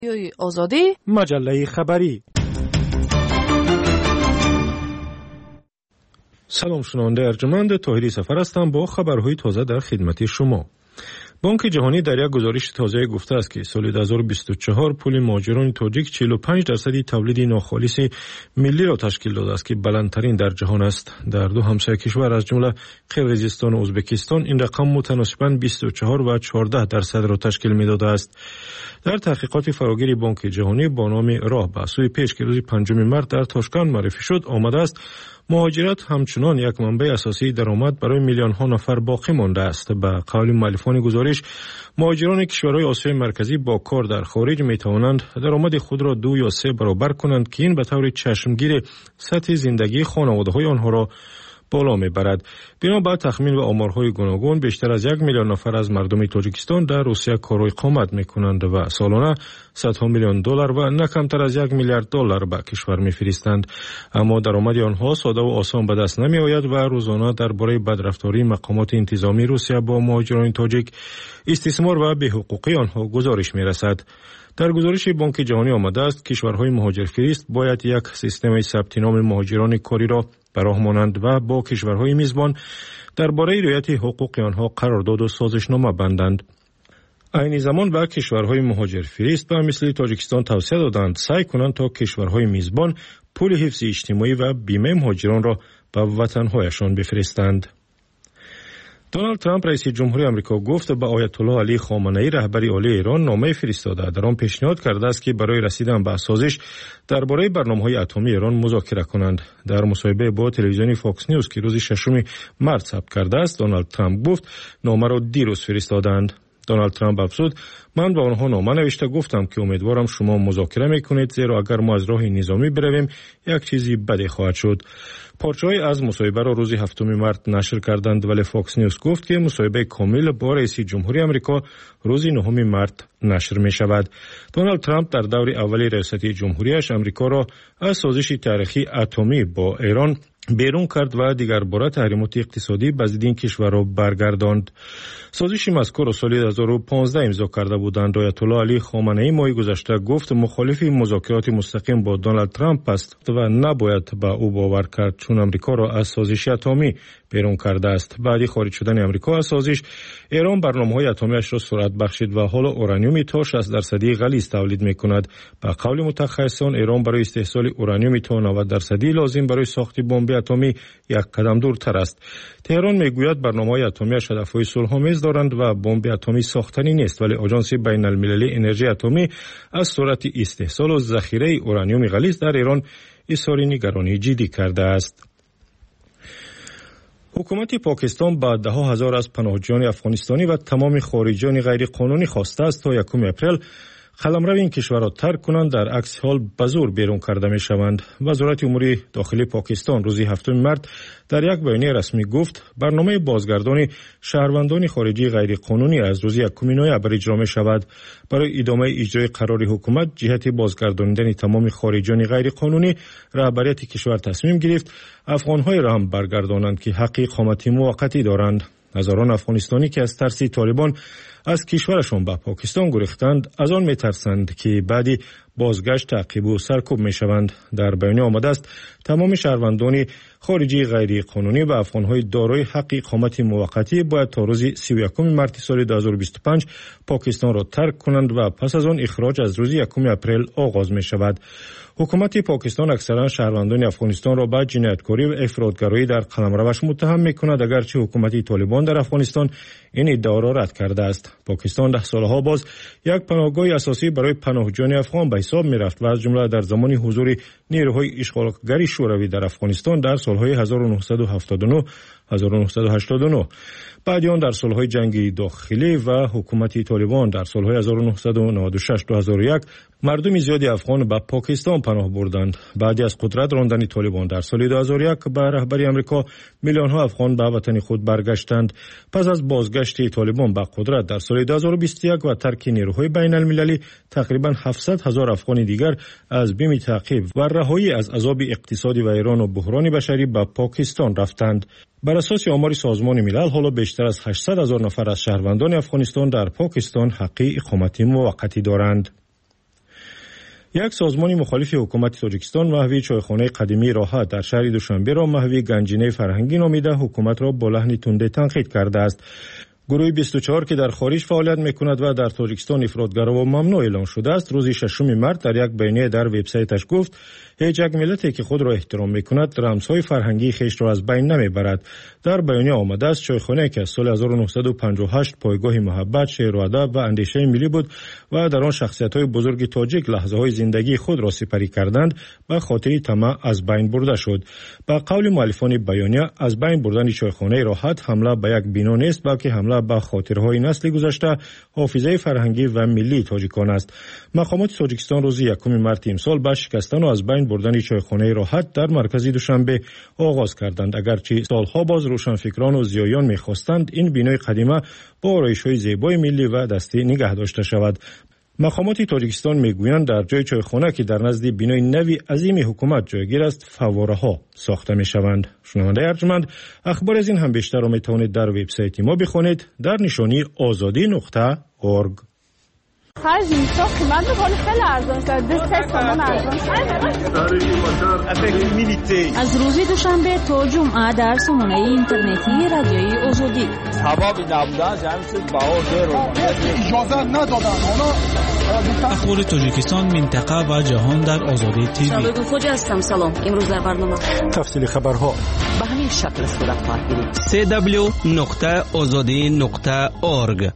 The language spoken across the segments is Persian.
آزادی مجله خبری. سلام شنونده ارجمند، طاهری سفر هستم با خبرهای تازه در خدمت شما. بانک جهانی در یک گزارش تازه گفته است که سال 2024 پول مهاجران تاجیک 45% تولید ناخالص ملی را تشکیل داده است که بلندترین در جهان است. در دو همسایه کشور از جمله قرقیزستان و ازبکستان این رقم متناسباً 24 و 14% را تشکیل می‌داده است. در تحقیقات فراگیر بانک جهانی با نام راه به سوی پیش که روز 5 مارس در تاشکند معرفی شد آمده است مهاجرت همچنان یک منبع اساسی درآمد برای میلیون ها نفر باقی مانده است. به قول مؤلفان گزارش مهاجران کشورهای آسیای مرکزی با کار در خارج می توانند درآمد خود را 2 یا 3 برابر کنند که این به طور چشمگیر سطح زندگی خانواده‌های آنها را بالا میبرد. بنابر تخمین و آمارهای گوناگون بیشتر از 1 میلیون نفر از مردم تاجیکستان در روسیه کار و اقامت میکنند و سالانه صدها میلیون دلار و نه کمتر از 1 میلیارد دلار به کشور میفرستند. اما درآمد آنها ساده و آسان به دست نمی آید و روزانه درباره بدرفتاری مقامات انتظامی روسیه با مهاجران تاجیک، استثمار و بی‌حقوقی آنها گزارش میرسد. در گزارش بانک جهانی آمده است کشورهای مهاجرفرست باید یک سیستم ثبت نام مهاجران کاری را براه مانند و با کشورهای میزبان درباره رعایت حقوق آنها قرارداد و سازشنامه بندند. عین زمان به کشورهای مهاجرفرست به مثل تاجیکستان توصیه دادند سعی کنند تا کشورهای میزبان پول حفظ اجتماعی و بیمه مهاجران را به وطنهایشان بفرستند. دونالد ترامپ رئیس جمهوری آمریکا گفت به آیت الله علی خامنه‌ای رهبر عالی ایران نامه فرستاده. در آن پیشنهاد کرده است که برای رسیدن به سازش درباره برنامه‌های اتمی ایران مذاکره کنند. در مصاحبه با تلویزیون فاکس نیوز که روز 6 مارس ثبت کرده است دونالد ترامپ گفت نامه را دیروز فرستادند. دونالد ترامپ افزود من به آنها نامه نوشته گفتم که امیدوارم شما مذاکره میکنید زیرا اگر ما از راه نظامی برویم یک چیزی بدی خواهد شد. پارچه‌ای از مصاحبه را روز 7 مارس نشر کردند ولی فاکس نیوز گفت که مصاحبه کامل با رئیس جمهوری آمریکا روز 9 مارس نشر می شود. دونالد ترامپ در دور اولی ریاست جمهوریش آمریکا را از سازش تاریخی اتمی با ایران بیرون کرد و دیگر باره تحریمات اقتصادی به ضد این کشور را برگرداند. سازش مذکور را سال 2015 امضا کرده بودند. آیت الله علی خامنه‌ای ماه گذشته گفت مخالف مذاکرات مستقیم با دونالد ترامپ است و نباید به او باور کرد چون آمریکا را از سازش اتمی بیرون کرده است. بعد خارج شدن آمریکا از سازش ایران برنامه‌های اتمیش را سرعت بخشید و حالا اورانیوم تا 60% غلیظ تولید می‌کند. به قول متخصصان ایران برای استحصال اورانیوم تا 90% لازم برای ساخت بمب اتمی یک قدم دورتر است. تهران میگوید برنامه‌های اتمیش هدف‌های صلح‌آمیز دارند و بمب اتمی ساختنی نیست ولی آژانس بین‌المللی انرژی اتمی از سرعت استحصال و ذخیره اورانیوم غلیظ در ایران اظهار نگرانی جدی کرده است. حکومت پاکستان به ده‌ها هزار از پناهجویان افغانستانی و تمام خارجیان غیر قانونی خواسته است تا 1 اپریل قلمرو این کشور را ترک کنند در عکس حال به زور بیرون کرده می شوند. وزارت امور داخلی پاکستان روز 7 مارس در یک بیانیه رسمی گفت برنامه بازگردانی شهروندان خارجی غیر قانونی از روز 1 نوامبر اجرا می شود. برای ادامه اجرای قرار حکومت جهت بازگرداندن تمام خارجیان غیر قانونی رهبریت کشور تصمیم گرفت افغان‌های را هم برگردانند که حق اقامت موقتی دارند. هزاران افغانستانی که از ترس طالبان از کشورشان به پاکستان گریختند از آن می‌ترسند که بعدی بازگشت تعقیب و سرکوب می‌شوند. در بیانیه آمده است تمام شهروندان خارجی غیر قانونی و افغان‌های دارای حق اقامت موقتی باید تا روز 31 مارس سال 2025 پاکستان را ترک کنند و پس از آن اخراج از روز 1 اپریل آغاز می‌شود. حکومت پاکستان اکثرا شهروندان افغانستان را به جنایتکاری و افراطگرایی در قلمروش متهم می‌کند اگرچه حکومت طالبان در افغانستان این ادعا را رد کرده است. پاکستان 10 سالها باز یک پناهگاه اساسی برای پناهجویان افغان به حساب می‌رفت و از جمله در زمان حضور نیروهای اشغالگری شوروی در افغانستان در سالهای 1979 1989 بعد آن در سالهای جنگی داخلی و حکومت طالبان در سالهای 1996 2001 مردم زیادی افغان به پاکستان پناه بردند. بعد از قدرت راندن طالبان در سال 2001 به رهبری آمریکا میلیون‌ها افغان به وطن خود برگشتند. پس از بازگشت طالبان به قدرت در سال 2021 و ترک نیروهای بین‌المللی تقریبا 700,000 افغان دیگر از بیم تعقیب و رهایی از عذاب اقتصادی و ایران و بحران بشری به پاکستان رفتند. بر اساس آمار سازمان ملل حالا بیشتر از 800,000 نفر از شهروندان افغانستان در پاکستان حق اقامت موقتی دارند. یک سازمان مخالف حکومت تاجیکستان محوی چایخانه قدیمی راحت در شهر دوشنبه را محوی گنجینه فرهنگی نامیده حکومت را با لحن تند تنقید کرده است. گروه 24 که در خارج فعالیت میکند و در تاجیکستان افراطگرا و ممنوع اعلام شده است، روز 6 مارس در یک بیانیه در وبسایتش گفت هیچ یک ملتی که خود را احترام میکند رمزهای فرهنگی خیش را از بین نمیبرد. در بیانیه آمده است چایخانه که از سال 1958 پایگاه محبت، شعر و ادب و اندیشه ملی بود و در آن شخصیت‌های بزرگ تاجیک لحظه‌های زندگی خود را سپری کردند، به خاطر طمع از بین برده شد. به قول مؤلفان بیانیه، از بین بردن چایخانه راحت حمله به یک بنا نیست، بلکه حمله به خاطرهای نسل گذشته، حافظه فرهنگی و ملی تاجیکان است. مقامات تاجیکستان روز 1 مارس امسال به شکستن و از بین بردن چایخانه راحت در مرکز دوشنبه آغاز کردند، اگرچه سالها باز روشنفکران و ضیایان می‌خواستند این بنای قدیمی با آرایش‌های زیبای ملی و دستی نگه داشته شود. مقامات تاجیکستان میگویند در جای چایخانه که در نزد بنای نوی عظیم حکومت جایگیر است، فواره‌ها ساخته می‌شوند. شنونده ارجمند، اخبار از این هم بیشتر را می‌توانید در وبسایت ما بخوانید در نشانی azadi.org. از روز دوشنبه تا جمعه در سامانه اینترنتی رادیوی آزادی. اخبار تاجیکستان، منطقه و جهان در آزادی تیوی. شبکه خوج هستم. سلام. امروز در برنامه تفصیل خبرها به همین شکل صورت خواهد گرفت. www.azadi.org.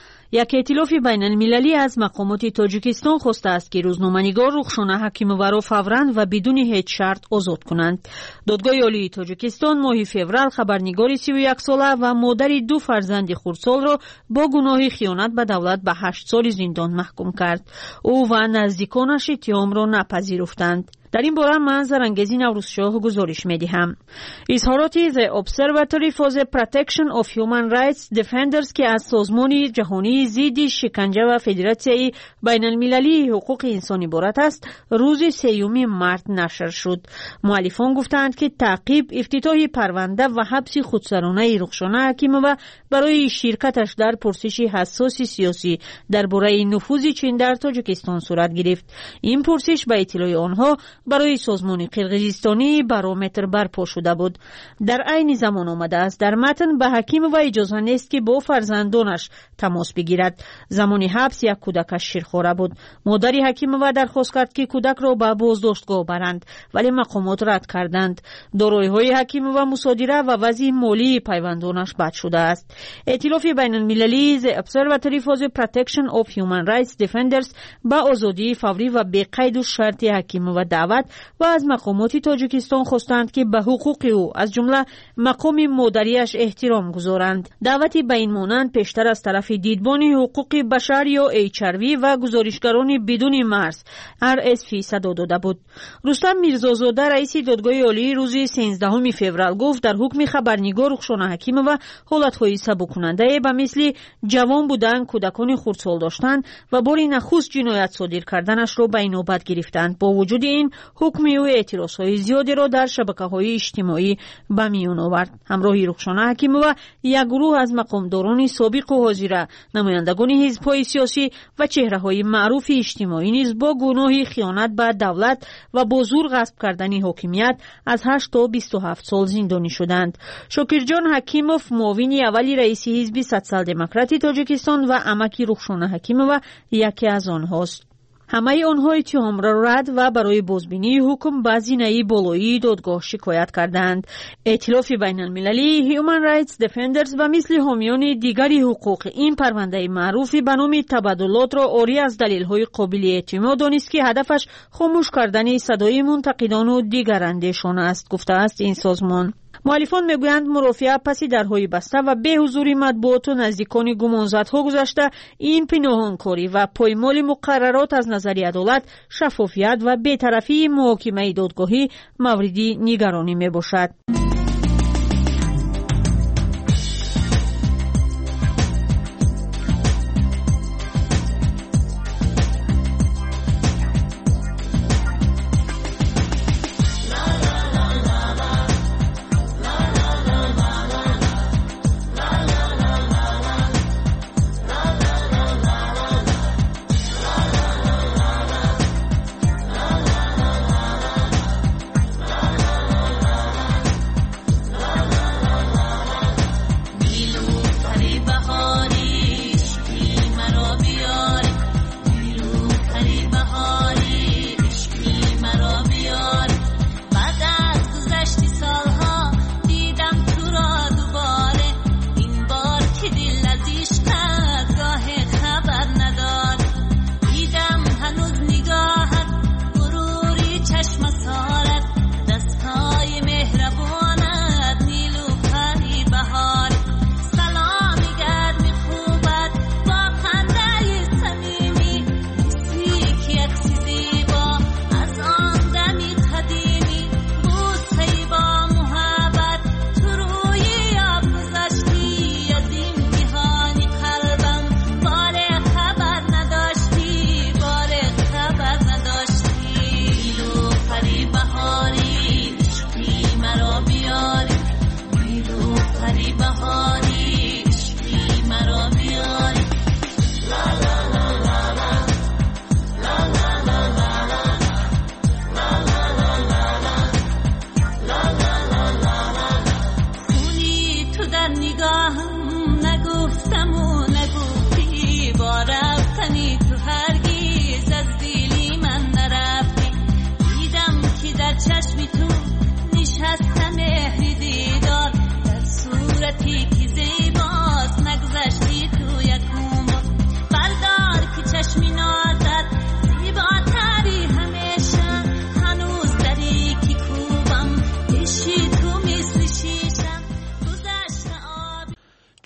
یک ائتلاف بین المللی از مقامات تاجیکستان خواسته است که روزنامه‌نگار رخشانه حکیمووا را فوراً و بدون هیچ شرط آزاد کنند. دادگاه عالی تاجیکستان ماه فوریه خبرنگار 31 ساله و مادر 2 فرزند خردسال را با گناه خیانت به دولت به 8 سال زندان محکوم کرد. او و نزدیکانش اتهام را نپذیرفتند. در این باره من زرنگزی نوروزشاه گزارش می‌دهم. اظهارات The Observatory for the Protection of Human Rights Defenders که از سازمان جهانی ضد شکنجه و فدراسیون بین المللی حقوق انسان عبارت است، روز 3 مارس نشر شد. مؤلفان گفتند که تعقیب افتتاح پرونده و حبس خودسرانه رخشانه حکیمووا برای شرکتش در پرسش حساس سیاسی درباره نفوذ چین در تاجیکستان صورت گرفت. این پرسش به اطلاع آنها برای سازمان قرقیزستانی بارومتر برپا شده بود. در عین زمان آمده است در متن به حکیمووا اجازه نیست که با فرزندانش تماس بگیرد. زمان حبس یک کودکش شیرخواره بود. مادر حکیمووا درخواست کرد که کودک را به بازداشتگاه برند، ولی مقامات رد کردند. دارایی‌های حکیمووا مصادره و وضع مالی پیوندانش بد شده است. ائتلاف بین المللی The Observatory for the Protection of Human Rights Defenders به آزادی فوری و بی قید و شرط حکیمووا دعوت و از مقامات تاجیکستان خواستند که به حقوق او از جمله مقام مادریش احترام گذارند. دعوتی به این مانند پیشتر از طرف دیدبان حقوق بشر یا HRW و گزارشگران بدون مرز RSF صدا داده بود. رستم میرزازاده رئیس دادگاه عالی روز 13 فوریه گفت در حکم خبرنگار رخشانه حکیمووا حالت‌های سبک‌کننده به مثل جوان بودن، کودکان خردسال داشتن و بار نخست جنایت صادر کردنش را به نوبت گرفتند. با وجود این حکم او اعتراضهای زیادی را در شبکه‌های اجتماعی به میان آورد. همراه رخشانه حکیمووا یک گروه از مقامداران سابق و حاضر، نمایندگان حزب‌های سیاسی و چهره‌های معروف اجتماعی نیز با گناه خیانت به دولت و با زور غصب کردن حاکمیت از 8 تا 27 سال زندانی شدند. شاکرجان حکیموف معاون اول رئیس حزب سوسیال دموکرات تاجیکستان و عمک رخشانه حکیمووا یکی از آنهاست. همه آنها اتهام را رد و برای بازبینی حکم به زینه بالایی دادگاه شکایت کردند. ائتلاف بین المللی Human Rights Defenders و مثل حامیان دیگری حقوق این پرونده معروف به نام تبادلات را عاری از دلیل‌های قابل اعتماد دانست که هدفش خاموش کردن صدای منتقدان و دیگر اندیشان است، گفته است این سازمان. مؤلفان میگویند مرافعه پس درهای بسته و به حضور مطبوعات و نزدیکان گمانزدها گذشته این پنهانکاری و پایمال مقررات از نظر عدالت، شفافیت و بی‌طرفی محاکمه دادگاهی مورد نگرانی میباشد.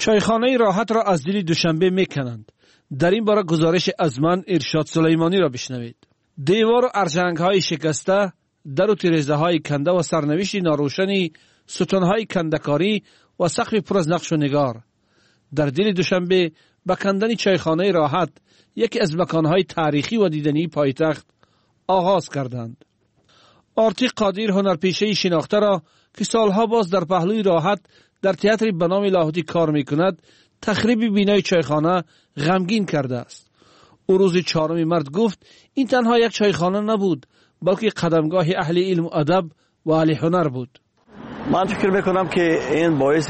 چایخانه راحت را از دل دوشنبه میکنند. در این باره گزارش از من ارشاد سلیمانی را بشنوید. دیوار و ارژنگ‌های شکسته، در و تیره‌های کنده و سرنوشت ناروشنی، ستون‌های کندکاری و سقف پر از نقش و نگار. در دل دوشنبه به کندن چایخانه راحت، یکی از مکان‌های تاریخی و دیدنی پایتخت آغاز کردند. آرتی قادر هنرپیشه شناخته را که سالها باز در پهلوی راحت در تئاتر به نام لاهوتی کار می‌کند، تخریب بینای چایخانه غمگین کرده است. او روز 4 مارس گفت این تنها یک چایخانه نبود، بلکه قدمگاه اهل علم و ادب و اهل هنر بود. من فکر میکنم که این باعث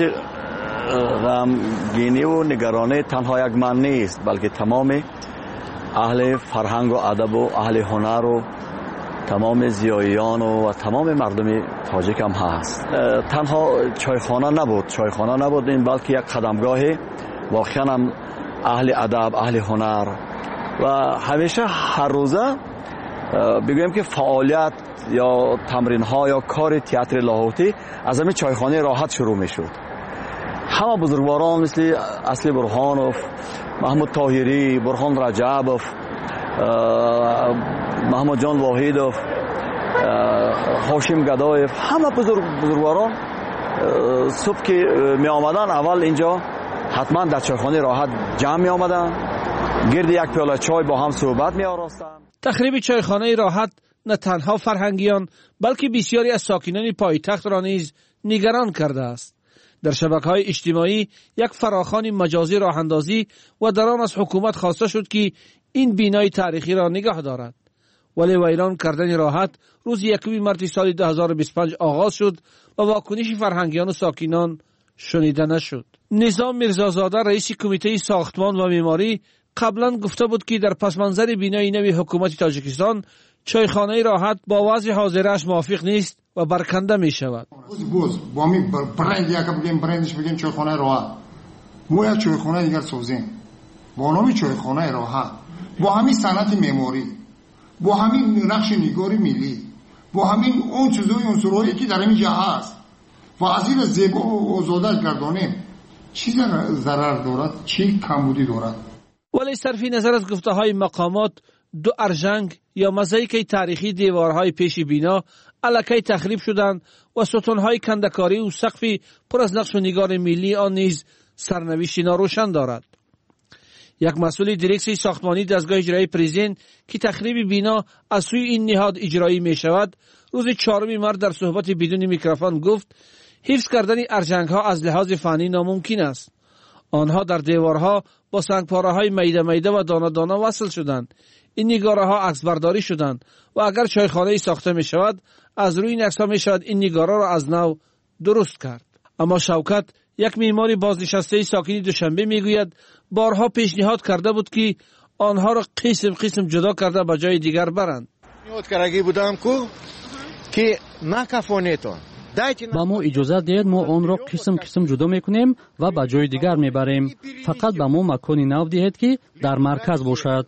غمگینی و نگرانی تنها یک من نیست، بلکه تمام اهل فرهنگ و ادب و اهل هنر و تمام زیاییان و تمام مردم تاجیک هم هست. تنها چایخانه نبود این، بلکه یک قدمگاه واقعا هم اهل ادب، اهل هنر و همیشه هر روزه بگویم که فعالیت یا تمرین ها یا کار تئاتر لاهوتی از همین چایخانه راحت شروع می شد. همه بزرگواران مثل اصلی برهانوف، محمود طاهری، برهان رجبوف، محمد جان واحدوف، هاشم گدایف، همه بزرگواران صبح که می آمدن اول اینجا حتما در چایخانه راحت جمع می آمدن، گرد یک پیاله چای با هم صحبت می آراستن. تخریب چایخانه راحت نه تنها فرهنگیان بلکه بسیاری از ساکنان پایتخت را نیز نگران کرده است. در شبکه‌های اجتماعی یک فراخوان مجازی راه اندازی و در آن از حکومت خواسته شد که این بینای تاریخی را نگاه دارد، ولی ویران کردن راحت روز 1 مارس سال 2025 آغاز شد و واکنش فرهنگیان و ساکنان شنیده نشد. نظام میرزازاده رئیس کمیته ساختمان و معماری قبلا گفته بود که در پس منظر بینای نوی حکومت تاجیکستان چایخانه راحت با وضع حاضرش موافق نیست و برکنده می شود. با می برند یک برندش بگیم چایخانه راحت، ما یک چایخانه دیگر سازیم با نام چایخانه راحت، با همین صنعت معماری، با همین نقش نگاری ملی، با همین اون چیزای عنصرهایی که در اینجا هست و از این زیبا و آزاده گردانیم. چی ضرر دارد، چی کمبودی دارد؟ ولی صرف نظر از گفته های مقامات، 2 ارژنگ یا مزایک تاریخی دیوارهای پیش بینا الکی تخریب شدند و ستونهای کندکاری و سقف پر از نقش و نگار ملی آن نیز سرنوشتی ناروشن دارد. یک مسئول دیرکسیون ساختمانی دستگاه اجرایی پریزین که تخریب بینا از سوی این نهاد اجرایی می شود، روز 4 مارس در صحبت بدون میکروفون گفت حفظ کردن ارژنگ ها از لحاظ فنی ناممکن است. آنها در دیوارها با سنگپاره های میده و دانه دانه وصل شدند. این نگاره ها عکس برداری شدند و اگر چایخانه ساخته می شود از روی این عکس ها می شود این نگاره را از نو درست کرد. اما شوکت، یک معمار بازنشسته ساکن دوشنبه می گوید بارها پیشنهاد کرده بود که آنها را قسم جدا کرده به جای دیگر برند. پیشنهاد کرده بودم که نکفانیتون با ما اجازه دهید ما آن را قسم جدا میکنیم و به جای دیگر میبریم. فقط به ما مکانی نو دهید که در مرکز باشد.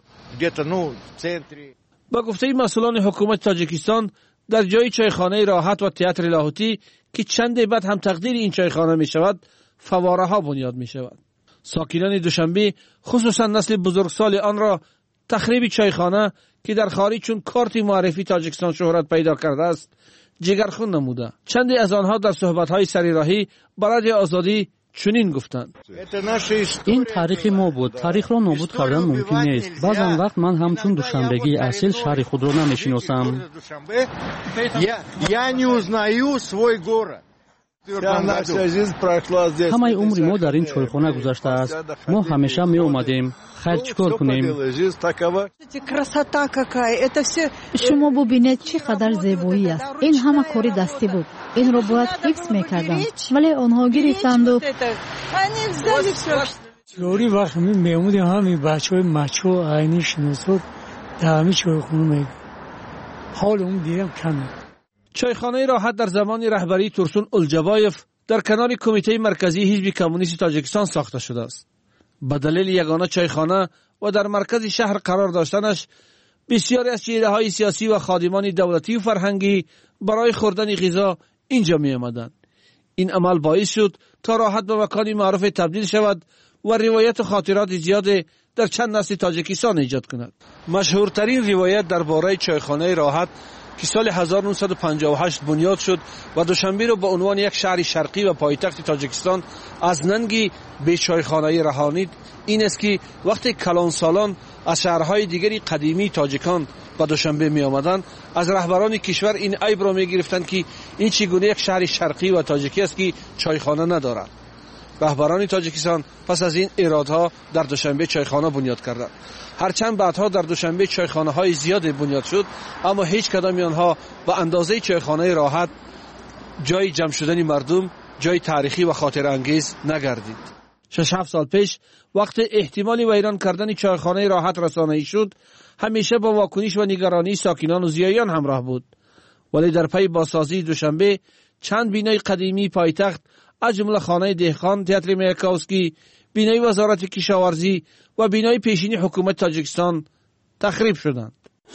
با گفته مسئولان حکومت تاجیکستان، در جای چایخانه راحت و تئاتر لاهوتی که چند بعد هم تقدیر این چایخانه می شود، فواره ها بنیاد می شود. ساکنان دوشنبه خصوصا نسل بزرگسال آن را تخریب چایخانه که در خارج چون کارت معرفی تاجیکستان شهرت پیدا کرده است جگرخون نموده. چندی از آنها در صحبت‌های سریراهی برای آزادی چنین گفتند: این تاریخ ما بود. تاریخ را نابود کردن ممکن نیست. بعضن وقت من همچون دوشنبگی اصیل شهر خود را نمیشناسم. همه عمر ما در این چایخانه گذشته است. ما همیشه می اومدیم. خیر چیکار کنیم؟ شما ببینید چقدر زیبایی است. این همه کاری دستی بود. این را باید حفظ میکردند ولی آنها گرفتند و لوری وقت میمودیم همین بچه های مچو عینی شناسود در همین چایخانه میگم حال اون دیدم کمه. چایخانه راحت در زمان رهبری ترسون الجبایف در کنار کمیته مرکزی حزب کمونیست تاجیکستان ساخته شده است. به دلیل یگانه چایخانه و در مرکز شهر قرار داشتنش بسیاری از چهره‌های سیاسی و خادمان دولتی و فرهنگی برای خوردن غذا اینجا می آمدند. این عمل باعث شد تا راحت به مکانی معروف تبدیل شود و روایت خاطرات زیاد در چند نسل تاجیکستان ایجاد کند. مشهورترین روایت درباره چایخانه راحت که سال 1958 بنیاد شد و دوشنبه را به عنوان یک شهر شرقی و پایتخت تاجیکستان از ننگ به چایخانه رهانید، این است که وقتی کلان سالان از شهرهای دیگری قدیمی تاجیکان به دوشنبه می آمدند، از رهبران کشور این عیب را می گرفتند که این چگونه یک شهر شرقی و تاجیکی است که چایخانه ندارد. رهبران تاجیکستان پس از این ایرادها در دوشنبه چایخانه بنیاد کردند. هرچند بعدها در دوشنبه چایخانه های زیاد بنیاد شد، اما هیچ کدام آنها به اندازه چایخانه راحت جای جمع شدن مردم، جای تاریخی و خاطر انگیز نگردید. 6-7 سال پیش وقت احتمالی ویران کردن چایخانه راحت رسانه‌ای شد، همیشه با واکنش و نگرانی ساکنان و زیایان همراه بود. ولی در پی بازسازی دوشنبه چند بینای قدیمی پایتخت از جمله خانه دهقان تئاتر میاکوسکی، بینای وزارت کشاورزی و بینای پیشین حکومت تاجیکستان تخریب شدند.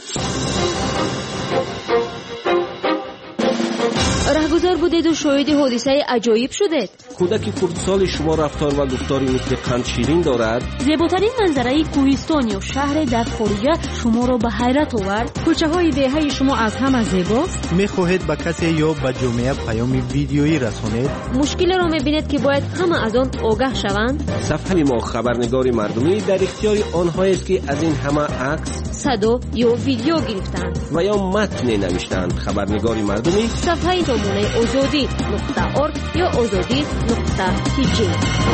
رهگذر بودید و شاهد حادثه عجایب شدید. کودک کردسال شما رفتار و گفتاری مثل قند شیرین دارد. زیباترین منظره کوهستانی و شهر در خارجه شما را به حیرت آورد. کوچه های دهه شما از همه زیباست. میخواهید به کسی یا به جامعه پیام ویدیویی رسانید؟ مشکل را میبینید که باید همه از آن آگاه شوند. صفحه ما خبرنگار مردمی در اختیار آنهایی است که از این همه عکس، صدا یا ویدیو گرفتند و یا متن نوشتند. خبرنگار مردمی صفحه نمونه azadi.org یا azadi.tg.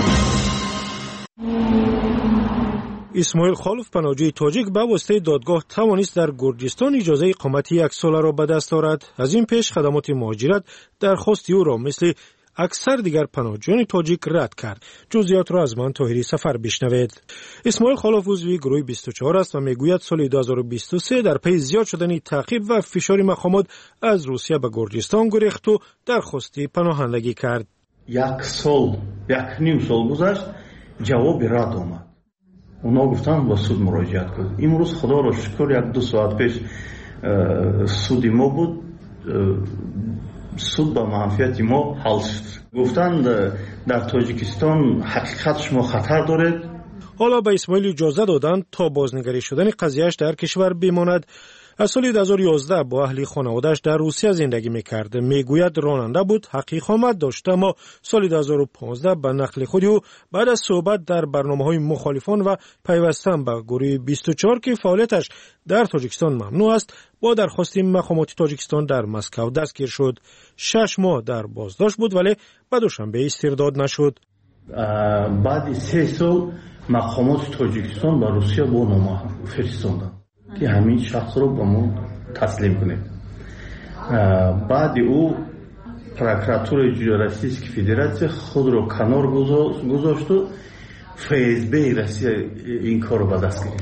اسماعیل خالف پناهجوی تاجیک به واسطه دادگاه توانست در گرجستان اجازه اقامت 1 ساله را به دست آورد. از این پیش خدمات مهاجرت درخواست او را مثل اکثر دیگر پناهجویان تاجیک رد کرد. جزئیات را از من طاهری سفر بشنوید. اسماعیل خالف عضو گروه 24 است و میگوید سال 2023 در پی زیاد شدن تعقیب و فشار مقامات از روسیه به گرجستان گریخت و درخواست پناهندگی کرد. 1 سال 1.5 سال گذشت، جواب رد آمد. اونا گفتن با سود مراجعت کنید. امروز خدا را شکر 1-2 ساعت پیش سود ما بود، سود با منفعت ما حل شد. گفتند در تاجیکستان حقیقت شما خطر دارید. حالا به اسماعیل اجازه دادند تا بازنگری شدن قضیهش در کشور بماند. از سال 2011 با اهل خانواده‌اش در روسیه زندگی می‌کرد. میگوید راننده بود، حق اقامت داشت، اما سال 2015 به نقل خود او بعد از صحبت در برنامه‌های مخالفان و پیوستن به گروه 24 که فعالیتش در تاجیکستان ممنوع است، با درخواست مقامات تاجیکستان در مسکو دستگیر شد. 6 ماه در بازداشت بود ولی به دوشنبه استرداد نشد. بعد 3 سال مقامات تاجیکستان به روسیه با نامه فرستادند که همین شخص رو به ما تسلیم کنید. بعد او پروکراتور روسیه فدراسیون خود رو کنار گذاشت و FSB روسیه این کار رو به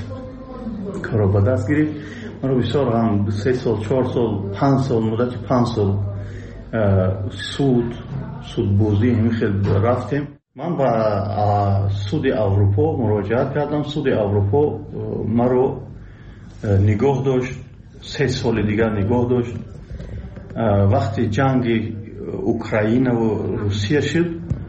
دست گرفت. من رو بسیار هم 3 سال 4 سال 5 سال مدت 5 سال سود بازی همین خیلی رفتیم. من با سود اروپا مراجعت کردم. سود اروپا من رو نگاه داشت، 3 سال دیگر نگاه داشت. وقتی جنگ اوکراین و روسیه شد،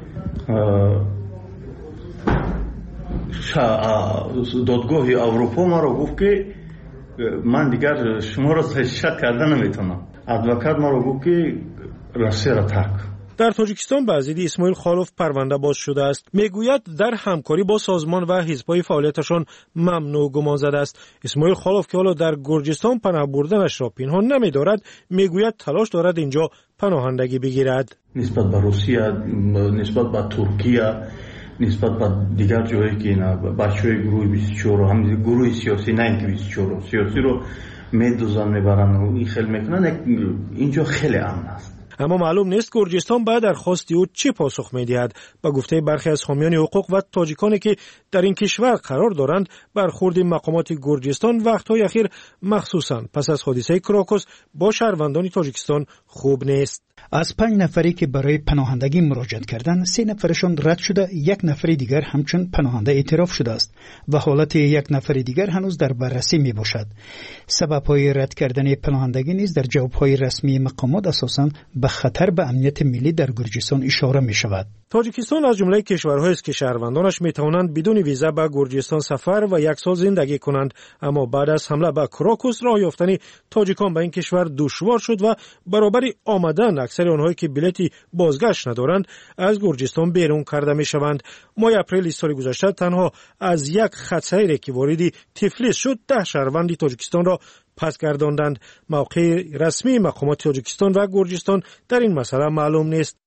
دادگاه اروپا ما رو گفت که من دیگر شما را شک کردن نمیتونم. ادوکات ما رو گفت که روسیه را ترک. در تاجیکستان به ضد اسماعیل خالف پرونده باز شده است. میگوید در همکاری با سازمان و حزب‌های فعالیتشان ممنوع گمان زده است. اسماعیل خالف که حالا در گرجستان پناه بردنش را پنهان نمی‌دارد، میگوید تلاش دارد اینجا پناهندگی بگیرد. نسبت به روسیه، نسبت به ترکیه، نسبت به دیگر جایی که اینا بچهای گروه 24 هم گروه سیاسی، نه اینکه 24 سیاسی رو میدوزن میبرن و این خیلی میکنن، اینجا خیلی امن است. اما معلوم نیست گرجستان بعد درخواست او چه پاسخ می‌دهد. با گفته برخی از حامیان حقوق و تاجیکانی که در این کشور قرار دارند، برخورد مقامات گرجستان وقت‌های اخیر مخصوصاً پس از حادثه کراکوس با شهروندان تاجیکستان خوب نیست. از 5 نفری که برای پناهندگی مراجعت کردند 3 نفرشان رد شده، 1 نفر دیگر همچون پناهنده اعتراف شده است و حالت 1 نفر دیگر هنوز در بررسی می باشد. سبب‌های رد کردن پناهندگی نیز در جواب‌های رسمی مقامات اساساً به خطر به امنیت ملی در گرجستان اشاره می شود. تاجیکستان از جمله کشورهایی است که شهروندانش می توانند بدون ویزا به گرجستان سفر و 1 سال زندگی کنند، اما بعد از حمله به کراکوس راه یافتن تاجیکان به این کشور دشوار شد و برابر آمدن اکثر آنهایی که بلیطی بازگشت ندارند از گرجستان بیرون کرده می شوند. ماه اپریل سال گذشته تنها از 1 خط سیری که واردی تفلیس شد 10 شهروند تاجیکستان را پس گرداندند. موقع رسمی مقامات تاجیکستان و گرجستان در این مسئله معلوم نیست.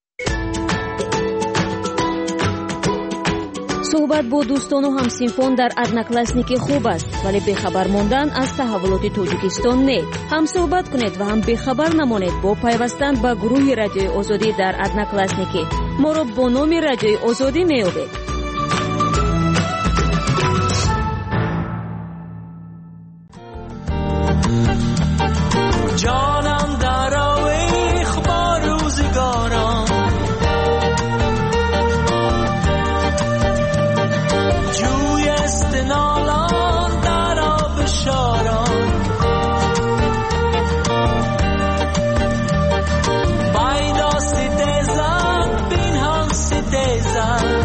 صحبت با دوستان و همسینفان در ادناکلاسنیک خوب است، ولی بخبر ماندن از تحولات تاجیکستان نه. هم صحبت کنید و هم بخبر نمانید با پیوستن به گروه رادیوی آزادی در ادناکلاسنیک. ما را با نام رادیوی آزادی می‌یابید. جانم در آویخ با روزگاران، جوی استنالان در آب شاران، بایدا ستیزن بین هم ستیزن،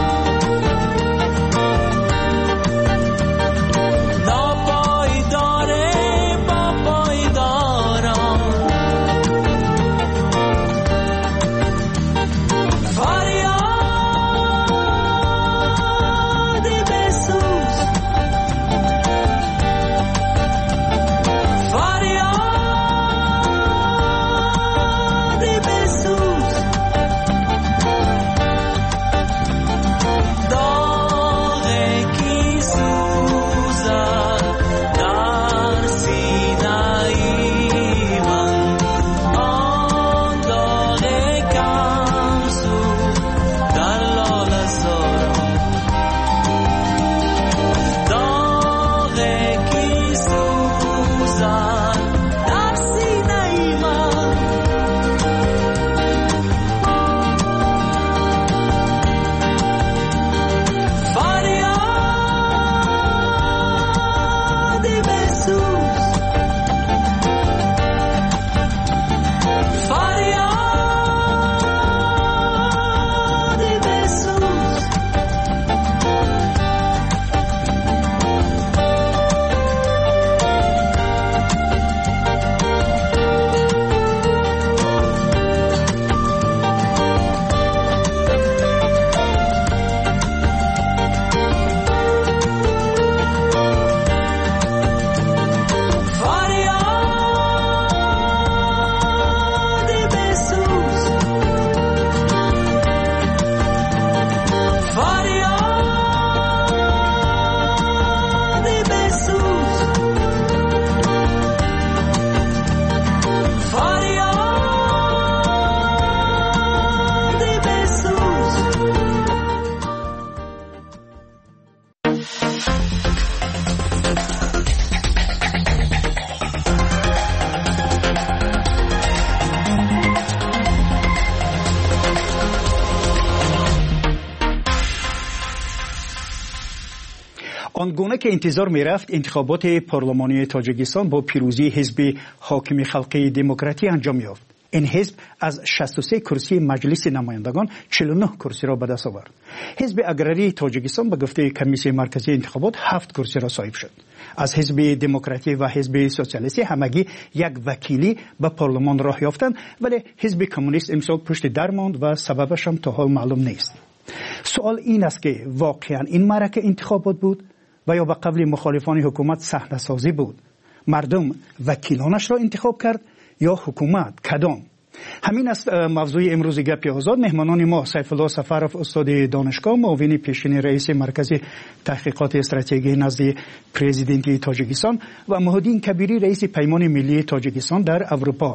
آنگونه که انتظار می رفت انتخابات پارلمانی تاجیکستان با پیروزی حزب حاکم خلقی دموکراتی انجام یافت. این حزب از 63 کرسی مجلس نمایندگان 49 کرسی را به دست آورد. حزب اگراری تاجیکستان به گفته کمیسیون مرکزی انتخابات 7 کرسی را صاحب شد. از حزب دموکراتی و حزب سوسیالیستی همگی 1 وکیلی به پارلمان راه یافتند، ولی حزب کمونیست امسال پشت در ماند و سببش هم تا حال معلوم نیست. سوال این است که واقعا این معرکه انتخابات بود و یا به قبل مخالفان حکومت صحنه سازی بود؟ مردم وکیلانش را انتخاب کرد یا حکومت؟ کدام؟ همین است موضوع امروز گپ آزاد. مهمانان ما سیف الله سفرов استاد دانشگاه، معاون پیشین رئیس مرکز تحقیقات استراتژی نزد پرزیدنت تاجیکستان و مهدین کبیری رئیس پیمان ملی تاجیکستان در اروپا.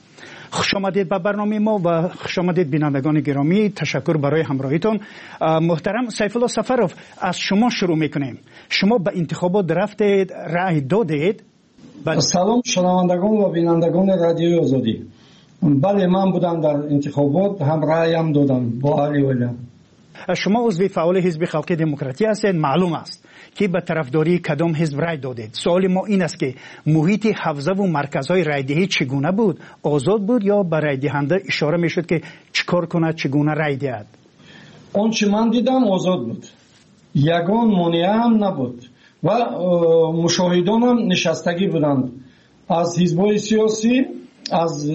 خوش آمدید به برنامه ما و خوش آمدید بینندگان گرامی. تشکر برای همراهیتون. محترم سیف الله سفرов، از شما شروع میکنیم. شما به انتخابات رفتید، رأی دادید. سلام شنوندگان و بینندگان رادیوی آزادی. بله من بودم در انتخابات، هم رأیم دادم با علی ولیم. شما عضو فعال حزب خلق دموکراتی هستید، معلوم است که به طرفداری کدام حزب رای دادید. سوال ما این است که محیط حوزه و مرکزهای رایدهی چگونه بود؟ آزاد بود یا به رای دهنده اشاره میشد که چیکار کنه، چگونه رای دهد؟ آنچه من دیدم آزاد بود، یگان مانع هم نبود و مشاهدان هم نشستگی بودند از حزب‌های سیاسی، از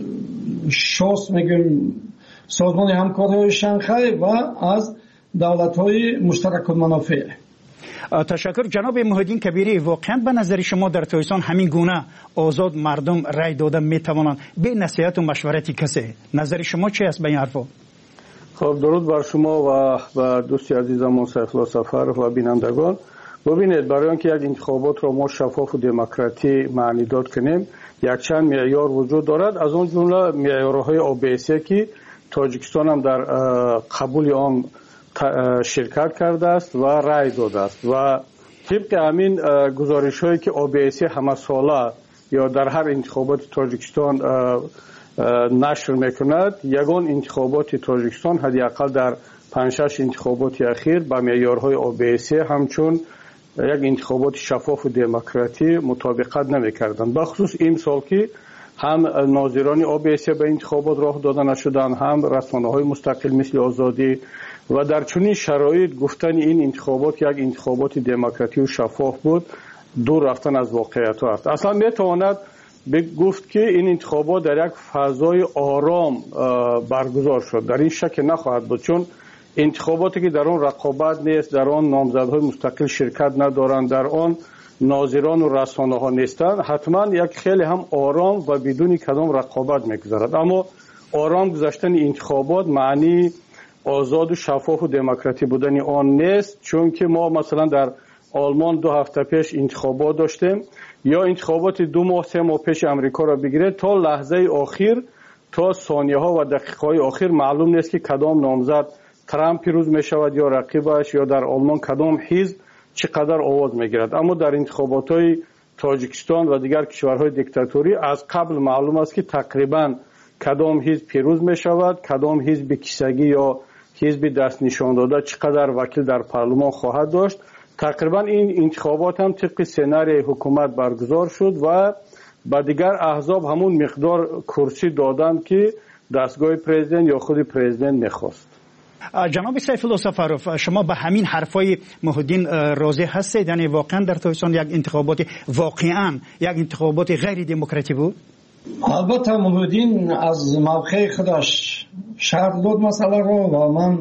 شاس میگیم سازمان همکاری شانگهای و از دولت‌های مشترک المنافع. تشکر جناب محیدین کبیری. واقعا به نظر شما در تایستان همین گونه آزاد مردم رای دادن میتوانند به نصیحت و مشورتی کسی؟ نظر شما چی است به این حرفا؟ خب درود بر شما و دوستی عزیزم سیفالله سفر و بینندگان. ببینید، برای اینکه یک انتخابات را ما شفاف و دموکراتی معنی داد کنیم یک چند معیار وجود دارد، از اون جمله معیارهای OBSE که تاجیکستان هم در قبول آن شرکت کرده است و رای داده است و طبق همین گزارش هایی که OBSE همه ساله یا در هر انتخابات تاجیکستان نشر میکند، یگان انتخابات تاجیکستان حداقل در 5-6 انتخابات اخیر با معیارهای OBSE همچون یک انتخابات شفاف و دموکراتی مطابقت نمیکردند. بخصوص این سال که هم ناظران OBSE به انتخابات راه داده نشدند، هم رسانه‌های مستقل مثل آزادی، و در چنین شرایط گفتن این انتخابات یک انتخابات دموکراتی و شفاف بود دور رفتن از واقعیت است. اصلا میتواند گفت که این انتخابات در یک فضای آرام برگزار شد، در این شک نخواهد بود، چون انتخاباتی که در آن رقابت نیست، در آن نامزدهای مستقل شرکت ندارند، در آن ناظران و رسانه ها نیستند، حتما یک خیلی هم آرام و بدون کدام رقابت میگذرد. اما آرام گذشتن انتخابات معنی آزاد و شفاف و دموکراتی بودن آن نیست، چون که ما مثلا در آلمان 2 هفته پیش انتخابات داشتیم، یا انتخابات 2 ماه 3 ماه پیش امریکا را بگیرید، تا لحظه آخر، تا ثانیه ها و دقیقه های آخر معلوم نیست که کدام نامزد ترامپ پیروز می شود یا رقیبش، یا در آلمان کدام حزب چقدر آواز می گیرد. اما در انتخابات های تاجیکستان و دیگر کشورهای دیکتاتوری از قبل معلوم است که تقریبا کدام حزب پیروز می شود، کدام حزب کیسگی یا حزب دست نشان داده چقدر وکیل در پارلمان خواهد داشت. تقریبا این انتخابات هم طبق سناریوی حکومت برگزار شد و با دیگر احزاب همون مقدار کرسی دادند که دستگاه پرزیدنت یا خود پرزیدنت میخواست. جناب سیفالله سفروف، شما به همین حرفای محیدین راضی هستید؟ یعنی واقعا در تایستان یک انتخابات واقعا یک انتخابات غیر دموکراتی بود؟ البته محیدین از موقع خودش شرح داد مسئله رو و من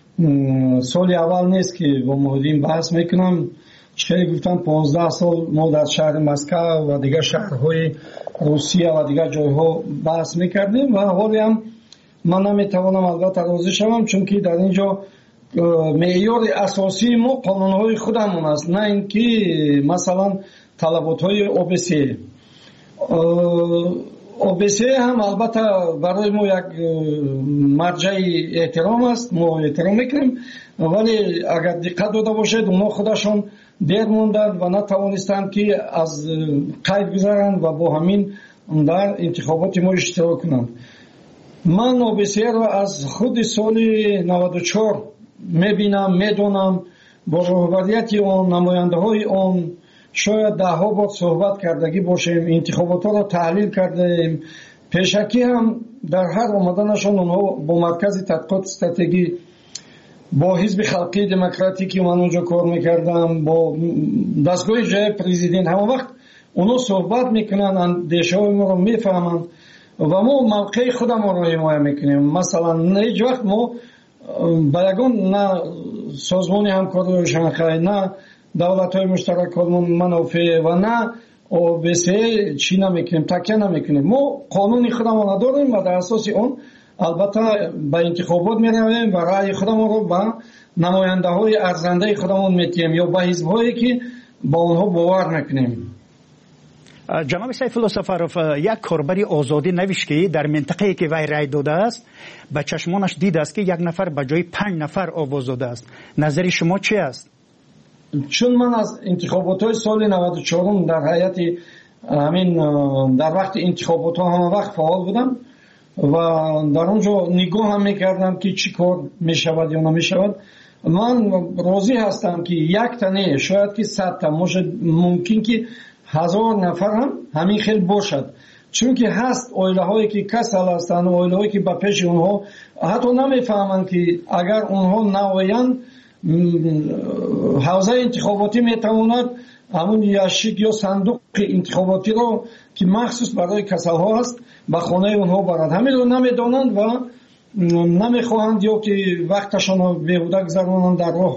سال اول نیست که با محیدین بحث میکنم. چه گفتم 15 سال ما در شهر مسکو و دیگر شهرهای روسیه و دیگر جایها بحث میکردیم و حالی هم من نمیتوانم البته راضی شوم، چون که در اینجا معیار اساسی ما قانونهای خودمون است، نه اینکه مثلا طلباتهای OBSE. OBSE هم البته برای ما یک مرجع احترام است، ما احترام میکنیم، ولی اگر دقت داده باشید اونا خودشون دیر موندند و نتوانستند که از قید گذارند و با همین در انتخابات ما اشتراک کنند. من OBSE را از خود سال 94 میبینم، میدونم، با رهبریت آن، نماینده های آن شاید 10 بار صحبت کردگی باشیم، انتخابات را تحلیل کردیم، پیشکی هم در هر آمدنشان اونها با مرکز تحقیقات استراتژی، با حزب خلقی دموکراتی که من اونجا کار میکردم، با دستگاه جای پرزیدنت، همه وقت اونها صحبت میکنن، اندیشه های ما رو میفهمن و ما موقع خودم رو حمایت میکنیم. مثلا هیچ وقت ما با یگان نه سازمان همکاری شانگهای، نه دولت‌های مشترک المنافع و نه OBSE چی نمیکنیم، تکیه نمیکنیم. ما قانون خودمون داریم و در اساس اون البته به انتخابات میرویم و رأی خودمون رو به نماینده های ارزنده خودمون میتیم یا به حزب‌هایی که با اونها باور میکنیم. جناب سیفالله سفروف، یک کاربر آزادی نوشت که در منطقه‌ای که وی رای داده است به چشمانش دید است که 1 نفر به جای 5 نفر آواز داده است. نظر شما چی است؟ چون من از انتخابات سال 94 در هیئت همین در وقت انتخابات ها همه وقت فعال بودم و در اونجا نگاه هم میکردم که چی کار میشود یا نمیشود. من راضی هستم که یک تنه شاید که 100 تا ممکن که 1000 نفر هم همین خیلی باشد، چون که هست اویله هایی که کسل هستند، اویله هایی که با پیش اونها حتی نمیفهمند که اگر اونها نویند حوزه انتخاباتی میتواند همون یاشیک یا صندوق انتخاباتی رو که مخصوص برای کسل ها هست به خانه اونها برد. همین رو نمیدانند و نمیخواهند یا که وقتشان رو بیهوده گذرانند در راه،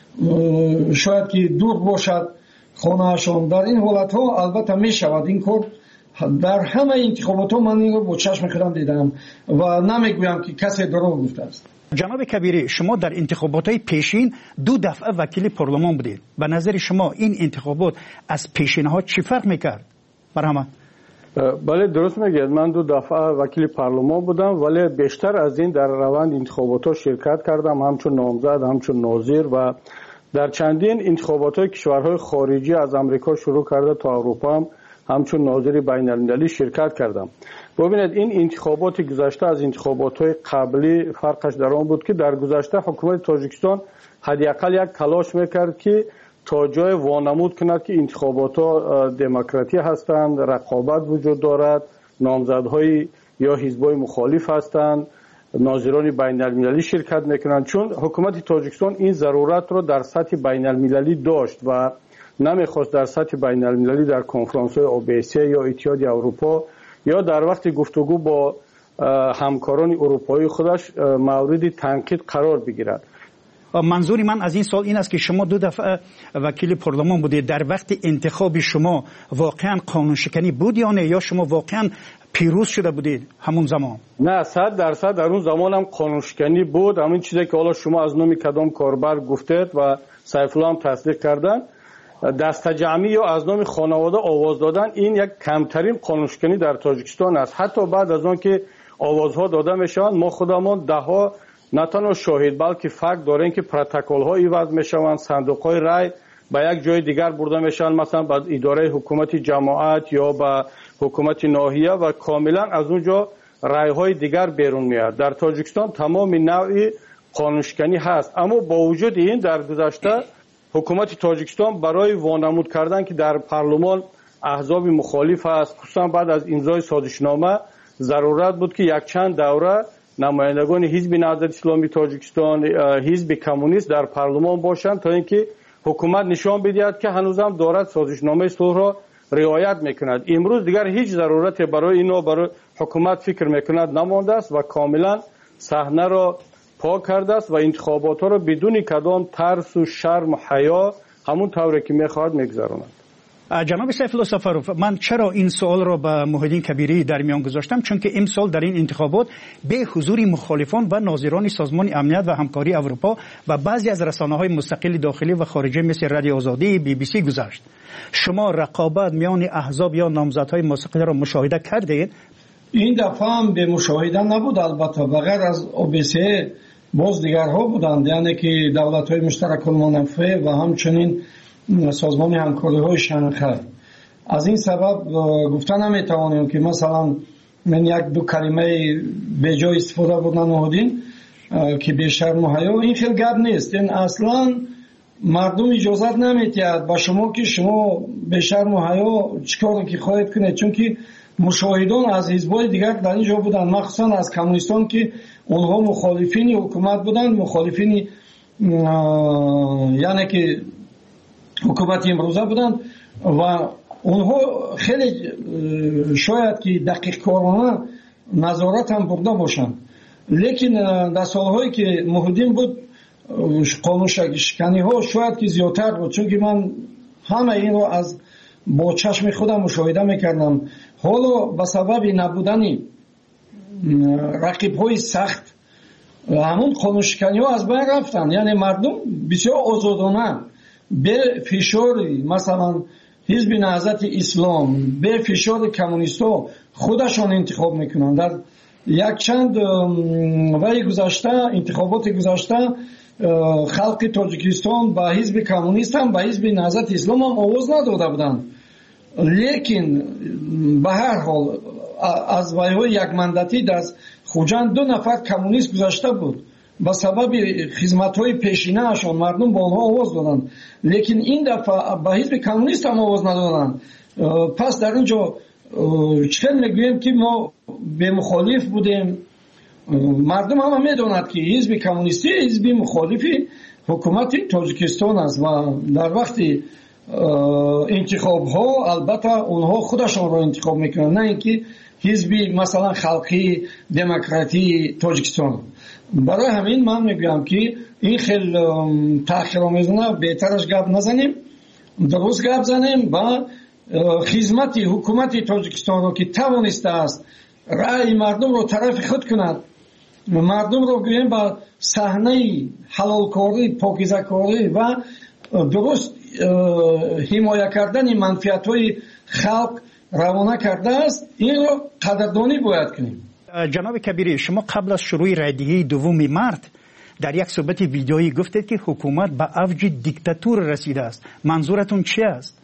شاید که دور باشد خانهشان. در این حالت ها البته میشود این کار. در همه انتخابات ها من این رو با چشم خودم دیدم و نمیگویم که کسی دروغ گفته است. جناب کبیری، شما در انتخابات های پیشین 2 دفعه وکیل پارلمان بودید. به نظر شما این انتخابات از پیشین ها چی فرق میکرد؟ مرحمت. بله درست میگید، من 2 دفعه وکیل پارلمان بودم، ولی بیشتر از این در روند انتخابات ها شرکت کردم، همچون نامزد، همچون ناظر و در چندین انتخابات های کشورهای خارجی از امریکا شروع کرده تا اروپا هم همچون ناظر بین المللی شرکت کردم. ببینید این انتخابات گذشته از انتخابات های قبلی فرقش در آن بود که در گذشته حکومت تاجیکستان حداقل یک تلاش میکرد که تا جای وانمود کند که انتخابات ها دموکراتی هستند، رقابت وجود دارد، نامزدهای یا حزبای مخالف هستند، ناظران بین المللی شرکت میکنند. چون حکومت تاجیکستان این ضرورت رو در سطح بین المللی داشت و نمیخواست در سطح بین المللی در کنفرانس های OBSE یا اتحادیه اروپا یا در وقت گفتگو با همکاران اروپایی خودش مورد تنقید قرار بگیرد. منظور من از این سال این است که شما 2 دفعه وکیل پارلمان بودید. در وقت انتخاب شما واقعا قانون شکنی بود یا نه، یا شما واقعا پیروز شده بودید همون زمان؟ نه 100% در اون زمان هم قانون شکنی بود. همین چیزی که حالا شما از نام کدام کاربر گفتید و سیف الله هم تصدیق کردن، دست جمعی یا از نام خانواده آواز دادن، این یک کمترین قانون شکنی در تاجیکستان است. حتی بعد از آن که آوازها داده میشوند ما خودمان دهها نه تنها شاهد بلکه فکت داریم که پروتکل ها ایواز میشوند، صندوق های رای به یک جای دیگر برده میشن، مثلا به اداره حکومت جماعت یا به حکومت ناحیه و کاملا از اونجا رای های دیگر بیرون میاد. در تاجیکستان تمام نوعی قانون شکنی هست، اما با وجود این در گذشته حکومت تاجیکستان برای وانمود کردن که در پارلمان احزاب مخالف است، خصوصا بعد از امضای سازشنامه ضرورت بود که یک چند دوره نمایندگان حزب نهضت اسلامی تاجیکستان، حزب کمونیست در پارلمان باشند تا اینکه حکومت نشان بدهد که هنوزم دارد سازشنامه صلح را رعایت میکند. امروز دیگر هیچ ضرورت برای اینو برای حکومت فکر میکند نمانده است و کاملا صحنه را پاک کرده است و انتخابات را بدون کدام ترس و شرم و حیا همون طوری که میخواهد میگذراند. جناب سیف الله سفروف، من چرا این سوال را به موحدین کبیری در میان گذاشتم؟ چون که امسال در این انتخابات به حضور مخالفان و ناظران سازمان امنیت و همکاری اروپا و بعضی از رسانه‌های مستقل داخلی و خارجی مثل رادیو آزادی، BBC گذشت. شما رقابت میان احزاب یا نامزدهای مستقل را مشاهده کردید؟ این دفعه هم به مشاهده نبود، البته بغیر از OBSE باز دیگرها بودند، یعنی که دولت‌های مشترک المنافع و همچنین سازمان همکاری های شنغهای. از این سبب گفتن نمیتوانیم که مثلا من 1-2 کلمه به جای استفاده بودن موحدین که بیشتر محیا، این خیلی گپ نیست. این اصلا مردم اجازت نمیتید با شما که شما بیشتر محیا چیکار که خواهید کنید، چون که مشاهدان از حزب‌های دیگر در اینجا بودن، مخصوصا از کمونیستان که اونها مخالفین حکومت بودن، مخالفین یعنی که حکومت امروزه بودن و اونها خیلی شاید که دقیق کارانه نظارت هم برده باشند، لیکن در سالهایی که موحدین بود قانون شکنی ها شاید که زیادتر بود، چون که من همه این رو از با چشم خودم مشاهده میکردم. حالا به سبب نبودن رقیب های سخت همون قانون شکنی ها از بین رفتن، یعنی مردم بسیار آزادانه به فشار مثلا حزب نهضت اسلام، به فشار کمونیستا خودشان انتخاب میکنن. در یک چند وقت گذشته انتخابات گذشته خلق تاجیکستان با حزب کمونیست هم با حزب نهضت اسلام هم آواز نداده بودند، لیکن به هر حال از وایهای یک مندتی در خوجند 2 نفر کمونیست گذاشته بود. با سبب خدمت‌های پیشینه اشون مردم با آنها آواز دادند، لیکن این دفعه با حزب کمونیست هم آواز ندادند. پس در اینجا چطور میگوییم که ما به مخالف بودیم؟ مردم هم میدونند که حزب کمونیستی حزب مخالفی حکومت تاجیکستان است و در وقت انتخاب ها البته اونها خودشون رو انتخاب میکنن، نه اینکه حزب مثلا خلقی دموکراتی تاجیکستان. برای همین من میگم که این خیلی تأخیرآمیزانه بهترش گپ نزنیم، درست گپ زنیم و خدمت حکومت تاجیکستان رو که توانسته است رأی مردم رو طرف خود کند، مردم رو گویم با صحنه حلالکاری، پاکیزه‌کاری و درست حمایت کردن منفعت‌های خلق روانه کرده است، این رو قدردانی باید کنیم. جناب کبیری، شما قبل از شروع رایدهی 2 مارس در یک صحبت ویدیویی گفتید که حکومت به اوج دیکتاتور رسیده است. منظورتون چی است؟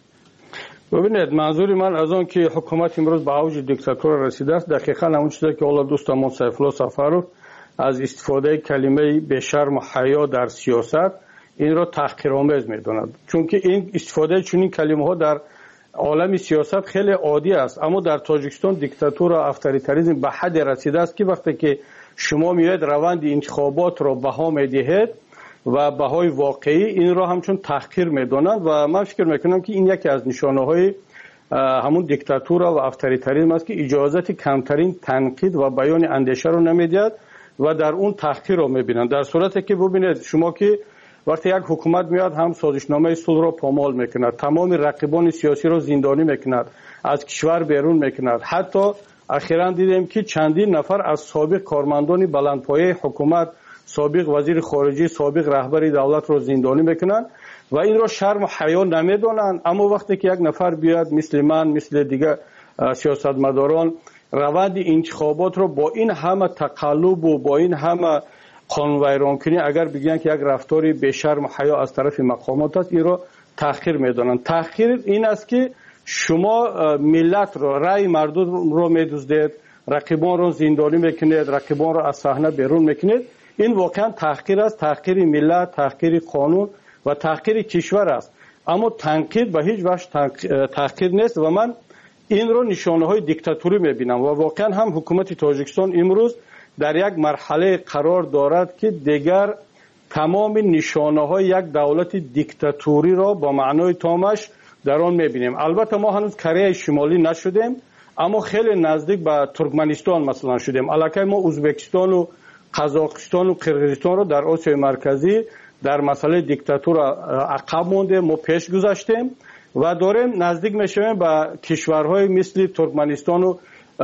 ببینید، منظور من از آن که حکومت امروز به اوج دیکتاتور رسیده است دقیقاً همون چیزی که حالا دوستمون سیفالله سفرو از استفاده کلمه به شرم و حیا در سیاست این را تحقیرآمیز می‌داند، چون که این استفاده چنین کلمه‌ها در عالم سیاست خیلی عادی است. اما در تاجیکستان دیکتاتور و افطاریتاریسم به حد رسیده است که وقتی که شما میاید روند انتخابات را بها میدهید و بهای واقعی این را همچون تحقیر میدانند و من فکر میکنم که این یکی از نشانه‌های همون دیکتاتور و افطاریتاریسم است که اجازت کمترین تنقید و بیان اندیشه رو نمیدهد و در اون تحقیر رو میبینند. در صورتی که ببینید شما که وقتی یک حکومت میاد هم سازشنامه صلح را پامال میکند، تمام رقیبان سیاسی را زندانی میکند، از کشور بیرون میکند. حتی اخیراً دیدیم که چندین نفر از سابق کارمندان بلندپایه حکومت، سابق وزیر خارجه، سابق رهبر دولت را زندانی میکنند و این را شرم و حیا نمیدانند. اما وقتی که یک نفر بیاد مثل من، مثل دیگر سیاستمداران روند انتخابات را با این همه تقلب و با این همه قانون ویران کنی اگر بگن که یک رفتاری به شرم و حیا از طرف مقامات است، این را تحقیر میدانند. تحقیر این است که شما ملت را، رأی مردم را میدزدید، رقیبان را زندانی میکنید، رقیبان را از صحنه بیرون میکنید. این واقعا تحقیر است، تحقیر ملت، تحقیر قانون و تحقیر کشور است. اما تنقید به هیچ وجه تحقیر نیست و من این را نشانه های دیکتاتوری میبینم و واقعا هم حکومت تاجیکستان امروز در یک مرحله قرار دارد که دیگر تمام نشانه های یک دولت دیکتاتوری را با معنای تامش در آن میبینیم. البته ما هنوز کره شمالی نشدیم، اما خیلی نزدیک به ترکمنستان مثلا شدیم. الکی ما ازبکستان و قزاقستان و قرقیزستان را در آسیای مرکزی در مسئله دیکتاتور عقب مونده، ما پیش گذاشتیم و داریم نزدیک میشویم به کشورهای مثل ترکمنستان و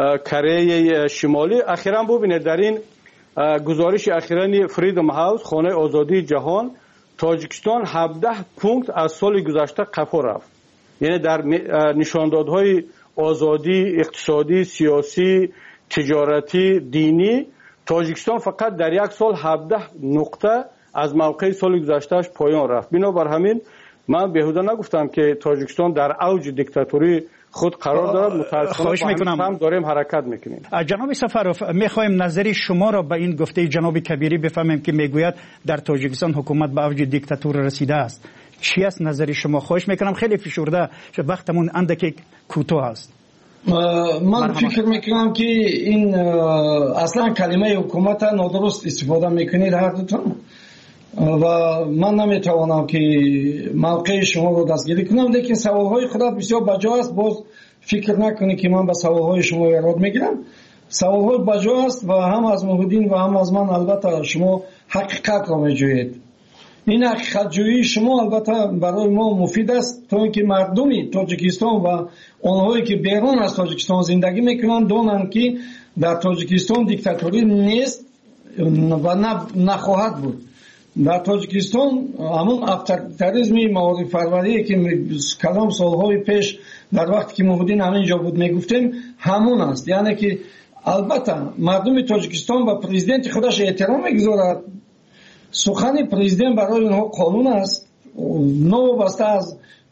کره شمالی. اخیراً ببینید در این گزارش اخیرانی فریدم هاوس، خانه آزادی جهان، تاجیکستان 17 پونکت از سال گذشته قفا رفت. یعنی در نشاندادهای آزادی اقتصادی، سیاسی، تجارتی، دینی تاجیکستان فقط در یک سال 17 نقطه از موقع سال گذشتهش پایان رفت. بنابر همین من بیهوده نگفتم که تاجیکستان در اوج دیکتاتوری خود قرار دارد. متاسفانه هم داریم حرکت میکنیم. جناب سفروف، میخوایم نظری شما را به این گفته جناب کبیری بفهمیم که میگوید در تاجیکستان حکومت به اوج دیکتاتور رسیده است. چی است نظری شما؟ خواهش میکنم خیلی فشرده، وقتمون اندکی کوتاه است. من فکر میکنم که این اصلا کلمه حکومت نادرست استفاده میکنید هر دوتون و من نمیتوانم که موقع شما رو دستگیری کنم، لیکن سوالهای خودت بسیار بجا است. باز فکر نکنی که من به سوالهای شما ایراد میگیرم. سوالهای بجا است و هم از محمدین و هم از من البته شما حقیقت را میجویید. این حقیقت جویی شما البته برای ما مفید است تا اینکه مردمی تاجیکستان و آنهایی که بیرون از تاجیکستان زندگی میکنند دانند که در تاجیکستان دیکتاتوری نیست و نخواهد بود. در تاجیکستان همون افطاریتاریسم معارف پروری که کلام سالهای پیش در وقتی که محمدین همینجا بود میگفتیم همون است. یعنی که البته مردم تاجیکستان به پرزیدنت خودش احترام میگذارد. سخن پرزیدنت برای اونها قانون است، نوبسته از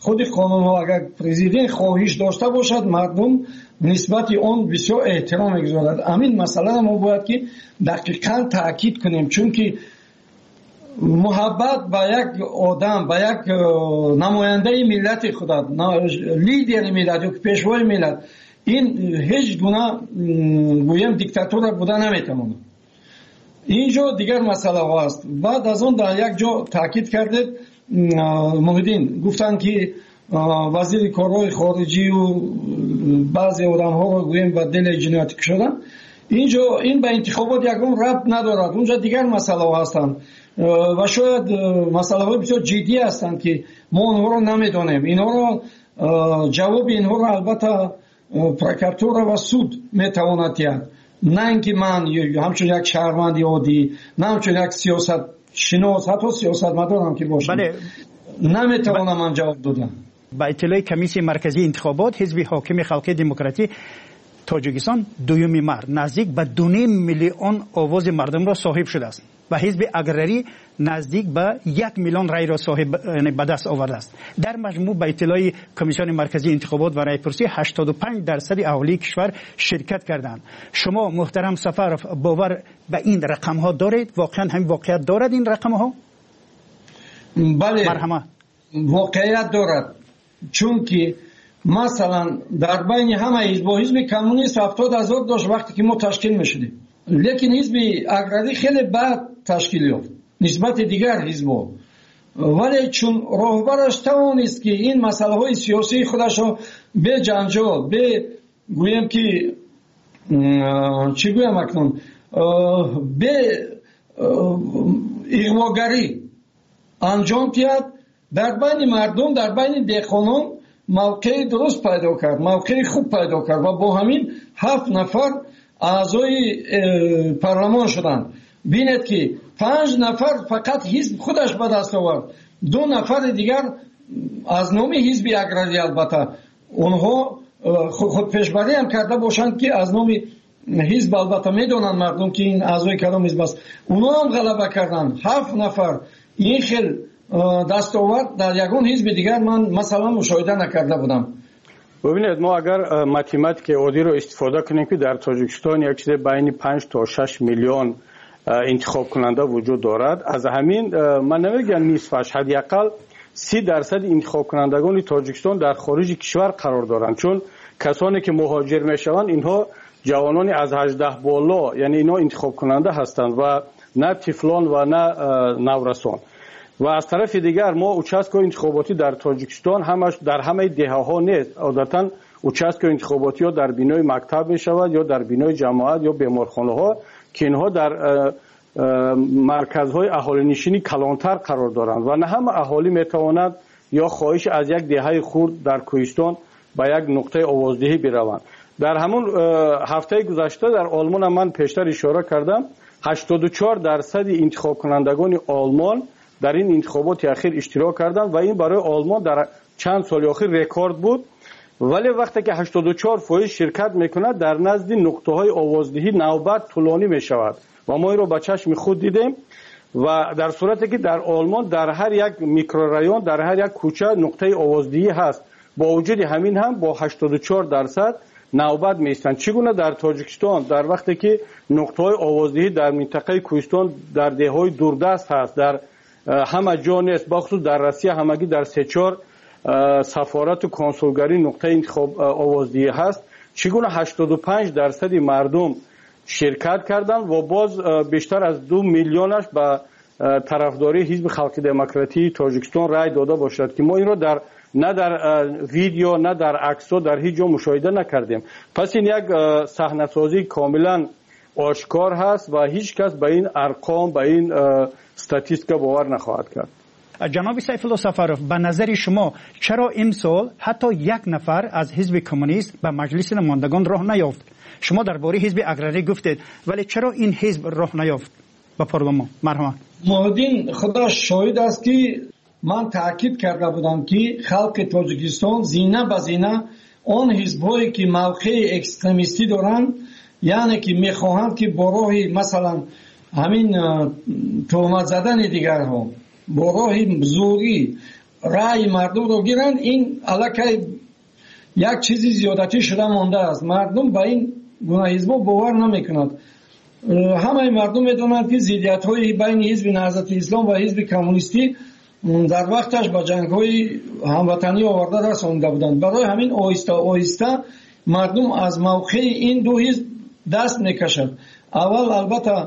خود قانون ها اگر پرزیدنت خواهش داشته باشد مردم نسبت اون بسیار احترام میگذارد. همین مسئله ما باید که دقیقاً تاکید کنیم، چون که محبت به یک آدم، به یک نماینده ملت خدا، لیدر ملت یا پیشوای ملت، این هیچ گونه گویم دیکتاتور بوده نمیتواند. اینجا دیگر مسئله هست. بعد از اون در یک جا تاکید کردید محمدین گفتن که وزیر کارهای خارجی و بعضی آدم ها رو گویم به دل جنایت کشیدن. اینجا این به انتخابات یکم ربط ندارد، اونجا دیگر مسئله هستند و شاید مسئله های بسیار جدی هستند که ما اونها رو نمیدانیم. اینها رو جواب اینها رو البته پروکراتور و سود میتواند دهد، نه اینکه من همچون یک شهروند عادی، نه همچون یک سیاست شناس، حتی سیاستمدارم که باشم نمیتوانم من جواب دادم. با اطلاع کمیسیون مرکزی انتخابات حزب حاکم خلقی دموکراتی تاجیکستان دوم مارس نزدیک به 2.5 میلیون آواز مردم را صاحب شده است و حزب اگرری نزدیک به 1 میلیون رای را صاحب به دست آورده است. در مجموع به اطلاع کمیسیون مرکزی انتخابات و رایپرسی 85% اهالی کشور شرکت کردند. شما محترم سفرов باور به این رقم ها دارید؟ واقعا همین واقعیت دارد این رقم ها؟ بله واقعیت دارد، چون که مثلا در بین همه حزب کمونیست 70,000 داشت وقتی که ما تشکیل میشدیم، لیکن حزب اگرری خیلی بعد تشکیل یافت نسبت دیگر حزب‌ها، ولی چون راهبرش توانست که این مسئله های سیاسی خودش رو به جنجال، به گویم که چی گویم اکنون، به اغواگری انجام داد، در بین مردم، در بین دهقانان موقع درست پیدا کرد، موقع خوب پیدا کرد و با همین 7 نفر اعضای پارلمان شدند. بینید که 5 نفر فقط حزب خودش به دست آورد، 2 نفر دیگر از نام حزب اگرری، البته اونها خود پیشبری هم کرده باشند که از نام حزب، البته میدونن مردم که این اعضای کدام حزب است، اونها هم غلبه کردند. 7 نفر این خیلی دستاورد در یگان حزب دیگر من مثلا مشاهده نکرده بودم. ببینید ما اگر ماتماتیک عادی رو استفاده کنیم که در تاجیکستان یک چیز بین 5 تا 6 میلیون انتخاب کننده وجود دارد، از همین من نمیگم نصفش، حداقل 30% انتخاب کنندگان تاجیکستان در خارج کشور قرار دارند، چون کسانی که مهاجر میشوند اینها جوانانی از 18 بالا، یعنی اینا انتخاب کننده هستند و نه طفلان و نه نورسان. و از طرف دیگر ما اوچسکو انتخاباتی در تاجیکستان همش در همه دهه‌ها نیست، عادتاً اوچسکو انتخاباتی ها در بینای مکتب می شود یا در بینای جماعت یا بیمارخانه ها که اینها در مرکزهای اهالی نشینی کلانتر قرار دارند و نه همه اهالی می تواند یا خواهش از یک دهه خرد در کوهستان به یک نقطه آوازدهی بروند. در همون هفته گذشته در آلمان من پیشتر اشاره کردم 84% انتخاب کنندگان آلمان در این انتخابات اخیر اشتراک کردند و این برای آلمان در چند سال اخیر رکورد بود. ولی وقتی که 84% شرکت میکند در نزد نقطه های آوازدهی نوبت طولانی میشود و ما این رو با چشم خود دیدیم و در صورتی که در آلمان در هر یک میکرورایون، در هر یک کوچه نقطه آوازدهی هست، با وجود همین هم با 84% نوبت میستند. چگونه در تاجیکستان در وقتی که نقطه های آوازدهی در منطقه کوهستان در دههای دوردست هست، در همه جا نیست، بخصوص در روسیه همگی در 3-4 سفارت و کنسولگری نقطه انتخاب آوازدهی هست، چگونه 85% مردم شرکت کردند و باز بیشتر از 2 میلیونش به طرفداری حزب خلق دموکراتی تاجیکستان رای داده باشد که ما این را نه در ویدیو نه در عکس در هیچ جا مشاهده نکردیم. پس این یک صحنه‌سازی کاملا آشکار هست و هیچ کس به این ارقام، به این استاتیستیکا باور نخواهد کرد. جناب سیف الله سفرов، به نظر شما چرا امسال حتی 1 نفر از حزب کمونیست به مجلس نمایندگان راه نیافت؟ شما درباره حزب اگرری گفتید، ولی چرا این حزب راه نیافت به پارلمان؟ مرحبا. محمدین خدا شاهد است که من تاکید کرده بودم که خلق تاجیکستان زینه به زینه آن حزب‌هایی که موقع اکستریمیستی دارند، یعنی که میخواهند که با راه مثلا همین تهمت زدن دیگرها، با راه زوری رأی مردم رو گیرند، این علاکه یک چیزی زیادتی شده مانده است. مردم با این گونه حزب‌ها باور نمی‌کنند. همه مردم می‌دونند که ضدیت‌های بین حزب نهضت اسلام و حزب کمونیستی در وقتش با جنگ‌های هموطنی آورده رسانده بودند. برای همین آهسته آهسته مردم از موقع این دو حزب دست می‌کشند. اول البته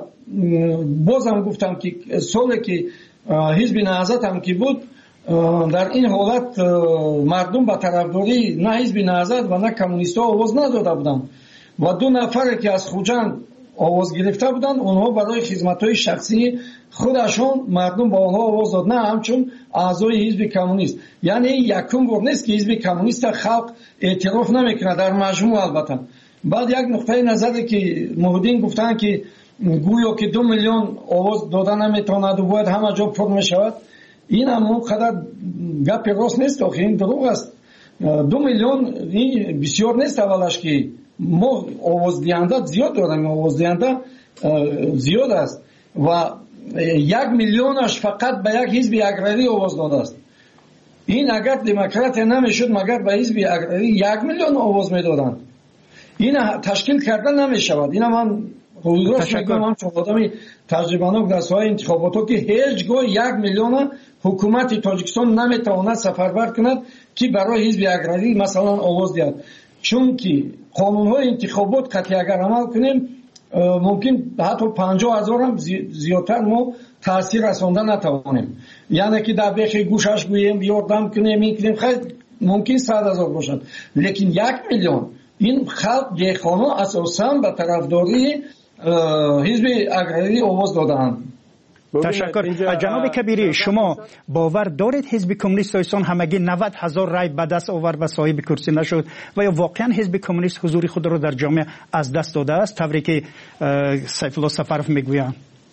بازم گفتم که سالی که حزب نهضت هم که بود، در این حالت مردم به طرفداری نه حزب نهضت و نه کمونیست‌ها آواز نداده بودند و دو نفر که از خوجند آواز گرفته بودند، اونها برای خدمت‌های شخصی خودشون مردم با آنها آواز داد، نه همچون اعضای حزب کمونیست. یعنی یکم بار نیست که حزب کمونیست خلق اعتراف نمیکنه در مجموع. البته بعد یک نقطه نظری که محدین گفتن که گویا که 2 میلیون آواز دادن نمیتواند و باید همه جا پر میشود، این هم اونقدر گپ راست نیست، آخه این دروغ است. 2 میلیون این بسیار نیست. اولش که ما آواز دهنده زیاد داریم، آواز دهنده زیاد است و 1 میلیونش فقط به یک حزب اگراری آواز داده است. این اگر دموکرات نمیشد مگر به حزب اگراری 1 میلیون آواز میدادند. این تشکیل کردن نمیشود. این من راست میگم، هم چون آدمی تجربه‌ناک در ساحه انتخابات که هیچگاه 1 میلیون حکومت تاجیکستان نمیتواند سفربر کند که برای حزب اگراری مثلا آواز دهد، چون که قانون‌های انتخابات قطعی اگر عمل کنیم ممکن حتی 50,000 هم زیادتر ما تاثیر رساندن نتوانیم. یعنی که در بیخ گوشش گوییم یاردم کنیم این کنیم، خیلی ممکن 100,000 باشد، لیکن 1 میلیون این خلق دیخانه اساساً به طرفداری حزب اگراری آواز دادند. تشکر. جناب کبیری، شما باور دارید حزب کمونیست تاجیکستان همگی 90,000 رای به دست آورد و صاحب کرسی نشد و یا واقعا حزب کمونیست حضور خود را در جامعه از دست داده است طوری که سیف الله سفرف میگویند؟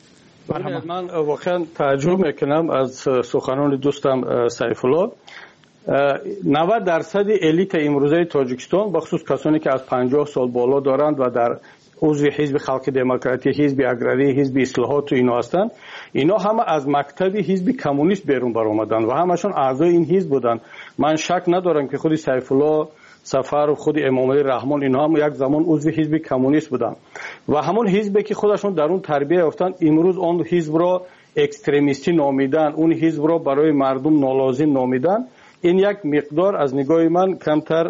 من واقعا تعجب میکنم از سخنان دوستم سیف الله. 90% الیت امروزه تاجیکستان بخصوص کسانی که از 50 سال بالا دارند و در عضو حزب خلق دموکراتی، حزب اگراری، حزب اصلاحات و اینا هستند، اینا همه از مکتب حزب کمونیست بیرون برآمدند و همشون اعضای این حزب بودند. من شک ندارم که خود سیف الله سفر و خود امام علی رحمان اینا هم یک زمان عضو حزب کمونیست بودند و همون حزبی که خودشون در اون تربیت یافتند امروز اون حزب را اکستریمیستی نامیدن، اون حزب را برای مردم نالازم نامیدن. این یک مقدار از نگاه من کمتر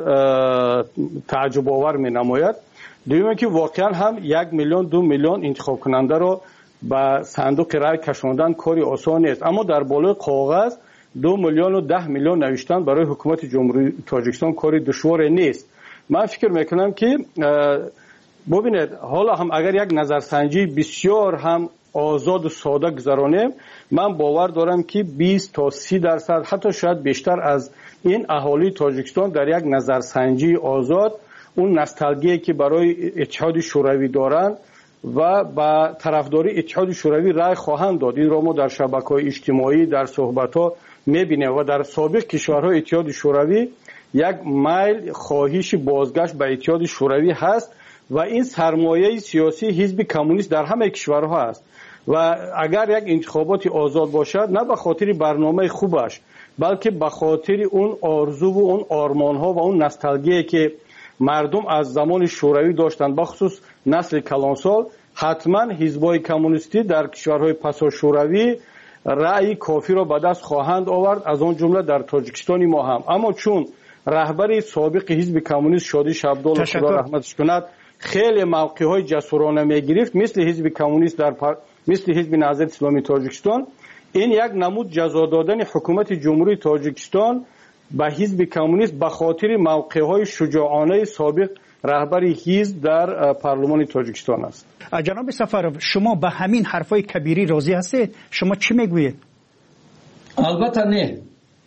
تعجب آور می نماید. دویمه که واقعا هم 1 میلیون 2 میلیون انتخاب کننده را به صندوق رای کشاندن کاری آسان نیست، اما در بالای کاغذ 2 میلیون و 10 میلیون نوشتن برای حکومت جمهوری تاجیکستان کاری دشوار نیست. من فکر میکنم که ببینید حالا هم اگر یک نظرسنجی بسیار هم آزاد و ساده گذرانیم، من باور دارم که 20 تا 30% حتی شاید بیشتر از این اهالی تاجیکستان در یک نظرسنجی آزاد اون نوستالژی که برای اتحاد شوروی دارند و با طرفداری اتحاد شوروی رای خواهند داد. این را ما در شبکه‌های اجتماعی در صحبت‌ها می‌بینیم و در سابق کشورهای اتحاد شوروی یک میل خواهش بازگشت به اتحاد شوروی هست و این سرمایه سیاسی حزب کمونیست در همه کشورها است و اگر یک انتخابات آزاد باشد نه به خاطر برنامه خوبش بلکه به خاطر اون آرزو و اون آرمان‌ها و اون نوستالژی که مردم از زمان شوروی داشتند، بخصوص نسل کلانسال، حتما حزب‌های کمونیستی در کشورهای پسا شوروی رأی کافی را به دست خواهند آورد، از آن جمله در تاجیکستان ما هم. اما چون رهبر سابق حزب کمونیست شادی شبدال خدا رحمتش کند خیلی موقع‌های جسورانه می‌گرفت مثل حزب کمونیست مثل حزب نهضت اسلامی تاجیکستان، این یک نمود جزا دادن حکومت جمهوری تاجیکستان به حزب کمونیست به خاطر موقع‌های شجاعانه سابق رهبر حزب در پارلمان تاجیکستان است. جناب سفرов شما به همین حرفای کبیری راضی هستید؟ شما چی میگویید؟ البته نه،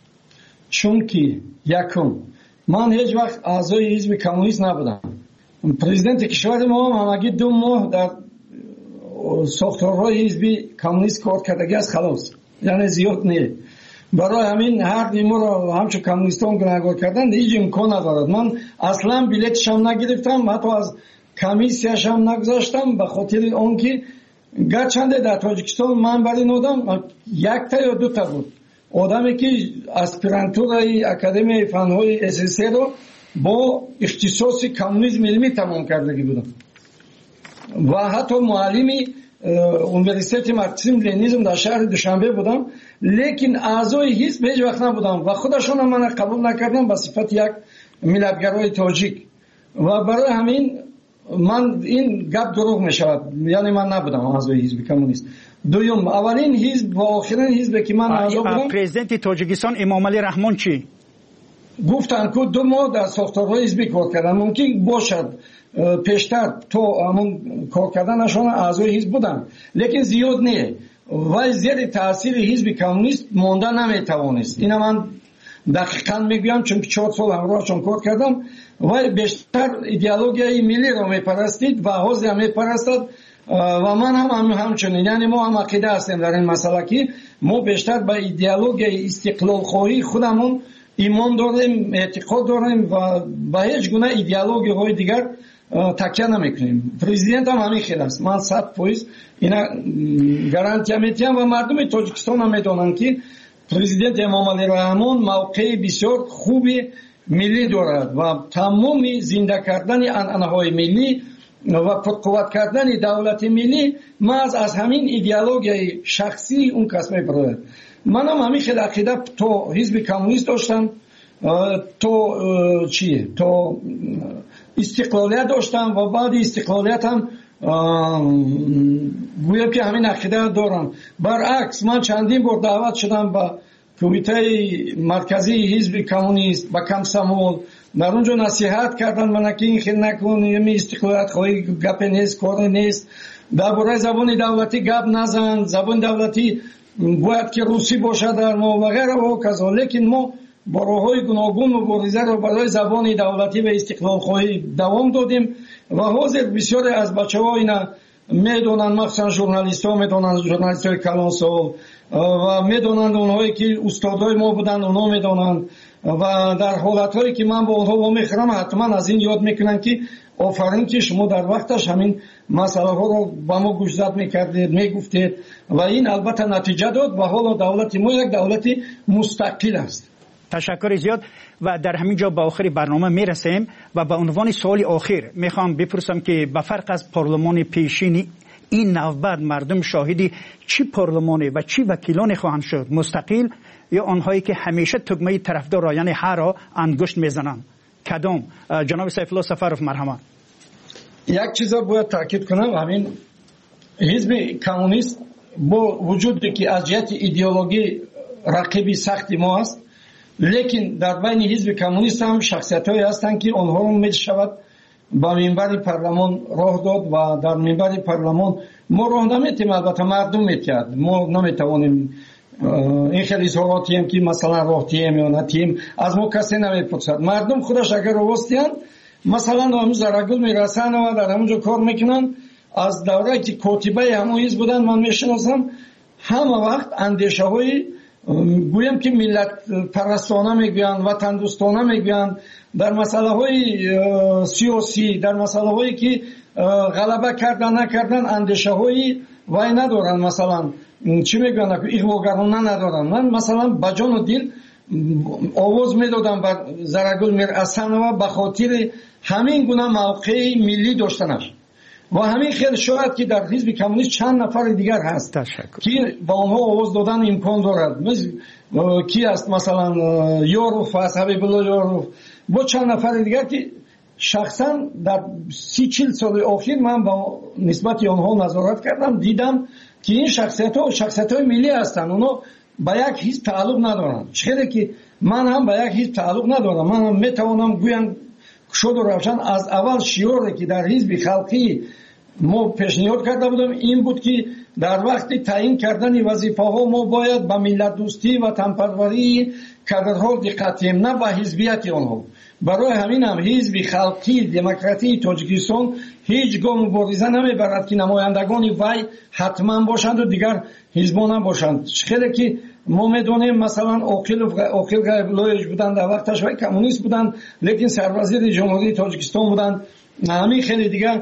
چون که یکم من هیچ وقت اعضای حزب کمونیست نبودم. پرزیدنت کشور ما همگی 2 ماه در ساختارهای حزب کمونیست کار کردگی از خلاص، یعنی زیاد نه. برای همین هر دیمو رو همچون کمونیستان گناهگار کردن هیچ امکان ندارد. من اصلا بلیتش هم نگرفتم، حتی از کمیسیش هم نگذاشتم، به خاطر اون که گرچند در تاجیکستان من برای نودم 1 تا یا 2 تا بود، آدمی که اسپرانتورای اکادمی فنهای SSC رو با اختصاص کمونیسم علمی تمام کردگی بودم و حتی معلمی اونیورسیته مارکسیسم لنینیسم در شهر دوشنبه بودم، لیکن اعضای حزب هیچ وقت نبودم و خودشون هم من قبول نکردم به صفت یک ملتگرای تاجیک و برای همین من این گپ دروغ می شود، یعنی من نبودم اعضای حزب کمونیست. دوم، اولین حزب و آخرین حزب که من اعضا بودم پرزیدنت تاجیکستان امام علی رحمان چی گفتن که 2 ماه در ساختارهای حزبی کار کردن، ممکن باشد پیشتر تو همون کار کردنشان اعضای حزب بودن لیکن زیاد نه و زیر تاثیر حزب کمونیست مانده نمیتوانست. اینا من دقیقاً میگم چون 4 سال همراهشون کار کردم و بیشتر ایدئولوژی ملی را میپرستید و حزب هم میپرستد و من هم همچنین، یعنی ما هم عقیده هستیم در این مسئله که ما بیشتر به ایدئولوژی استقلال خواهی خودمون ایمان داریم، اعتقاد داریم و به هیچ گونه ایدئولوژی های دیگر تکیه نمیکنیم. پرزیدنت هم همین خیلی است، من 100% اینا گارانتی میدم و مردم تاجیکستان هم میدونن که پرزیدنت امام علی رحمان موقع بسیار خوبی ملی دارد و تمام زنده کردن عنعنه‌های ملی و پرقوت کردن دولت ملی محض از همین ایدئولوژی شخصی اون کس میبرد. من هم همین خیلی عقیده تو حزب کمونیست داشتم، تو چیه؟ تو استقلالیت داشتم و بعد استقلالیت هم گویم که همین عقیده دارم. برعکس من چندین بار دعوت شدم به کمیته مرکزی حزب کمونیست با کمسمول، در اونجا نصیحت کردن من که این خیلی نکن، یه استقلالیت خواهی گپ نیست، کار نیست، درباره زبان دولتی گپ نزن، زبان دولتی باید که روسی باشه در ما و غیره و کذا. لیکن ما با راه‌های گوناگون مبارزه را برای زبان دولتی و استقلال خواهی دوام دادیم و حاضر بسیاری از بچه‌ها اینا میدونن، مخصوصا ژورنالیست‌ها میدونن، ژورنالیست‌های کلانسال و میدونن، اونهایی که استادای ما بودن اونا میدونن و در حالت‌هایی که من با اونها میخرم حتما از این یاد میکنن که آفرین که شما در وقتش همین مسئله ها رو با ما گوشزد میکردید، میگفتید و این البته نتیجه داد و حالا دولت ما یک دولت مستقل است. تشکر زیاد و در همین جا به آخر برنامه میرسیم و به عنوان سوال آخر میخوام بپرسم که به فرق از پارلمان پیشین این نوبت مردم شاهدی چی پارلمانی و چی وکیلانی خواهند شد؟ مستقل یا آنهایی که همیشه تگمه طرفدار یعنی هر را انگشت میزنند؟ کدام؟ جناب سیف الله سفرов مرحمت. یک چیز باید تاکید کنم، همین حزب کمونیست با وجودی که از جهت ایدئولوژی رقیبی سخت ما است، لیکن در بین حزب کمونیست هم شخصیت‌هایی هستند که آنها رو میشود با منبر پارلمان راه داد و در منبر پارلمان ما راه نمیتیم، البته مردم میتید، ما نمیتوانیم این خیلی اظهاراتی هم که مثلا راه تیم یا نتیم از ما کسی نمیپرسد. مردم خودش اگر راستیان مثلا همون زرگل میرسن و در همونجا کار میکنن. از دوره که کاتبه همون حزب بودن من میشناسم، همه وقت اندیشه های گویم که ملت پرستانه میگویند، وطن دوستانه میگویند، در مسئله های سیاسی، در مسئله هایی که غلبه کردن نکردن اندیشه هایی وای ندارن، مثلا چی میگویند ایغواگرانه ندارن. من مثلا با جان و دل آواز میدادم بر زرگل میرسن و به خاطر همین گونه موقع ملی داشتنش و همین خیلی شاید که در حزب کمونیست چند نفر دیگر هست که با آنها آواز دادن امکان دارد. کی است مثلا یاروف است، حبیب الله یاروف، با چند نفر دیگر که شخصا در 30-40 سال اخیر من با نسبت آنها نظارت کردم، دیدم که این شخصیت‌های ملی هستند، اونا با یک حزب تعلق ندارند. چرا که من هم با یک حزب تعلق ندارم، من هم میتوانم گویم شد و روشن از اول شعاری که در حزب خلقی ما پیشنهاد کرده بودم این بود که در وقت تعیین کردن وظیفه ها ما باید به ملت دوستی و تنپروری کادرها دقت کنیم، نه به حزبیت آنها. برای همین هم حزب خلقی دموکراتی تاجیکستان هیچ گاه مبارزه نمیبرد که نمایندگان وی حتما باشند و دیگر حزبان هم باشند. خیلی که ما میدونیم مثلا عاقل غیب‌الله بودن، در وقتش وی کمونیست بودن لیکن سروزیر جمهوری تاجیکستان بودن. همین خیلی دیگر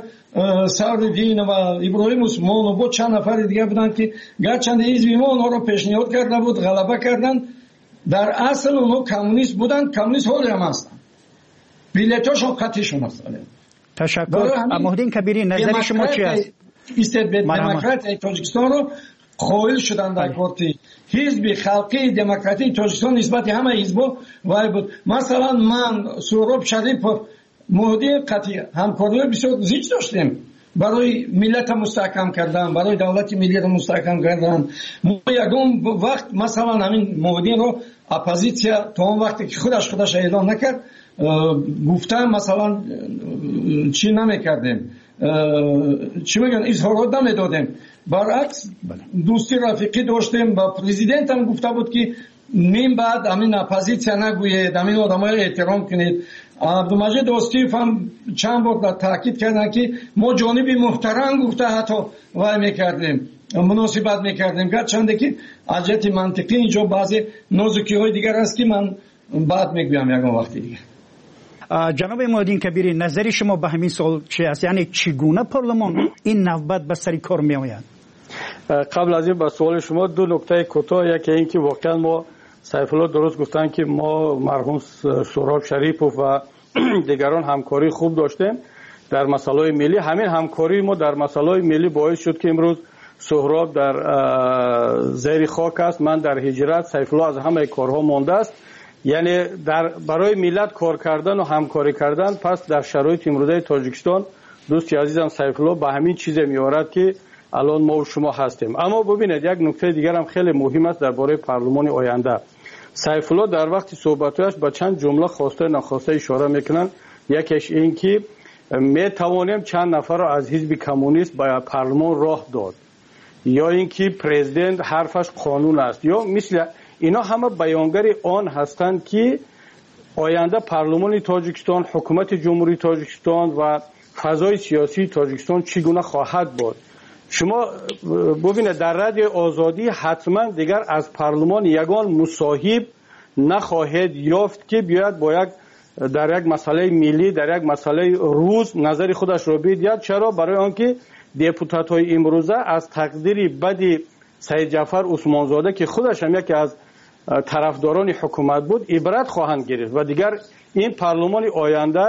سردین و ابراهیم عثمان و بود چند نفر دیگر بودن که گرچند حزب ما اونها رو پیشنهاد کرده بود، غلبه کردند در اصل اونها کمونیست بودن، کمونیست حالی هم هستن، بیلیتاشون خطیشون هستن. تشکر. مهدین کبیری نظر شما چی است؟ دموکرات تاجیکستان رو قائل شدن در کارتی حزب خلقی دموکراتی تاجیکستان نسبت همه حزبا وای بود. مثلا من سهراب شریپов مهدی قطعی همکاری بسیار زیاد داشتیم برای ملت مستحکم کردن، برای دولت ملی رو مستحکم کردن. ما یگان وقت مثلا همین مهدی رو اپوزیسیا تا اون وقتی که خودش اعلام نکرد گفتم مثلا چی نمیکردیم، چی میگن، اظهارات نمیدادیم. برعکس دوستی رفیقی داشتیم. با پرزیدنت هم گفته بود که من بعد همین اپوزیسیا نگوید، همین آدمای احترام کنید. عبدالمجید دوستیف هم چند بار تاکید کردن که ما جانبی محترم گفته حتی وای میکردیم، مناسبت میکردیم، گرچه که از جهت منطقی اینجا بعضی نازکی های دیگر است که من بعد میگویم یکم وقتی دیگه. جناب مهدین کبیری نظر شما به همین سوال چی است؟ یعنی چگونه پارلمان این نوبت به سر کار می آید؟ قبل از این به سوال شما دو نکته کوتاه. یکی این که واقعا ما سیف الله درست گفتن که ما مرحوم سهراب شریپov و دیگران همکاری خوب داشتیم در مسائل ملی. همین همکاری ما در مسائل ملی باعث شد که امروز سهراب در زیر خاک است، من در هجرت، سیف الله از همه کارها مانده است. یعنی برای ملت کار کردن و همکاری کردن. پس در شرایط امروزه تاجیکستان دوستی عزیزم سیف الله به همین چیز میارد که الان ما و شما هستیم. اما ببینید یک نکته دیگر هم خیلی مهم است درباره پارلمان آینده. سیف الله در وقت صحبتش با چند جمله خواسته ناخواسته اشاره میکنن. یکیش این که می توانیم چند نفر را از حزب کمونیست به پارلمان راه داد، یا اینکه پرزیدنت حرفش قانون است، یا مثل اینا همه بیانگر آن هستند که آینده پارلمان تاجیکستان، حکومت جمهوری تاجیکستان و فضای سیاسی تاجیکستان چگونه خواهد بود. شما ببینید در رادیو آزادی حتما دیگر از پارلمان یگان مصاحب نخواهد یافت که بیاید در یک مسئله ملی، در یک مسئله روز نظر خودش را بگوید. چرا؟ برای آنکه دپوتات های امروزه از تقدیر بد سید جعفر عثمانزاده که خودش هم یکی از طرفداران حکومت بود عبرت خواهند گرفت و دیگر این پارلمان آینده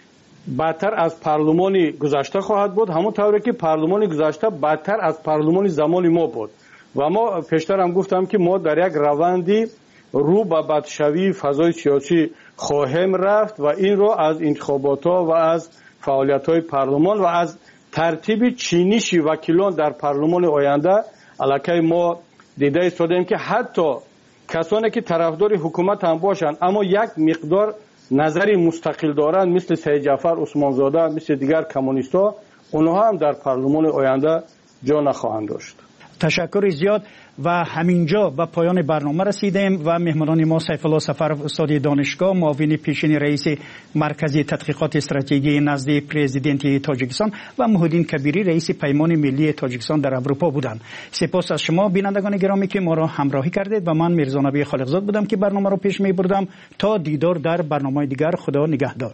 بدتر از پارلمان گذشته خواهد بود، همون طوری که پارلمان گذشته بدتر از پارلمان زمان ما بود. و ما پیشتر هم گفتم که ما در یک روندی رو به بدشوی فضای سیاسی خواهیم رفت و این رو از انتخابات ها و از فعالیت های پارلمان و از ترتیب چینش وکیلان در پارلمان آینده علاقه ما دیده ایستادیم که حتی کسانی که طرفدار حکومت هم باشند اما یک مقدار نظری مستقل دارند مثل سید جعفر عثمانزاده، مثل دیگر کمونیست‌ها، اونها هم در پارلمان آینده جا نخواهند داشت. تشکر زیاد. و همینجا به پایان برنامه رسیدیم و مهمانان ما سیف الله سفرov استاد دانشگاه، معاون پیشین رئیس مرکز تحقیقات استراتژی نزد پرزیدنت تاجیکستان و مهدین کبیری رئیس پیمان ملی تاجیکستان در اروپا بودند. سپاس از شما بینندگان گرامی که ما را همراهی کردید و من میرزا نبی خالقزاد بودم که برنامه را پیش می بردم. تا دیدار در برنامه دیگر، خدا نگهدار.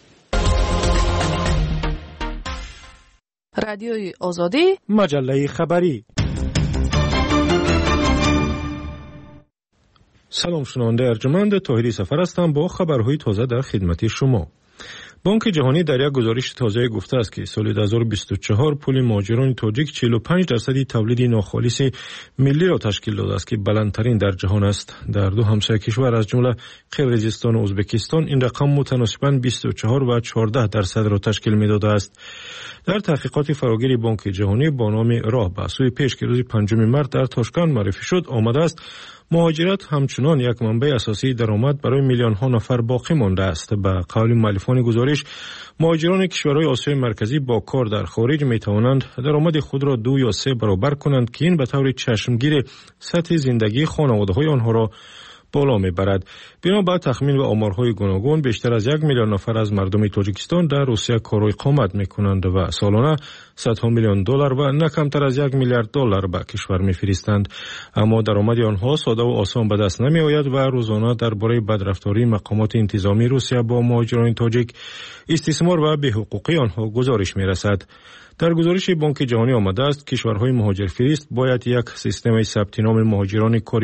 رادیوی آزادی، مجله خبری. سلام، شنونده ارجمند طاهری سفر هستم با خبرهای تازه در خدمت شما. بانک جهانی در یک گزارش تازه گفته است که سال 2024 پول مهاجران تاجیک 45% تولید ناخالص ملی را تشکیل داده است که بلندترین در جهان است. در دو همسایه کشور از جمله قرقیزستان و ازبکستان این رقم متناسباً 24 و 14% را تشکیل می‌داده است. در تحقیقات فراگیر بانک جهانی با نام راه به سوی پیش که روز 5 مارس در تاشکند معرفی شد آمده است مهاجرت همچنان یک منبع اساسی درآمد برای میلیون ها نفر باقی مانده است. به قول مؤلفان گزارش، مهاجران کشورهای آسیای مرکزی با کار در خارج می توانند درآمد خود را 2 یا 3 برابر کنند که این به طور چشمگیر سطح زندگی خانواده‌های آنها را بالا میبرد. بنا به تخمین و آمارهای گوناگون بیشتر از 1 میلیون نفر از مردم تاجیکستان در روسیه کار و اقامت میکنند و سالانه صدها میلیون دلار و نه کمتر از 1 میلیارد دلار به کشور میفرستند. اما درآمد آنها ساده و آسان به دست نمی آید و روزانه درباره بدرفتاری مقامات انتظامی روسیه با مهاجران تاجیک، استثمار و بی‌حقوقی آنها گزارش میرسد. در گزارش بانک جهانی آمده است کشورهای مهاجرفرست باید یک سیستم ثبت نام مهاجران کاری را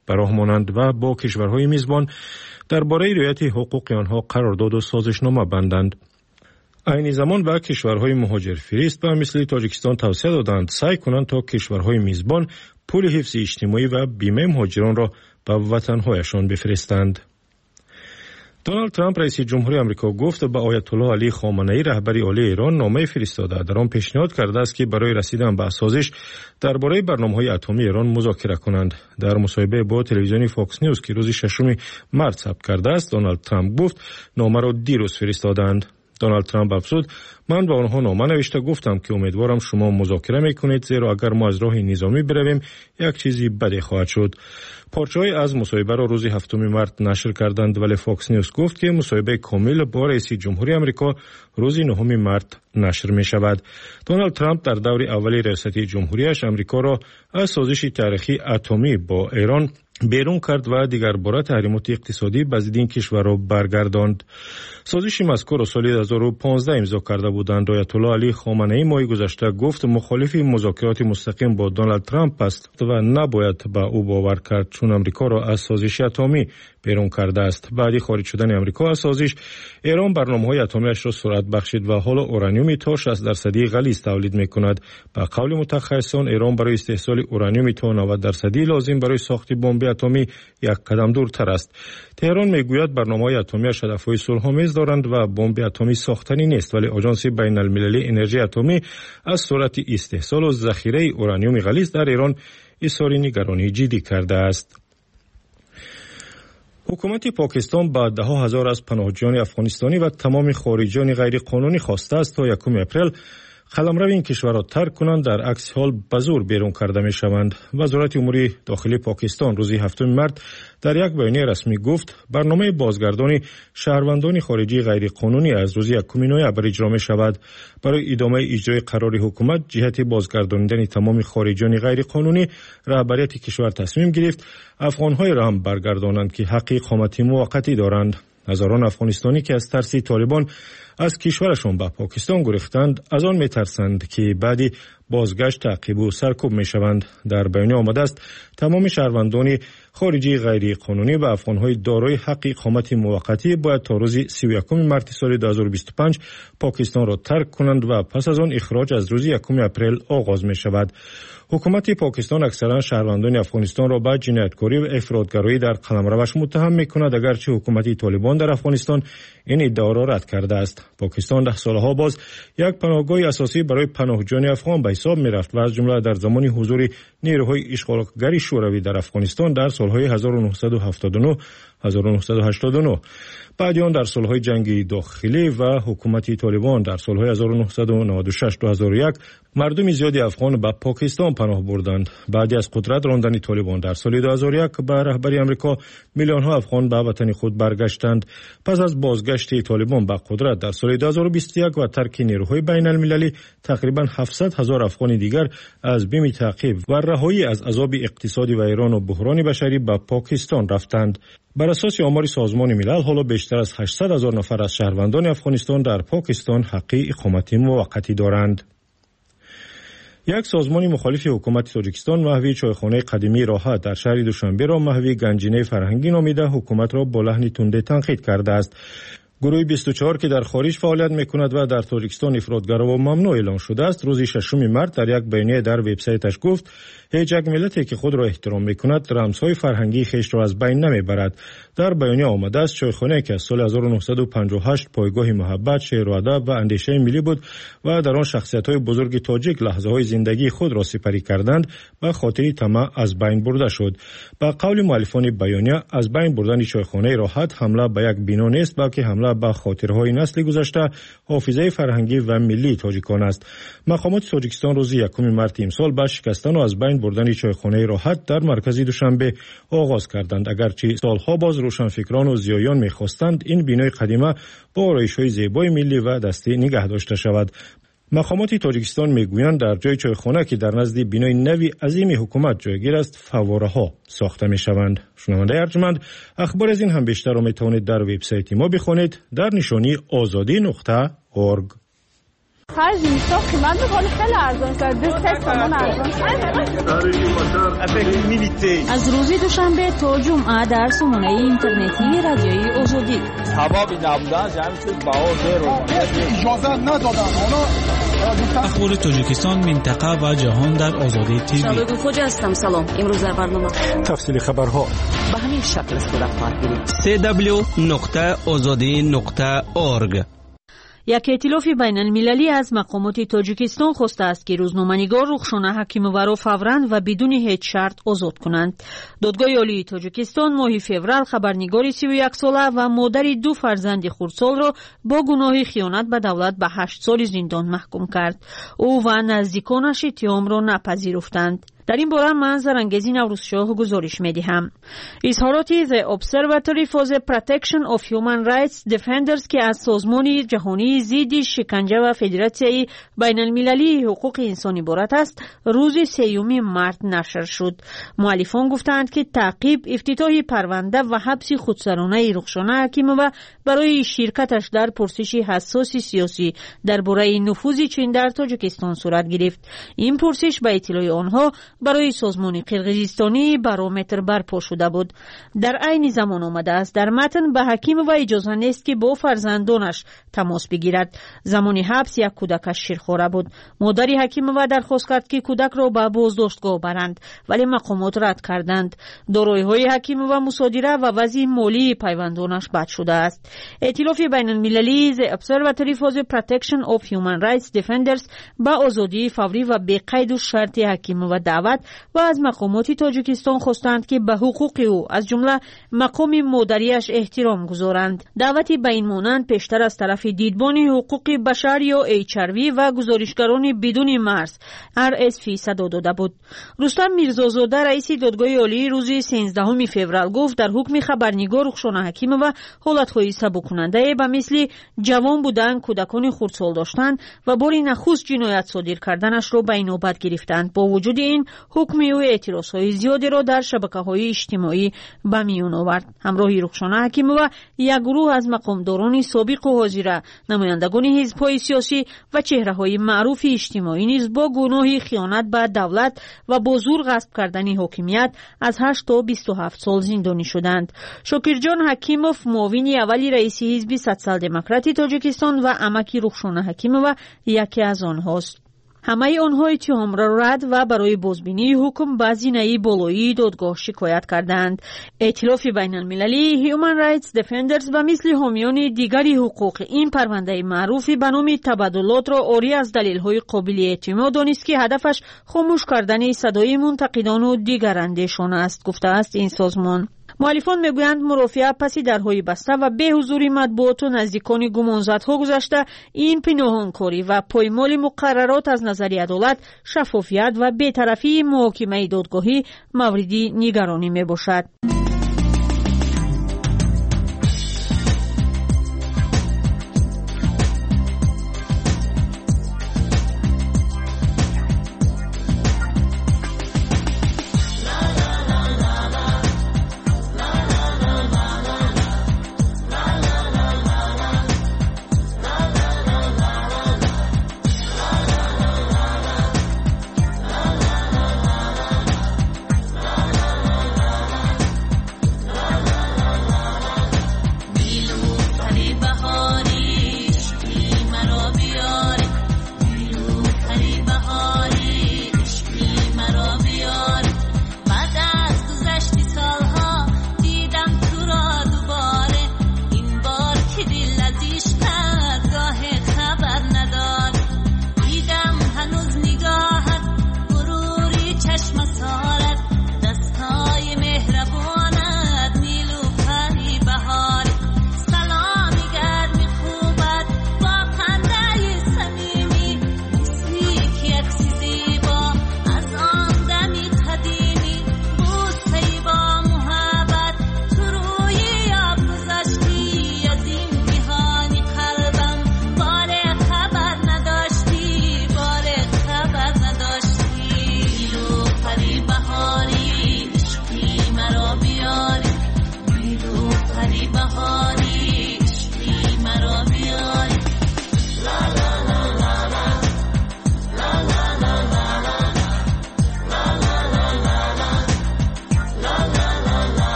به راه مانند و با کشورهای میزبان درباره رعایت حقوق آنها قرارداد و سازشنامه بندند. عین زمان به کشورهای مهاجر فریست و مثل تاجیکستان توصیه دادند سعی کنند تا کشورهای میزبان پول حفظ اجتماعی و بیمه مهاجران را به وطنهایشان بفرستند. دونالد ترامپ رئیس جمهوری آمریکا گفت به آیت الله علی خامنه‌ای رهبر عالی ایران نامه فرستاده. در آن پیشنهاد کرده است که برای رسیدن به سازش درباره برنامه‌های اتمی ایران مذاکره کنند. در مصاحبه با تلویزیون فاکس نیوز که روز 6 مارس ثبت کرده است، دونالد ترامپ گفت نامه را دیروز فرستادند. دونالد ترامپ افزود من به آنها نامه نوشته گفتم که امیدوارم شما مذاکره میکنید، زیرا اگر ما از راه نظامی برویم یک چیزی بدی خواهد شد. پارچه‌ای از مصاحبه را روز 7 مارس نشر کردند، ولی فاکس نیوز گفت که مصاحبه کامل با رئیس جمهوری آمریکا روز 9 مارس نشر می شود. دونالد ترامپ در دور اول ریاست جمهوریش آمریکا را از سازش تاریخی اتمی با ایران بیرون کرد و دیگر باره تحریمات اقتصادی به ضد این کشور را برگرداند. سازش مذکور را سال 2015 امضا کرده بودند. آیت الله علی خامنه‌ای ماه گذشته گفت مخالف مذاکرات مستقیم با دونالد ترامپ است و نباید به او باور کرد چون آمریکا را از سازش اتمی بیرون کرده است. بعد خارج شدن آمریکا از سازش، ایران برنامه‌های اتمیش را سرعت بخشید و حالا اورانیوم تا 60% غلیظ تولید می‌کند. به قول متخصصان ایران برای استحصال اورانیوم تا 90% لازم برای ساخت بمب اتمی یک قدم دورتر است. تهران میگوید برنامه‌های اتمیش هدف‌های صلح‌آمیز دارند و بمب اتمی ساختنی نیست، ولی آژانس بین‌المللی انرژی اتمی از سرعت استحصال و ذخیره اورانیوم غلیظ در ایران اظهار نگرانی جدی کرده است. حکومت پاکستان با ده هزار از پناهجویان افغانستانی و تمام خارجیان غیر قانونی خواسته است تا 1 اپریل قلمرو این کشور را ترک کنند، در عکس حال به زور بیرون کرده می شوند. وزارت امور داخلی پاکستان روز 7 مارس در یک بیانیه رسمی گفت برنامه بازگردانی شهروندان خارجی غیر قانونی از روز 1 نوامبر اجرا می شود. برای ادامه اجرای قرار حکومت جهت بازگرداندن تمام خارجیان غیر قانونی، رهبریت کشور تصمیم گرفت افغان‌های را هم برگردانند که حق اقامت موقتی دارند. هزاران افغانستانی که از ترس طالبان از کشورشان به پاکستان گریختند از آن میترسند که بعدی بازگشت تعقیب و سرکوب میشوند. در بیانیه آمده است تمام شهروندان خارجی غیر قانونی و افغان‌های دارای حق اقامت موقتی باید تا روز 31 مارس سال 2025 پاکستان را ترک کنند و پس از آن اخراج از روز 1 اپریل آغاز می شود. حکومت پاکستان اکثرا شهروندان افغانستان را به جنایتکاری و افراطگرایی در قلمروش متهم می‌کند، اگرچه حکومت طالبان در افغانستان این ادعا را رد کرده است. پاکستان در سالها باز یک پناهگاه اساسی برای پناهجویان افغان به حساب می‌رفت و از جمله در زمان حضور نیروهای اشغالگری شوروی در افغانستان در سالهای 1979 1989 بعد آن در سالهای جنگ داخلی و حکومت طالبان در سالهای 1996 2001 مردم زیادی افغان به پاکستان پناه بردند. بعد از قدرت راندن طالبان در سال 2001 به رهبری آمریکا میلیون ها افغان به وطن خود برگشتند. پس از بازگشت طالبان به قدرت در سال 2021 و ترک نیروهای بین المللی، تقریبا 700,000 افغان دیگر از بیم تعقیب و رهایی از عذاب اقتصادی و ایران و بحران بشری به پاکستان رفتند. بر اساس آمار سازمان ملل حالا بیشتر از 800,000 نفر از شهروندان افغانستان در پاکستان حق اقامت موقتی دارند. یک سازمان مخالف حکومت تاجیکستان محوی چایخانه قدیمی راحت در شهر دوشنبه را محوی گنجینه فرهنگی نامیده حکومت را با لحن تنده تنقید کرده است. گروه 24 که در خارج فعالیت میکند و در تاجیکستان افراطگرا و ممنوع اعلام شده است، روز 6 مارس در یک بیانیه در وبسایتش گفت هیچ یک ملتی که خود را احترام میکند رمزهای فرهنگی خیش را از بین نمیبرد. در بیانیه آمده است چایخانه که از سال 1958 پایگاه محبت، شعر و ادب و اندیشه ملی بود و در آن شخصیت‌های بزرگ تاجیک لحظه‌های زندگی خود را سپری کردند و خاطری طمع از بین برده شد. با قول مؤلفان بیانیه، از بین بردن چایخانه راحت حمله به یک بنا نیست، بلکه حمله به خاطرهای نسل گذشته، حافظه فرهنگی و ملی تاجیکان است. مقامات تاجیکستان روز 1 مارس امسال به شکستن و از بین بردن چایخانه راحت در مرکز دوشنبه آغاز کردند، اگرچه سالها باز روشنفکران و زیایان می‌خواستند این بنای قدیمی با آرایش‌های زیبای ملی و دستی نگه داشته شود. مقامات تاجیکستان میگویند در جای چایخانه که در نزد بنای نوی عظیم حکومت جایگیر است، فواره‌ها ساخته می‌شوند. شنونده ارجمند، اخبار از این هم بیشتر را می‌توانید در وبسایت ما بخوانید در نشانی azadi.org. خرج میشه قیمت ولی خیلی ارزان شد 23 تومان ارزان از روز دوشنبه تا جمعه در سامانه اینترنتی رادیوی آزادی ثوابی نبودن جمع شد بها زیر اجازه ندادن اخبار تاجیکستان منطقه و جهان در آزادی تیوی. شبکه خوجا هستم. سلام. امروز در برنامه تفصیل خبرها به همین شکل صورت خواهد گرفت. www.azadi.org. یک ائتلاف بین المللی از مقامات تاجیکستان خواسته است که روزنامه‌نگار رخشانه حکیموو را فوراً و بدون هیچ شرط آزاد کنند. دادگاه عالی تاجیکستان ماه فوریه خبرنگار 31 ساله و مادر 2 فرزند خردسال را با گناه خیانت به دولت به 8 سال زندان محکوم کرد. او و نزدیکانش اتهام را نپذیرفتند. در این باره من زرنگزی نوروزشاه گزارش می‌دهم. اظهارات The Observatory for the Protection of Human Rights Defenders که از سازمان جهانی ضد شکنجه و فدراسیون بین المللی حقوق انسان عبارت است، روز 3 مارس نشر شد. مؤلفان گفتند که تعقیب افتتاح پرونده و حبس خودسرانه رخشانه حکیموو برای شرکتش در پرسش حساس سیاسی درباره نفوذ چین در تاجیکستان صورت گرفت. این پرسش به اطلاع آنها برای سازمان قرقیزستانی بارومتر برپا شده بود. در عین زمان آمده است در متن به حکیموو اجازه نیست که با فرزندانش تماس بگیرد. زمان حبس یک کودکش شیرخواره بود. مادر حکیموو درخواست کرد که کودک را به بازداشتگاه برند ولی مقامات رد کردند. دارایی‌های حکیموو مصادره و وضع مالی پیوندانش بد شده است. ائتلاف بین المللی The Observatory for the Protection of Human Rights Defenders به آزادی فوری و بی قید و شرط حکیموو دعوت و از مقامات تاجیکستان خواستند که به حقوق او از جمله مقام مادریش احترام گذارند. دعوتی به این مانند پیشتر از طرف دیدبان حقوق بشر یا HRW و گزارشگران بدون مرز RSF صدا داده بود. رستم میرزازاده رئیس دادگاه عالی روز 13 فوریه گفت در حکم خبرنگار رخشانه حکیموو حالت‌های سبک‌کننده به مثل جوان بودن، کودکان خردسال داشتن و بار نخست جنایت صادر کردنش را به نوبت گرفتند. با وجود این حکم او اعتراضهای زیادی را در شبکه‌های اجتماعی به میان آورد. همراه رخشانه حکیموو یک گروه از مقامداران سابق و حاضر، نمایندگان حزب‌های سیاسی و چهره‌های معروف اجتماعی نیز با گناه خیانت به دولت و با زور غصب کردن حاکمیت از 8 تا 27 سال زندانی شدند. شاکرجان حکیموو معاون اولی رئیس حزب سوسیال دموکراتی تاجیکستان و عمک رخشانه حکیموو یکی از آنهاست. همه آنها اتهام را رد و برای بازبینی حکم به زینه بالایی دادگاه شکایت کردند. ائتلاف بین المللی Human Rights Defenders و مثل حامیان دیگری حقوق این پرونده معروف به نام تبادلات را عاری از دلیل‌های قابل اعتماد دانست که هدفش خاموش کردن صدای منتقدان و دیگراندیشان است، گفته است این سازمان. مؤلفان میگویند مرافعه پس درهای بسته و به حضور مطبوعات و نزدیکان گمانزدها گذشته این پنهانکاری و پایمال مقررات از نظر عدالت، شفافیت و بی‌طرفی محاکمه دادگاهی مورد نگرانی میباشد.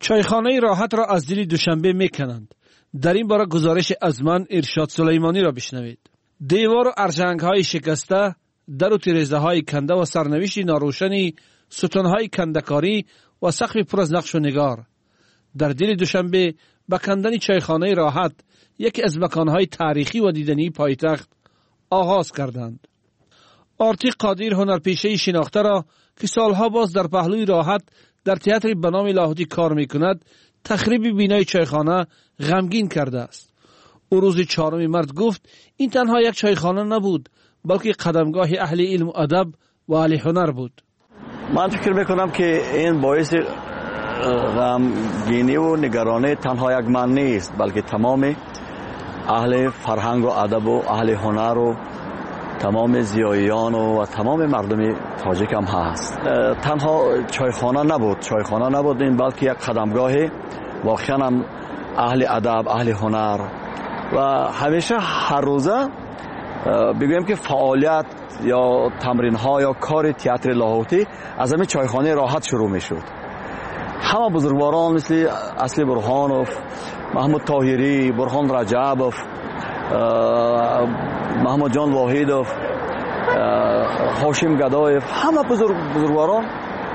چایخانه راحت را از دل دوشنبه میکنند. در این باره گزارش از من ارشاد سلیمانی را بشنوید. دیوار و ارژنگ های شکسته، در و تیرزه های کنده و سرنوشت ناروشنی، ستون های کندکاری و سقف پر از نقش و نگار. در دل دوشنبه به کندن چایخانه راحت، یکی از مکانهای تاریخی و دیدنی پایتخت، آغاز کردند. آرتی قادر هنرپیشه شناخته را که سالها باز در پهلوی راحت در تئاتر به نام لاهوتی کار میکند، تخریب بینای چایخانه غمگین کرده است. او روز 4 مارس گفت این تنها یک چایخانه نبود، بلکه قدمگاه اهل علم و ادب و اهل هنر بود. من فکر میکنم که این باعث غمگینی و نگرانی تنها یک من نیست، بلکه تمام اهل فرهنگ و ادب و اهل هنر و تمام زیاییان و تمام مردم تاجیک هم هست. تنها چایخانه نبود این، بلکه یک قدمگاه واقعا هم اهل ادب، اهل هنر و همیشه هر روزه بگویم که فعالیت یا تمرین ها یا کار تئاتر لاهوتی از همین چایخانه راحت شروع می شد. همه بزرگواران مثل اصلی برهانوف، محمود طاهری، برهان رجبوف، محمد جان واحدوف، هاشم گدایف، همه بزرگواران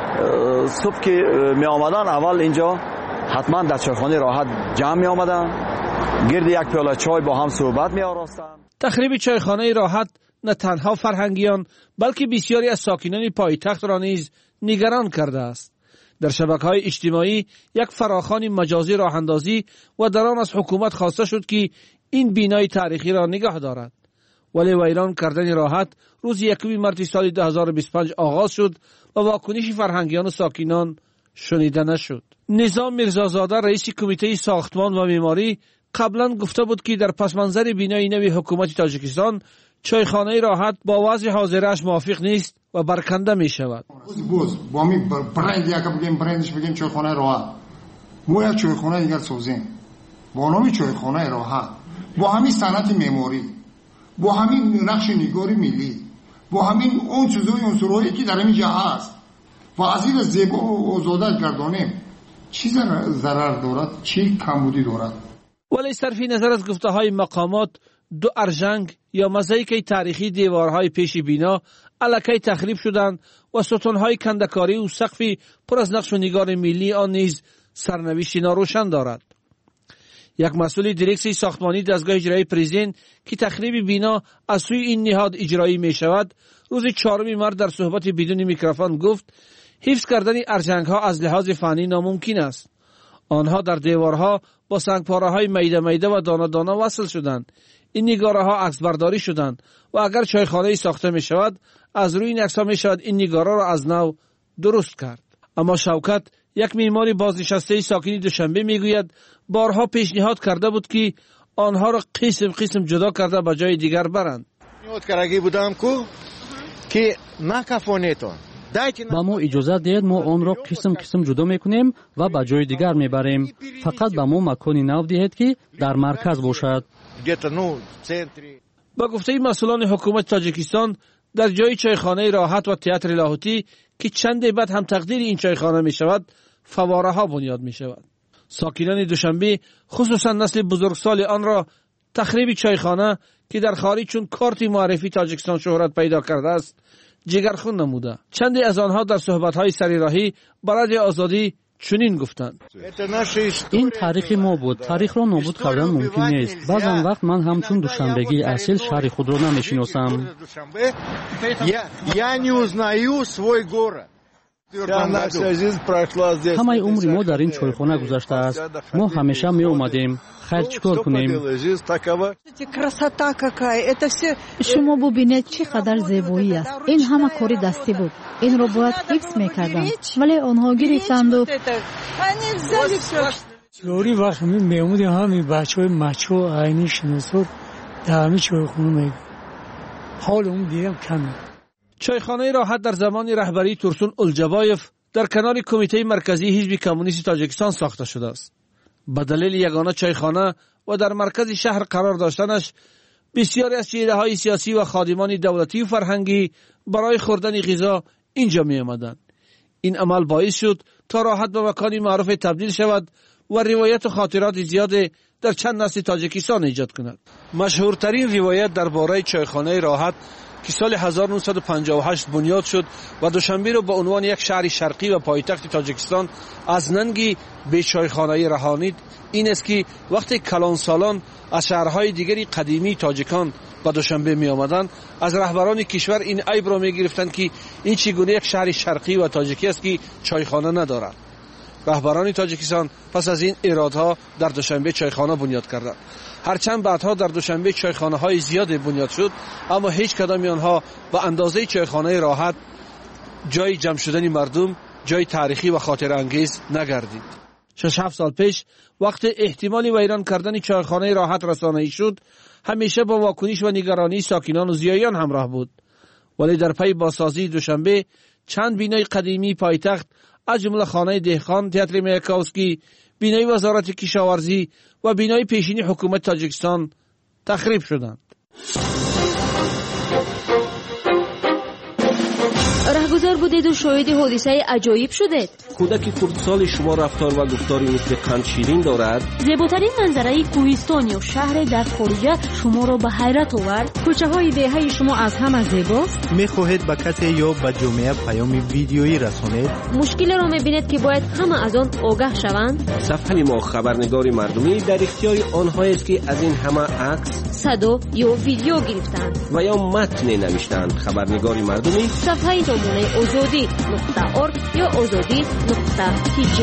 صبح که می آمدن اول اینجا حتما در چایخانه راحت جمع می آمدن، گرد یک پیاله چای با هم صحبت می آراستن. تخریب چایخانه راحت نه تنها فرهنگیان بلکه بسیاری از ساکنان پایتخت را نیز نگران کرده است. در شبکه‌های اجتماعی یک فراخوان مجازی راه اندازی و در آن از حکومت خواسته شد که این بینای تاریخی را نگاه دارد. ولی ویران کردن راحت روز 1 مارس سال 2025 آغاز شد و واکنش فرهنگیان و ساکنان شنیده نشد. نظام میرزازاده رئیس کمیته ساختمان و معماری قبلا گفته بود که در پس منظر بینای نوی حکومت تاجیکستان چایخانه راحت با وضع حاضرش موافق نیست و برکنده می شود. با می برند یک برندش بگیم چایخانه راحت، ما یک چایخانه دیگر سازیم با نام چایخانه راحت، با همین صنعت معماری، با همین نقش نگاری ملی، با همین اون چیزای عنصرهایی که در اینجا هست و از این زیبا و آزاده گردانیم. چی ضرر دارد، چی کمبودی دارد؟ ولی صرف نظر از گفته های مقامات، 2 ارژنگ یا مزایک تاریخی دیوارهای پیش بینا الکی تخریب شدند و ستونهای کندکاری و سقف پر از نقش و نگار ملی آن نیز سرنوشت ناروشن دارد. یک مسئول دیرکسیون ساختمانی دستگاه اجرایی پرزین که تخریب بینا از سوی این نهاد اجرایی می شود، روز 4 مارس در صحبت بدون میکروفون گفت حفظ کردن ارژنگ ها از لحاظ فنی ناممکن است. آنها در دیوارها با سنگپاره های میده میده و دانه دانه وصل شدند. این نگاره ها عکس برداری شدند و اگر چایخانه ساخته می شود از روی این عکس ها می شود این نگاره را از نو درست کرد. اما شوکت، یک معمار بازنشسته ساکن دوشنبه می گوید بارها پیشنهاد کرده بود که آنها را قسم قسم جدا کرده به جای دیگر برند. پیشنهاد کرده بودم که نکفونیتون با ما اجازه دهید ما آن را قسم قسم جدا میکنیم و به جای دیگر میبریم. فقط به ما مکانی نو دهید که در مرکز باشد. با گفته مسئولان حکومت تاجیکستان، در جای چایخانه راحت و تئاتر لاهوتی که چند بعد هم تقدیر این چایخانه می شود، فواره ها بنیاد می شود. ساکنان دوشنبه خصوصا نسل بزرگسال آن را تخریب چایخانه که در خارج چون کارت معرفی تاجیکستان شهرت پیدا کرده است جگرخون نموده. چندی از آنها در صحبت‌های سریراهی برای آزادی چنین گفتند: این تاریخ ما بود. تاریخ را نابود کردن ممکن نیست. بعضن وقت من همچون دوشنبگی اصیل شهر خود را نمیشناسم. همه عمر ما در این چایخانه گذشته است. ما همیشه می اومدیم. خیر چیکار کنیم؟ شما ببینید چقدر زیبایی است. این همه کاری دستی بود. این را باید حفظ میکردند ولی آنها گرفتند و گوری وقت میمودیم همین بچهای مچو عینی شناسور در همین چایخانه میگه حال اون دیدم کمه. چایخانه راحت در زمان رهبری ترسون الجبایف در کنار کمیته مرکزی حزب کمونیست تاجیکستان ساخته شده است. به دلیل یگانه چایخانه و در مرکز شهر قرار داشتنش، بسیاری از چهره‌های سیاسی و خادمان دولتی و فرهنگی برای خوردن غذا اینجا می آمدند. این عمل باعث شد تا راحت به مکانی معروف تبدیل شود و روایت و خاطرات زیاد در چند نسل تاجیکستان ایجاد کند. مشهورترین روایت درباره چایخانه راحت که سال 1958 بنیاد شد و دوشنبه را به عنوان یک شهر شرقی و پایتخت تاجیکستان از ننگی به چایخانه‌ای رهانید، این است که وقتی کلان سالان از شهرهای دیگری قدیمی تاجیکان به دوشنبه می آمدند، از رهبران کشور این عیب را می گرفتند که این چگونه یک شهر شرقی و تاجیکی است که چایخانه ندارد. رهبران تاجیکستان پس از این ایرادها در دوشنبه چایخانه بنیاد کردند. هرچند بعدها در دوشنبه چایخانه های زیاد بنیاد شد، اما هیچ کدام آنها به اندازه چایخانه راحت جای جمع شدن مردم، جای تاریخی و خاطر انگیز نگردید. 6-7 سال پیش وقت احتمالی ویران کردن چایخانه راحت رسانه‌ای شد، همیشه با واکنش و نگرانی ساکنان و زیایان همراه بود. ولی در پی بازسازی دوشنبه چند بینای قدیمی پایتخت از جمله خانه دهقان تئاتر میاکوفسکی، بینای وزارت کشاورزی و بینای پیشینی حکومت تاجیکستان تخریب شدند. رهگذر بودید و شاهد حادثه عجایب شدید. کودک خردسال شما رفتار و گفتاری مثل قند شیرین دارد. زیباترین منظره کوهستانی و شهر در خارجه شما را به حیرت آورد. کوچه های دهه شما از همه زیباست. میخواهید به کسی یا به جامعه پیام ویدیویی رسانید؟ مشکل را میبینید که باید همه از آن آگاه شوند. صفحه ما خبرنگار مردمی در اختیار آنهایی است که از این همه عکس، صدا یا ویدیو گرفتند و یا متن نوشتند. خبرنگار مردمی صفحه نمونه azadi.org یا azadi.tg.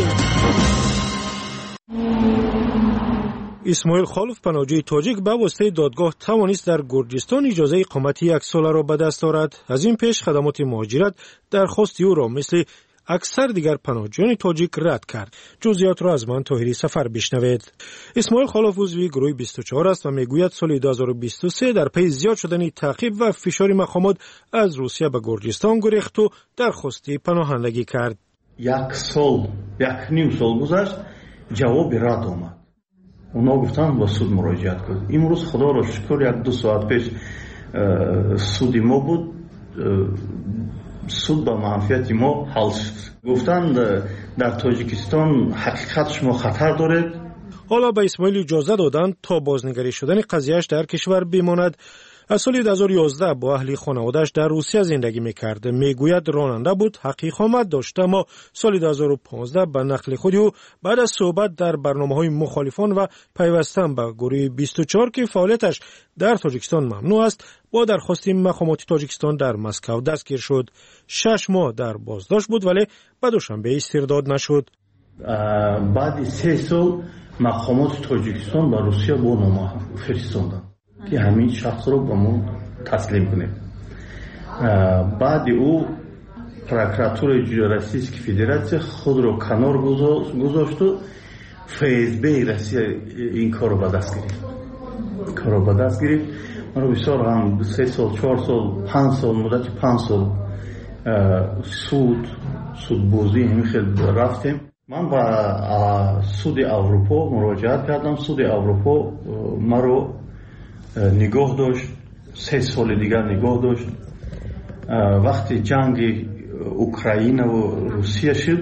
اسماعیل خالف پناهجوی تاجیک به واسطه دادگاه توانست در گرجستان اجازه اقامت 1 ساله را به دست آورد. از این پیش خدمات مهاجرت درخواست او را مثل اکثر دیگر پناهجویان تاجیک رد کرد. جزئیات را از من طاهری سفر بشنوید. اسماعیل خالف عضو گروه 24 است و میگوید سال 2023 در پی زیاد شدن تعقیب و فشار مقامات از روسیه به گرجستان گریخت و درخواستی پناهندگی کرد. 1 سال 1.5 سال گذشت، جواب رد آمد. اونا گفتن با سود مراجعت کنید. امروز خدا را شکر 1-2 ساعت پیش سود ما بود، سود با منفیت ما حل شد. گفتن در تاجیکستان حقیقت شما خطر دارد. حالا به اسماعیل اجازه دادند تا بازنگری شدن قضیهش در کشور بماند. از سال 2011 با اهل خانواده‌اش در روسیه زندگی می‌کرد. میگوید راننده بود، حق اقامت داشت، اما سال 2015 به نقل خود او بعد از صحبت در برنامه‌های مخالفان و پیوستن به گروه 24 که فعالیتش در تاجیکستان ممنوع است، با درخواست مقامات تاجیکستان در مسکو دستگیر شد. 6 ماه در بازداشت بود ولی به دوشنبه استرداد نشد. بعد 3 سال مقامات تاجیکستان به روسیه با نامه فرستادند که همین شخص رو به ما تسلیم کنیم. بعد او پروکراتور روسیه فدراسیون خود رو کنار گذاشت و FSB روسیه این کار رو به دست گرفت. من رو بسیار هم 3 سال 4 سال 5 سال مدت 5 سال سود بازی همین خیلی رفتیم. من با سود اروپا مراجعت کردم. سود اروپا ما رو نگاه داشت، 3 سال دیگر نگاه داشت. وقتی جنگ اوکراین و روسیه شد،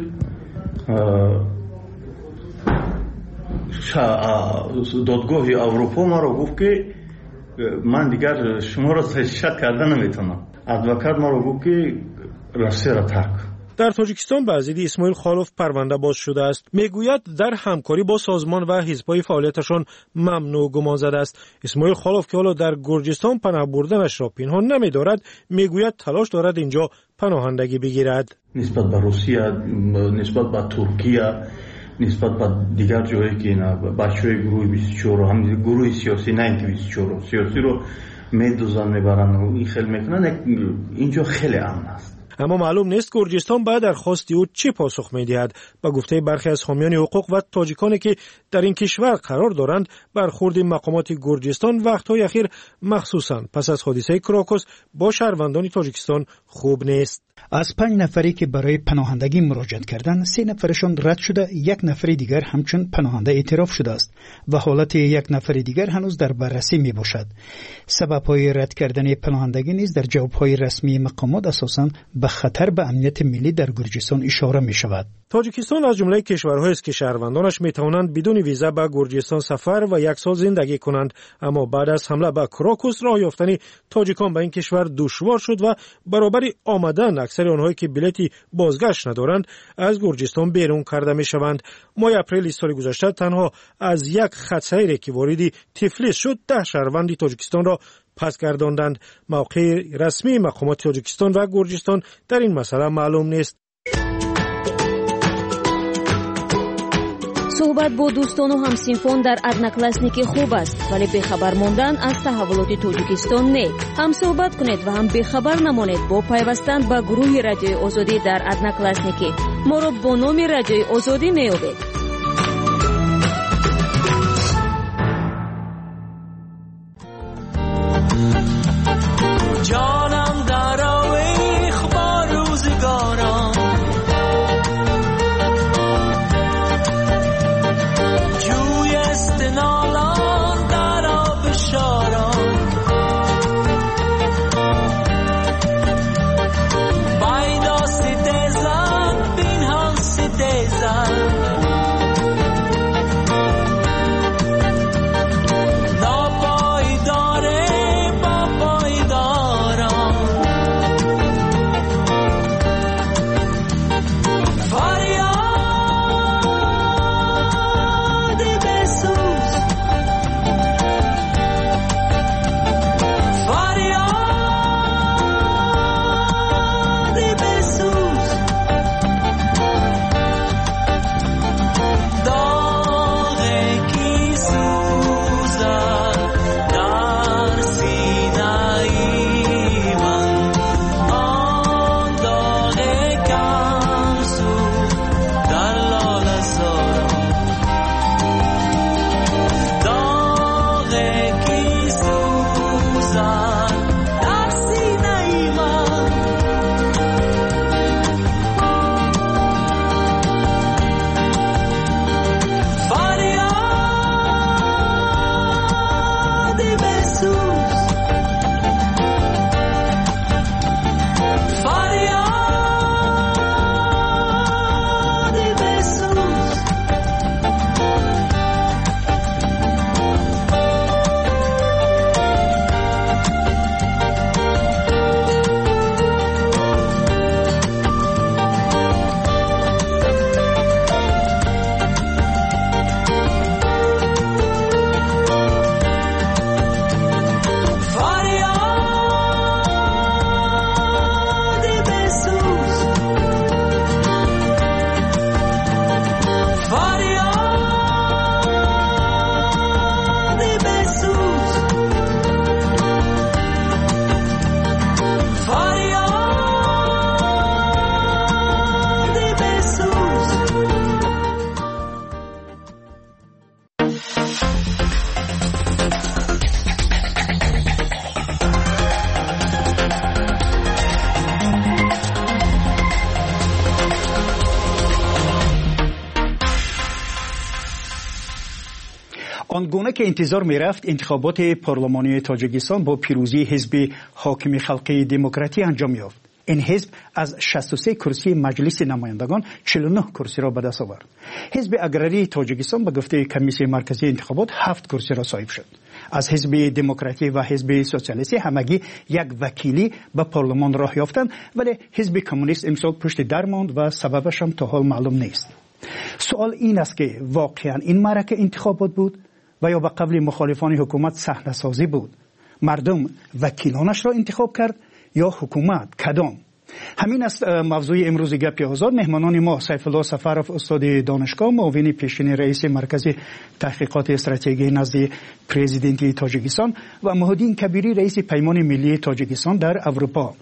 دادگاه اروپا ما رو گفت که من دیگر شما را شک کردن نمیتونم. ادوکات ما رو گفت که روسیه را ترک. در تاجیکستان به ضد اسماعیل خالف پرونده باز شده است. میگوید در همکاری با سازمان و حزب‌های فعالیتشان ممنوع گمان زده است. اسماعیل خالف که حالا در گرجستان پناه بردنش را پنهان نمی‌دارد، میگوید تلاش دارد اینجا پناهندگی بگیرد. نسبت به روسیه، نسبت به ترکیه، نسبت به دیگر جایی که بچه‌های گروه 24 هم گروه سیاسی نه اینکه 24 سیاسی رو میدوزن میبرن و این خیلی میکنن، اینجا خیلی امن است. اما معلوم نیست گرجستان بعد درخواست او چه پاسخ می‌دهد. با گفته برخی از حامیان حقوق و تاجیکانی که در این کشور قرار دارند، برخورد مقامات گرجستان وقت‌های اخیر مخصوصاً پس از حادثه کراکوس با شهروندان تاجیکستان خوب نیست. از 5 نفری که برای پناهندگی مراجعه کردند، 3 نفرشان رد شده، 1 نفر دیگر همچون پناهنده اعتراف شده است و حالت 1 نفر دیگر هنوز در بررسی می باشد. سبب‌های رد کردن پناهندگی نیز در جواب‌های رسمی مقامات اساساً به خطر به امنیت ملی در گرجستان اشاره می شود. تاجیکستان از جمله کشورهایی است که شهروندانش می توانند بدون ویزا به گرجستان سفر و 1 سال زندگی کنند، اما بعد از حمله به کراکوس راه یافتن تاجیکان به این کشور دشوار شد و برابر آمدن اکثر آنهایی که بلیطی بازگشت ندارند از گرجستان بیرون کرده می شوند. ماه اپریل سال گذشته تنها از یک خط سیری که واردی تفلیس شد 10 شهروند تاجیکستان را پس گرداندند. موقع رسمی مقامات تاجیکستان و گرجستان در این مسئله معلوم نیست. صحبت با دوستان و همسینفون در ادناکلاسنیک خوب است، ولی بخبر ماندن از تحولات تاجیکستان نه. هم صحبت کنید و هم بخبر نمانید با پیوستن به گروه رادیوی آزادی در ادناکلاسنیک. ما را با نام رادیوی آزادی میابید. جانم در آویخ با روزگارم، جوی استنالان در آب شارم، بایدا ستیزن بینهان ستیزن، آنگونه که انتظار می رفت انتخابات پارلمانی تاجیکستان با پیروزی حزب حاکم خلقی دموکراتی انجام یافت. این حزب از 63 کرسی مجلس نمایندگان 49 کرسی را به دست آورد. حزب اگراری تاجیکستان به گفته کمیسیون مرکزی انتخابات 7 کرسی را صاحب شد. از حزب دموکراتی و حزب سوسیالیستی همگی یک وکیلی به پارلمان راه یافتند، ولی حزب کمونیست امسال پشت در ماند و سببش هم تا حال معلوم نیست. سوال این است که واقعا این معرکه انتخابات بود و یا به قبل مخالفان حکومت صحنه سازی بود؟ مردم وکیلانش را انتخاب کرد یا حکومت؟ کدام؟ همین است موضوع امروز گپ آزاد. مهمانان ما سیف الله سفرов استاد دانشگاه، معاون پیشین رئیس مرکز تحقیقات استراتژی نزد پرزیدنت تاجیکستان و مهدین کبیری رئیس پیمان ملی تاجیکستان در اروپا.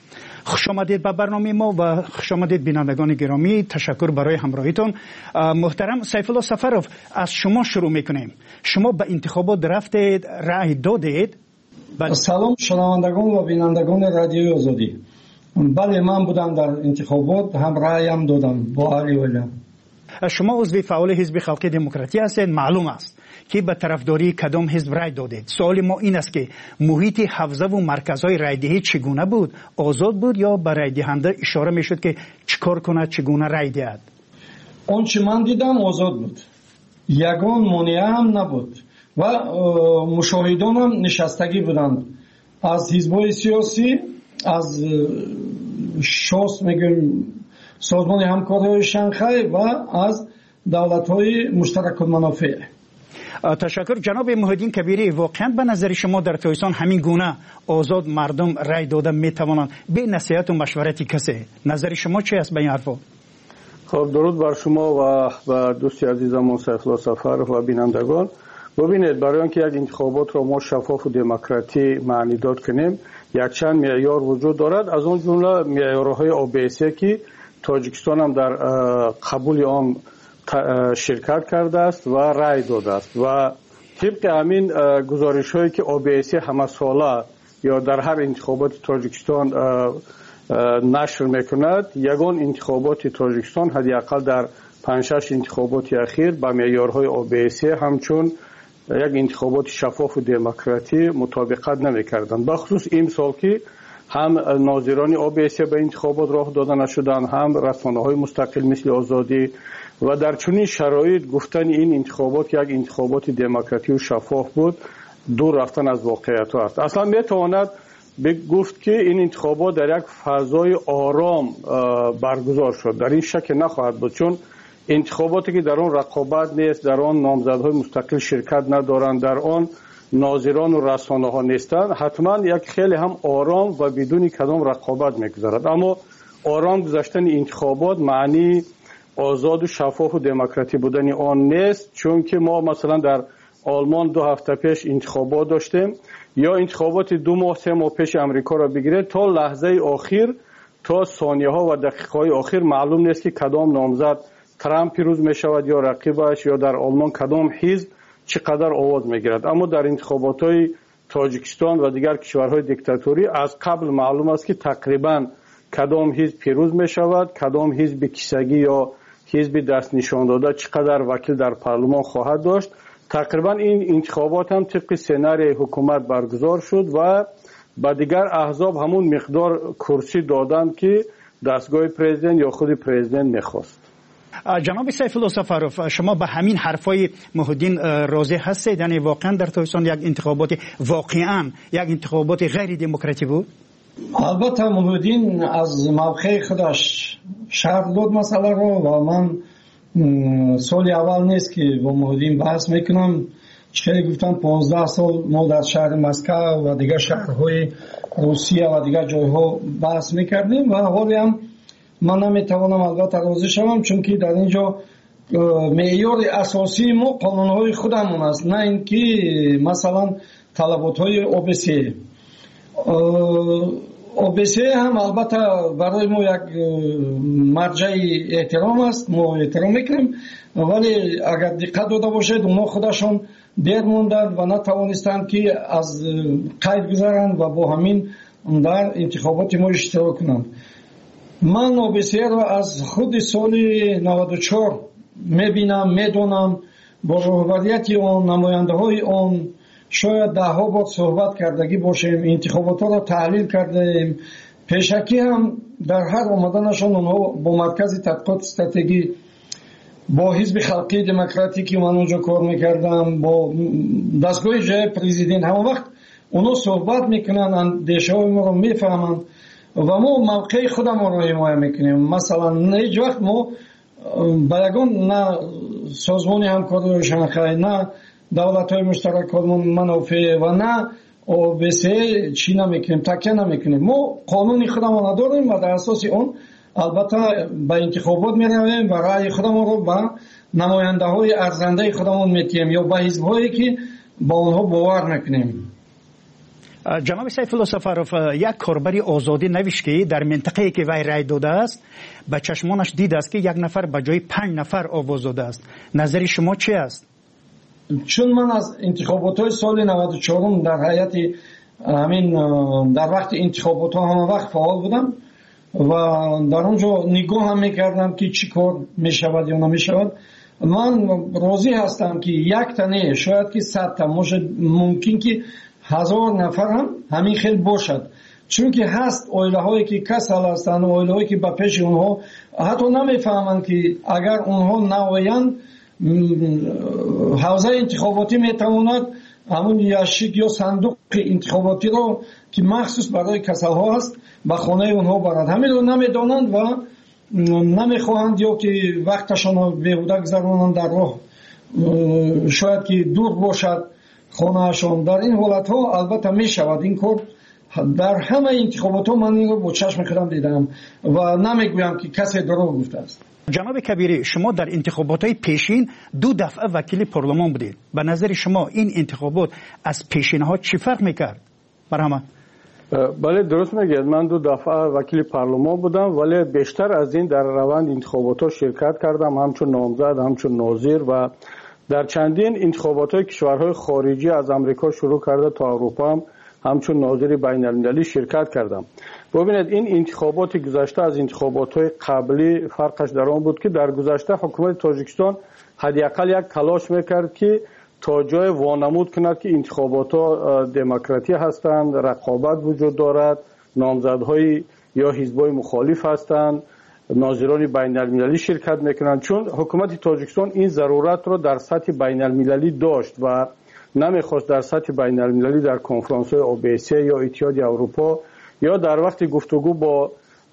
خوش آمدید به برنامه ما و خوش آمدید بینندگان گرامی. تشکر برای همراهیتون. محترم سیف الله سفرов، از شما شروع میکنیم. شما به انتخابات رفتید، رأی دادید؟ سلام شنوندگان و بینندگان رادیوی آزادی. بله، من بودم در انتخابات، هم رأیم دادم با علی ولیم. شما عضو فعال حزب خلقی دموکراتی هستید. معلوم است که به طرفداری کدام حزب رای دادید. سوال ما این است که محیط حوزه و مرکزهای رای دهی چگونه بود؟ آزاد بود یا به رای دهنده اشاره میشد که چیکار کنه، چگونه رای دهد؟ آنچه من دیدم آزاد بود، یگان مانع هم نبود و مشاهدان هم نشستگی بودند از حزب‌های سیاسی، از شاست میگیم سازمان همکاری شانگهای و از دولت‌های مشترک المنافع. تشکر جناب محیدین کبیری. واقعا به نظر شما در تایستان همین گونه آزاد مردم رای داده میتوانند به نصیحت و مشورت کسی؟ نظر شما چی است به این حرفا؟ خب درود بر شما و دوستی عزیزمون سیفالله سفر و بینندگان. ببینید، برای اینکه یک انتخابات را ما شفاف و دموکراتی معنی داد کنیم یک چند معیار وجود دارد، از اون جمله معیارهای OBSE که تاجیکستان هم در قبول آن شرکت کرده است و رای داده است و طبق همین گزارش هایی که OBSE همه ساله یا در هر انتخابات تاجیکستان نشر میکند، یگان انتخابات تاجیکستان حداقل در 5-6 انتخابات اخیر با معیارهای OBSE همچون یک انتخابات شفاف و دموکراتی مطابقت نمیکردند. بخصوص این سال که هم ناظران OBSE به انتخابات راه داده نشدند، هم رسانه‌های مستقل مثل آزادی، و در چنین شرایط گفتن این انتخابات یک انتخابات دموکراتی و شفاف بود دور رفتن از واقعیت است. اصلا میتواند گفت که این انتخابات در یک فضای آرام برگزار شد، در این شک نخواهد بود، چون انتخاباتی که در آن رقابت نیست، در آن نامزدهای مستقل شرکت ندارند، در آن ناظران و رسانه ها نیستند، حتما یک خیلی هم آرام و بدون کدام رقابت میگذرد. اما آرام گذشتن انتخابات معنی آزاد و شفاف و دموکراتی بودن آن نیست، چون که ما مثلا در آلمان 2 هفته پیش انتخابات داشتیم، یا انتخابات 2 ماه 3 ماه پیش امریکا را بگیرید، تا لحظه آخر، تا ثانیه ها و دقیقه های آخر معلوم نیست که کدام نامزد ترامپ پیروز می شود یا رقیبش، یا در آلمان کدام حزب چقدر آواز می گیرد. اما در انتخابات های تاجیکستان و دیگر کشورهای دیکتاتوری از قبل معلوم است که تقریبا کدام حزب پیروز می شود، کدام حزب کیسگی یا حزب دست نشان داده چقدر وکیل در پارلمان خواهد داشت. تقریبا این انتخابات هم طبق سناریوی حکومت برگزار شد و با دیگر احزاب همون مقدار کرسی دادند که دستگاه پرزیدنت یا خود پرزیدنت میخواست. جناب سیفالله سفروف، شما به همین حرفای محیدین راضی هستید؟ یعنی واقعا در تایستان یک انتخابات واقعا یک انتخابات غیر دموکراتی بود؟ البته محیدین از موقع خودش شرح داد مسئله رو و من سال اول نیست که با محیدین بحث میکنم. چه گفتم 15 سال ما در شهر مسکو و دیگر شهرهای روسیه و دیگر جایها بحث میکردیم و حالی هم من نمیتوانم البته راضی شوم، چون که در اینجا معیار اساسی ما قانونهای خودمون است، نه اینکه مثلا طلباتهای OBSE. OBSE هم البته برای ما یک مرجع احترام است، ما احترام میکنیم، ولی اگر دقت داده باشید اونا خودشون دیر موندند و نتوانستند که از قید گذارند و با همین در انتخابات ما اشتراک کنند. من OBSE را از خود سال 94 میبینم، میدونم، با رهبریت آن، نماینده های آن شاید 10 بار صحبت کردگی باشیم، انتخابات را تحلیل کردیم. پیشکی هم در هر آمدنشان اونها با مرکز تحقیقات استراتژی، با حزب خلقی دموکراتیک که من اونجا کار میکردم، با دستگاه جای پرزیدنت، همه وقت اونها صحبت میکنن، اندیشه های ما رو میفهمن و ما موقع خودم رو حمایت میکنیم. مثلا هیچ وقت ما با یگان نه سازمان همکاری شانگهای، نه دولت‌های مشترک المنافع و نه OBSE چی نمیکنیم، تکیه نمیکنیم. ما قانون خودمون نداریم و در اساس اون البته به انتخابات میرویم و رأی خودمون رو به نماینده های ارزنده خودمون میتیم یا به حزب هایی که با اونها باور میکنیم. جناب سیفالله سفروف، یک کاربری آزادی نوشت که در منطقه‌ای که وی رای داده است به چشمانش دیده است که 1 نفر به جای 5 نفر آواز داده است. نظر شما چی است؟ چون من از انتخابات های سال 94 در هیئت همین در وقت انتخابات ها همه وقت فعال بودم و در اونجا نگاه هم میکردم که چی کار میشود یا نمیشود من راضی هستم که یک تنه شاید که 100 تا ممکن که 1000 نفر هم همین خیلی باشد، چون که هست اویله هایی که کسل هستند، اویله هایی که به پیش اونها حتی نمیفهمند که اگر اونها نوایند حوزه انتخاباتی میتواند همون یاشیک یا صندوق انتخاباتی رو که مخصوص برای کسل ها هست به خانه اونها برد. همین رو نمیدانند و نمیخواهند یا که وقتشان رو بیهوده گذرانند در راه، شاید که دور باشد خانهشان. در این حالت ها البته میشود این کار. در همه انتخابات ها من این رو با چشم خودم دیدم و نمیگویم که کسی دروغ گفته است. جناب کبیری، شما در انتخابات های پیشین 2 دفعه وکیل پارلمان بودید. به نظر شما این انتخابات از پیشین ها چی فرق میکرد برای؟ بله درست میگید، من 2 دفعه وکیل پارلمان بودم، ولی بیشتر از این در روند انتخابات ها شرکت کردم، همچون نامزد، همچون ناظر و در چندین انتخابات های کشورهای خارجی از امریکا شروع کرده تا اروپا هم همچون ناظر بین المللی شرکت کردم. ببینید این انتخابات گذشته از انتخابات های قبلی فرقش در آن بود که در گذشته حکومت تاجیکستان حداقل یک تلاش میکرد که تا جای وانمود کند که انتخابات ها دموکراتی هستند، رقابت وجود دارد، نامزدهای یا حزبای مخالف هستند، ناظران بین المللی شرکت میکنند. چون حکومت تاجیکستان این ضرورت را در سطح بین المللی داشت و نمیخواست در سطح بین المللی در کنفرانس های OBSE یا اتحادیه اروپا یا در وقت گفتگو با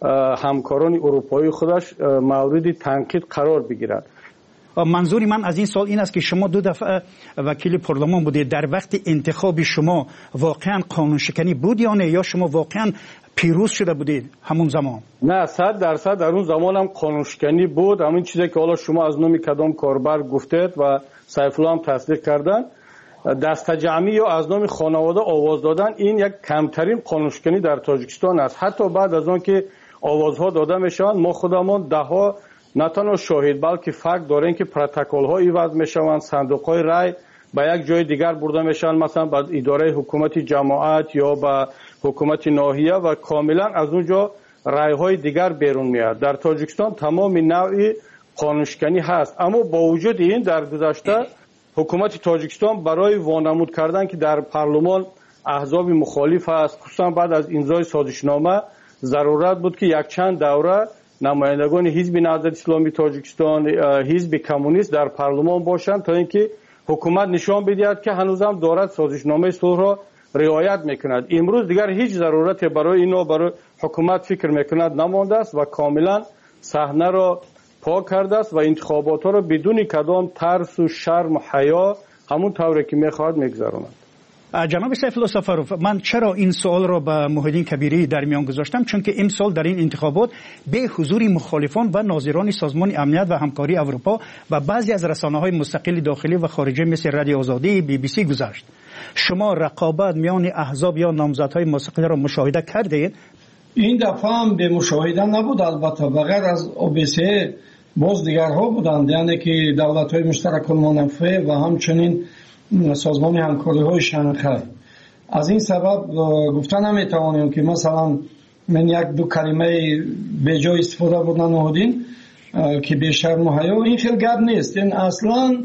همکاران اروپایی خودش مورد تنقید قرار بگیرد. منظور من از این سال این است که شما 2 دفعه وکیل پارلمان بودید، در وقت انتخاب شما واقعا قانون شکنی بود یا نه، یا شما واقعا پیروز شده بودید همون زمان؟ نه 100% در اون زمان هم قانون شکنی بود. همین چیزی که حالا شما از نام کدام کاربر گفتید و سیف الله هم تصدیق کردن، دست جمعی یا از نام خانواده آواز دادن، این یک کمترین قانون شکنی در تاجیکستان است. حتی بعد از آن که آوازها داده میشوند ما خودمان دهها نه تنها شاهد بلکه فکت داریم که پروتکل ها ایواز میشوند، صندوق های رای به یک جای دیگر برده میشن، مثلا به اداره حکومت جماعت یا به حکومت ناحیه و کاملا از اونجا رای های دیگر بیرون میاد. در تاجیکستان تمام نوعی قانون شکنی هست، اما با وجود این در گذشته حکومت تاجیکستان برای وانمود کردن که در پارلمان احزاب مخالف است، خصوصا بعد از امضای سازشنامه ضرورت بود که یک چند دوره نمایندگان حزب نهضت اسلامی تاجیکستان، حزب کمونیست در پارلمان باشند تا اینکه حکومت نشان بدهد که هنوزم دارد سازشنامه صلح را رعایت میکند. امروز دیگر هیچ ضرورت برای اینا برای حکومت فکر میکند نمانده است و کاملا صحنه را پاک کرده است و انتخابات ها را بدون کدام ترس و شرم و حیا همون طوری که میخواد میگذراند. جناب سیف الله سفروف، من چرا این سوال را به محیدین کبیری در میان گذاشتم؟ چون که امسال در این انتخابات به حضور مخالفان و ناظران سازمان امنیت و همکاری اروپا و بعضی از رسانه‌های مستقل داخلی و خارجی مثل رادیو آزادی BBC گذشت. شما رقابت میان احزاب یا نامزدهای مستقل را مشاهده کردید؟ این دفعه هم به مشاهده نبود، البته بغیر از OBSE باز دیگرها بودند، یعنی که دولت‌های مشترک المنافع و همچنین سازمان همکاری های شانگهای. از این سبب گفتن نمیتوانیم که مثلا من 1-2 کلمه به جای استفاده بودن نهادین که به شرم و حیا، این خیلی گپ نیست. این اصلا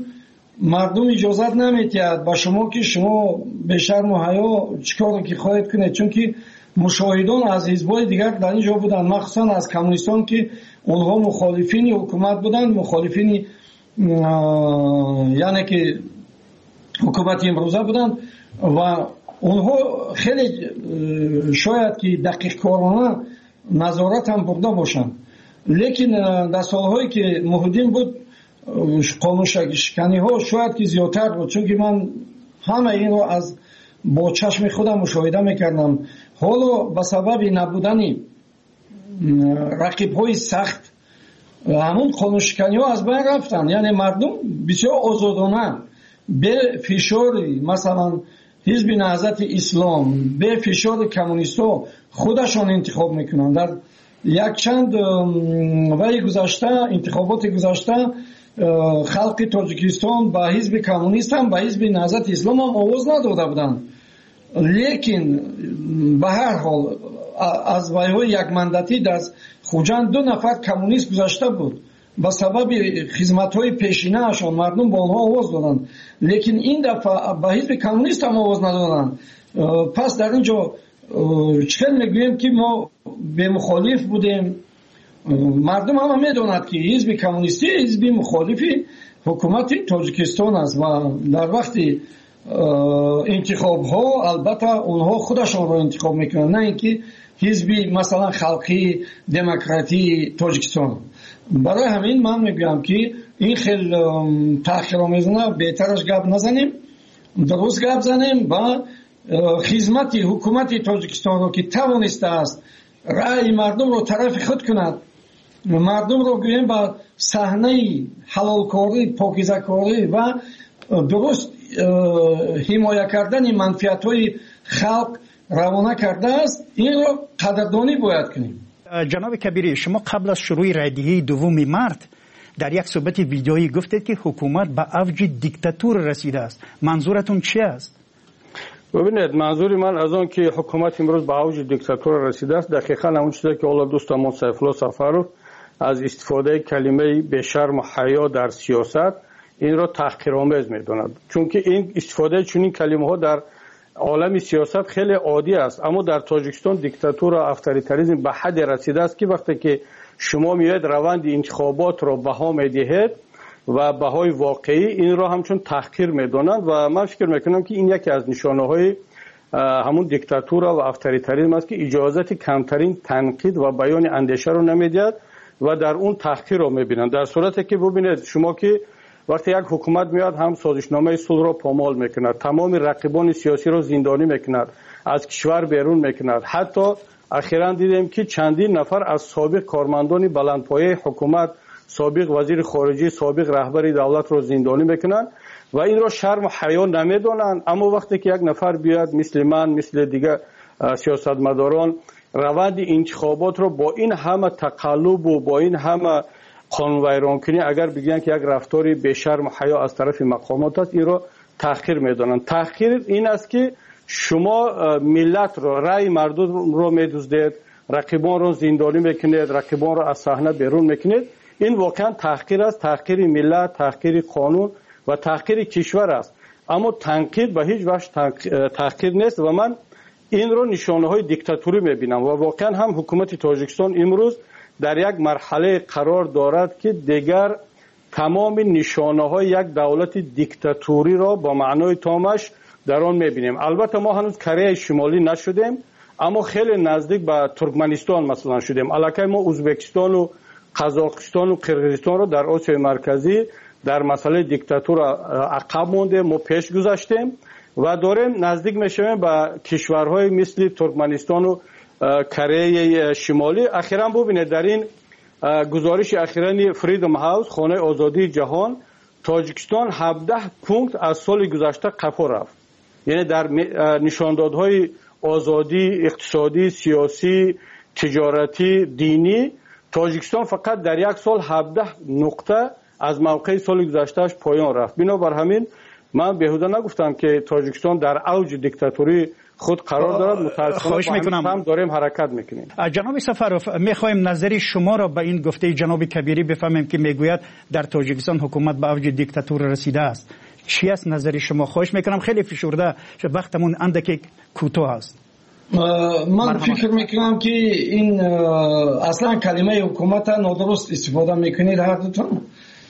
مردم اجازت نمیتید با شما که شما به شرم و حیا چیکار که خواهید کنید، چون که مشاهدان از حزب‌های دیگر در اینجا بودن، مخصوصا از کمونیستان که اونها مخالفین حکومت بودن، مخالفین یعنی که حکومت امروزه بودن و اونها خیلی شاید که دقیق کارانه نظارت هم برده باشند، لیکن در سالهایی که محدودین بود قانون شکنی ها شاید که زیادتر بود، چون که من همه این رو از با چشم خودم مشاهده میکردم. حالا به سبب نبودن رقیب های سخت همون قانون شکنی ها از بین رفتن، یعنی مردم بسیار آزادانه به فشار مثلا حزب نهضت اسلام، به فشار کمونیست‌ها خودشان انتخاب میکنن. در یک چند وقت گذشته، انتخابات گذشته، خلق تاجیکستان به حزب کمونیست هم به حزب نهضت اسلام هم آواز نداده بودند، لیکن به هر حال از ویهای یک مندتی در خوجند 2 نفر کمونیست گذاشته بود، با سبب خدمت‌های پیشینه‌شان مردم با آنها آواز دادند، لیکن این دفعه با حزب کمونیست هم آواز ندادند. پس در اینجا چطور میگوییم که ما به مخالف بودیم؟ مردم هم میدونند که حزب کمونیستی حزب مخالفی حکومت تاجیکستان است و در وقت انتخاب ها البته اونها خودشون رو انتخاب میکنن، نه اینکه حزب مثلا خلقی دموکراتی تاجیکستان. برای همین من میگم که این خیلی تأخیرآمیزانه بهترش گپ نزنیم، درست گپ زنیم و خدمت حکومت تاجیکستان رو که توانسته است رأی مردم رو طرف خود کند، مردم رو گویم با صحنه حلال کاری، پاکیزه کاری و درست حمایت کردن منفعت های خلق روانه کرده است، این رو قدردانی باید کنیم. جناب کبیری، شما قبل از شروع رایدهی دوم مارت در یک صحبت ویدئویی گفتید که حکومت به اوج دیکتاتور رسیده است. منظورتون چی است؟ ببینید، منظوری من از آن که حکومت امروز به اوج دیکتاتور رسیده است دقیقاً همون چیزی که اول دوستمون سیفالله سفرов از استفاده کلمه به شرم و حیا در سیاست این را تحقیرآمیز می‌داند، چون که این استفاده چنین کلمه‌ها در عالم سیاست خیلی عادی است. اما در تاجیکستان دیکتاتور و اتوریتاریسم به حد رسیده است که وقتی که شما میاید روند انتخابات را بها میدهید و بهای واقعی این را همچون تحقیر میدانند و من فکر میکنم که این یکی از نشانه‌های همون دیکتاتور و اتوریتاریسم است که اجازت کمترین تنقید و بیان اندیشه رو نمیدهد و در اون تحقیر رو میبینند. در صورتی که ببینید شما که وقتی یک حکومت میاد هم سازشنامه صلح را پامال میکند، تمام رقیبان سیاسی را زندانی میکند، از کشور بیرون میکند. حتی اخیراً دیدیم که چندین نفر از سابق کارمندان بلندپایه حکومت، سابق وزیر خارجه، سابق رهبر دولت را زندانی میکنند و این را شرم و حیا نمیدانند. اما وقتی که یک نفر بیاد مثل من، مثل دیگر سیاستمداران روند انتخابات را با این همه تقلب و با این همه قانون ویران کنی اگر بگن که یک رفتاری به شرم و حیا از طرف مقامات است، این را تحقیر میدانند. تحقیر این است که شما ملت را، رأی مردم را میدزدید، رقیبان را زندانی میکنید، رقیبان را از صحنه بیرون میکنید. این واقعا تحقیر است، تحقیر ملت، تحقیر قانون و تحقیر کشور است. اما تنقید به هیچ وجه تحقیر نیست و من این رو نشانه های دیکتاتوری میبینم و واقعا هم حکومت تاجیکستان امروز در یک مرحله قرار دارد که دیگر تمام نشانه های یک دولت دیکتاتوری را با معنای تامش در آن میبینیم. البته ما هنوز کره شمالی نشدیم اما خیلی نزدیک به ترکمنستان مثلا شدیم. الکی ما ازبکستان و قزاقستان و قرقیزستان را در آسیای مرکزی در مسئله دیکتاتور عقب مونده، ما پیش گذاشتیم و داریم نزدیک میشیم به کشورهای مثل ترکمنستان و کره شمالی. اخیراً ببینید در این گزارش اخیرانی فریدم هاوس، خانه آزادی جهان، تاجیکستان 17 پونکت از سال گذشته قفا رفت. یعنی در نشاندادهای آزادی اقتصادی، سیاسی، تجارتی، دینی تاجیکستان فقط در یک سال 17 نقطه از موقع سال گذشتهش پایان رفت. بنابر همین من بیهوده نگفتم که تاجیکستان در اوج دیکتاتوری خود قرار دارد. متاسفانه هم داریم حرکت میکنیم. جناب سفرov میخوایم نظری شما را به این گفته جناب کبیری بفهمیم که میگوید در تاجیکستان حکومت به اوج دیکتاتور رسیده است. چی است نظری شما؟ خواهش میکنم، خیلی فشرده وقتمون اندکی کوتاه است. من فکر میکنم که این اصلا کلمه حکومت نادرست استفاده میکنید هر دوتون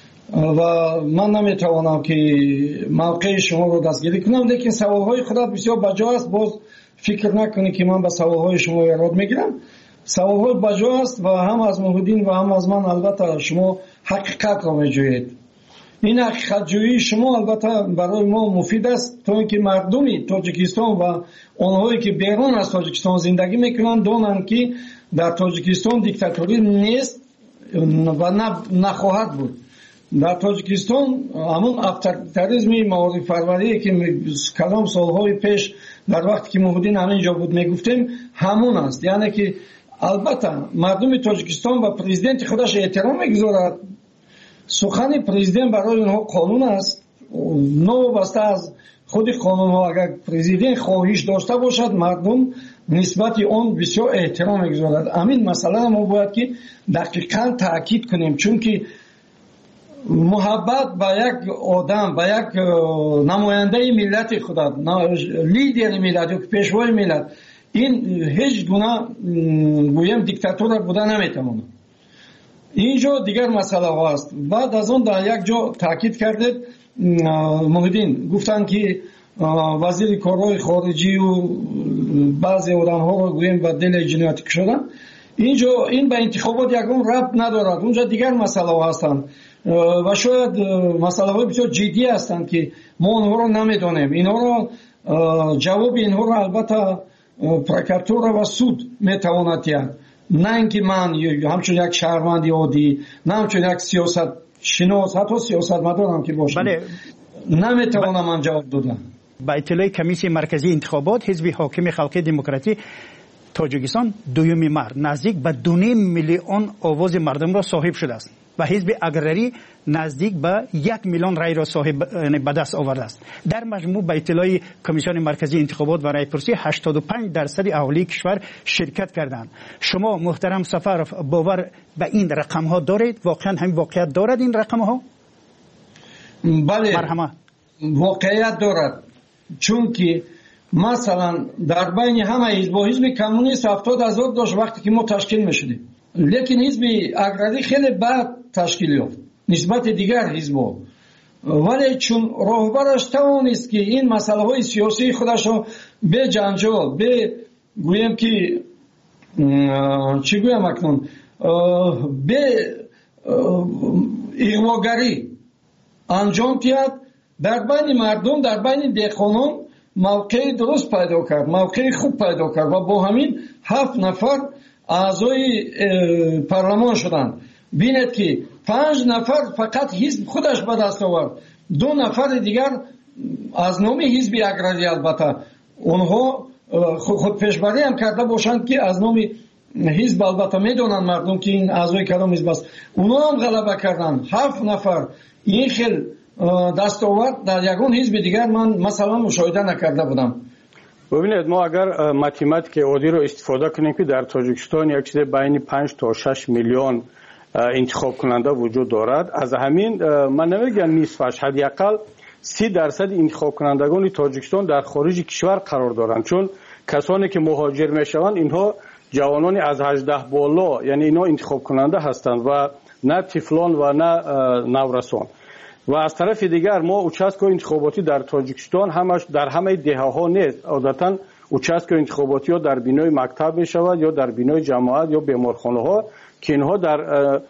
و من نمیتوانم که موقع شما رو دستگیری کنم، لیکن سوالهای خودت بسیار بجا است. باز فکر نکنی که من به سوالهای شما یاد میگیرم. سوالهای بجا است و هم از محمدین و هم از من البته شما حقیقت را میجویید. این حقیقت جویی شما البته برای ما مفید است تا اینکه مردمی تاجیکستان و آنهایی که بیرون از تاجیکستان زندگی میکنند دانند که در تاجیکستان دیکتاتوری نیست و نخواهد بود. در تاجیکستان همون اتوریتاریسم معارف پروری که کلام سالهای پیش در وقتی که محمدین همینجا بود میگفتیم همون است. یعنی که البته مردم تاجیکستان و پرزیدنت خودش احترام میگذارد. سخن پرزیدنت برای اونها قانون است. نوبسته از خود قانون ها اگر پرزیدنت خواهش داشته باشد مردم نسبت آن بسیار احترام میگذارد. همین مسئله ما باید که دقیقاً تاکید کنیم، چون که محبت به یک آدم، به یک نماینده ملت خدا، لیدر ملت یا پیشوای ملت، این هیچ گونه گویم دیکتاتور بوده نمیتونه. اینجا دیگر مسئله هست. بعد از اون در یک جا تاکید کردید محیدین، گفتن که وزیر کارهای خارجی و بعضی آدم‌ها رو گویم به دل جنایتی کشیدن. اینجا این به انتخابات یکم ربط ندارد. اونجا دیگر مسئله هستند و شاید مسئله های بسیار جدی هستند که ما اونها رو نمیدونیم. اینها رو جواب اینها رو البته پروکراتور و سود میتواند دهد، نه اینکه من همچون یک شهروند عادی، نه همچون یک سیاست شناس، حتی سیاست مدارم که باشم، نمیتوانم من جواب دادم. با اطلاع کمیسیون مرکزی انتخابات، حزب حاکم خلقی دموکراتی تاجیکستان دوم مارد نزدیک به 2.5 میلیون آواز مردم را صاحب شده است و حزب اگرری نزدیک به 1 میلیون رای را صاحب به دست آورده است. در مجموع به اطلاع کمیسیون مرکزی انتخابات و رایپرسی 85% اهالی کشور شرکت کردند. شما محترم سفرов باور به این رقم ها دارید؟ واقعا همین واقعیت دارد این رقم ها؟ بله، واقعیت دارد. چون که مثلا در بین همه حزب کمونیست 70,000 داشت وقتی که ما تشکیل میشدیم، لیکن حزب اگرری خیلی بعد تشکیل یافت نسبت دیگر حزب‌ها، ولی چون راهبرش توانست که این مسئله های سیاسی خودش رو به جنجال، به گویم که چی گویم اکنون، به اغواگری انجام دهد، در بین مردم، در بین دهقانان موقع درست پیدا کرد، موقع خوب پیدا کرد و با همین 7 نفر اعضای پارلمان شدند. بینید که 5 نفر فقط حزب خودش به دست آورد، 2 نفر دیگر از نام حزب اگرری، البته اونها خود پیشبری هم کرده باشند که از نام حزب، البته میدونن مردم که این اعضای کدام حزب است، اونها هم غلبه کردند. 7 نفر این خیلی دستاورد در یگان حزب دیگر من مثلا مشاهده نکرده بودم. ببینید، ما اگر ماتماتیک عادی رو استفاده کنیم که در تاجیکستان یک چیز بین 5 تا 6 میلیون انتخاب کننده وجود دارد، از همین من نمیگم نصفش، حداقل 30% انتخاب کنندگان تاجیکستان در خارج کشور قرار دارند، چون کسانی که مهاجر میشوند اینها جوانانی از 18 بالا، یعنی اینا انتخاب کننده هستند و نه طفلان و نه نورسان. و از طرف دیگر ما اوچاسکای انتخاباتی در تاجیکستان همش در همه دهه‌ها نیست. عادتاً اوچاسکای انتخاباتی ها در بینای مکتب می شود یا در بینای جماعت یا بیمارخانه ها که اینها در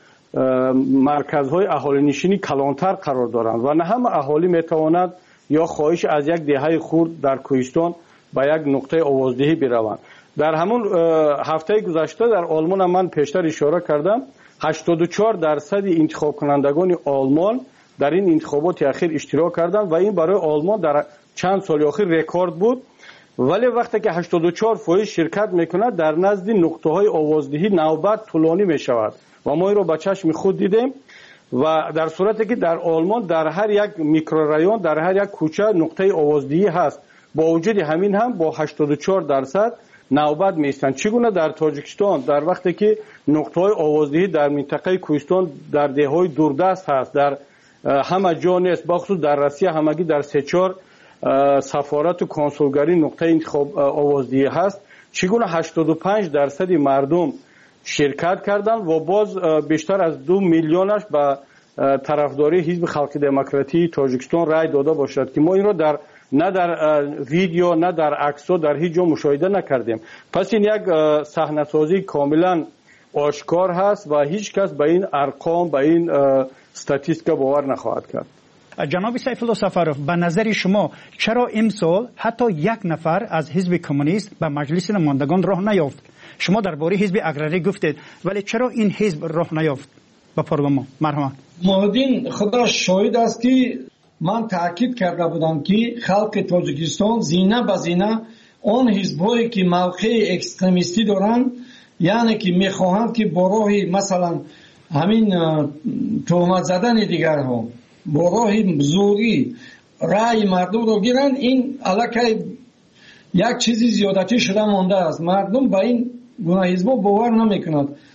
مرکزهای اهالی نشینی کلانتر قرار دارند و نه همه اهالی می تواند یا خواهش از یک دهه خرد در کوهستان به یک نقطه آوازدهی بروند. در همون هفته گذشته در آلمان من پیشتر اشاره کردم 84% انتخاب کنندگان آلمان در این انتخابات اخیر اشتراک کردند و این برای آلمان در چند سال اخیر رکورد بود. ولی وقتی که 84% شرکت میکنه در نزد نقطه های آوازدهی نوبت طولانی میشود و ما این رو با چشم خود دیدیم و در صورتی که در آلمان در هر یک میکرورایون، در هر یک کوچه نقطه آوازدهی هست، با وجود همین هم با 84% نوبت میستند. چگونه در تاجیکستان در وقتی که نقطه های آوازدهی در منطقه کوهستان در دههای دوردست هست، در همه جا نیست، بخصوص در روسیه همگی در 3-4 سفارت و کنسولگری نقطه انتخاب آوازدهی هست، چگونه 85% مردم شرکت کردند و باز بیشتر از 2 میلیونش به طرفداری حزب خلق دموکراتی تاجیکستان رای داده باشد که ما این را نه در ویدیو نه در عکس در هیچ جا مشاهده نکردیم. پس این یک صحنه‌سازی کاملا آشکار هست و هیچ کس به این ارقام، به این استاتیستیکا باور نخواهد کرد. جناب سیفالله سفرov، به نظر شما چرا امسال حتی 1 نفر از حزب کمونیست به مجلس نمایندگان راه نیافت؟ شما درباره حزب اگرری گفتید، ولی چرا این حزب راه نیافت به پارلمان؟ مرحبا. محمدین خدا شاهد است که من تاکید کرده بودم که خلق تاجیکستان زینه به زینه آن حزب‌هایی که موقع اکستریمیستی دارند، یعنی که میخواهند که با راه مثلا همین تهمت زدن دیگرها، با راه زوری رأی مردم رو گیرند، این علاقه یک چیزی زیادتی شده مانده است. مردم با این گونه حزب باور نمیکنند.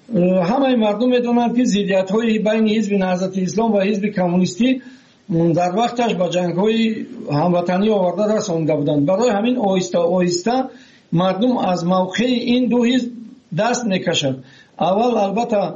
همه مردم میدونند که زیدیت‌های بین حزب نهضت اسلام و حزب کمونیستی در وقتش با جنگ‌های هموطنی آورده رسانده بودند. برای همین آهسته آهسته مردم از موقع این دو حزب دست میکشند. اول البته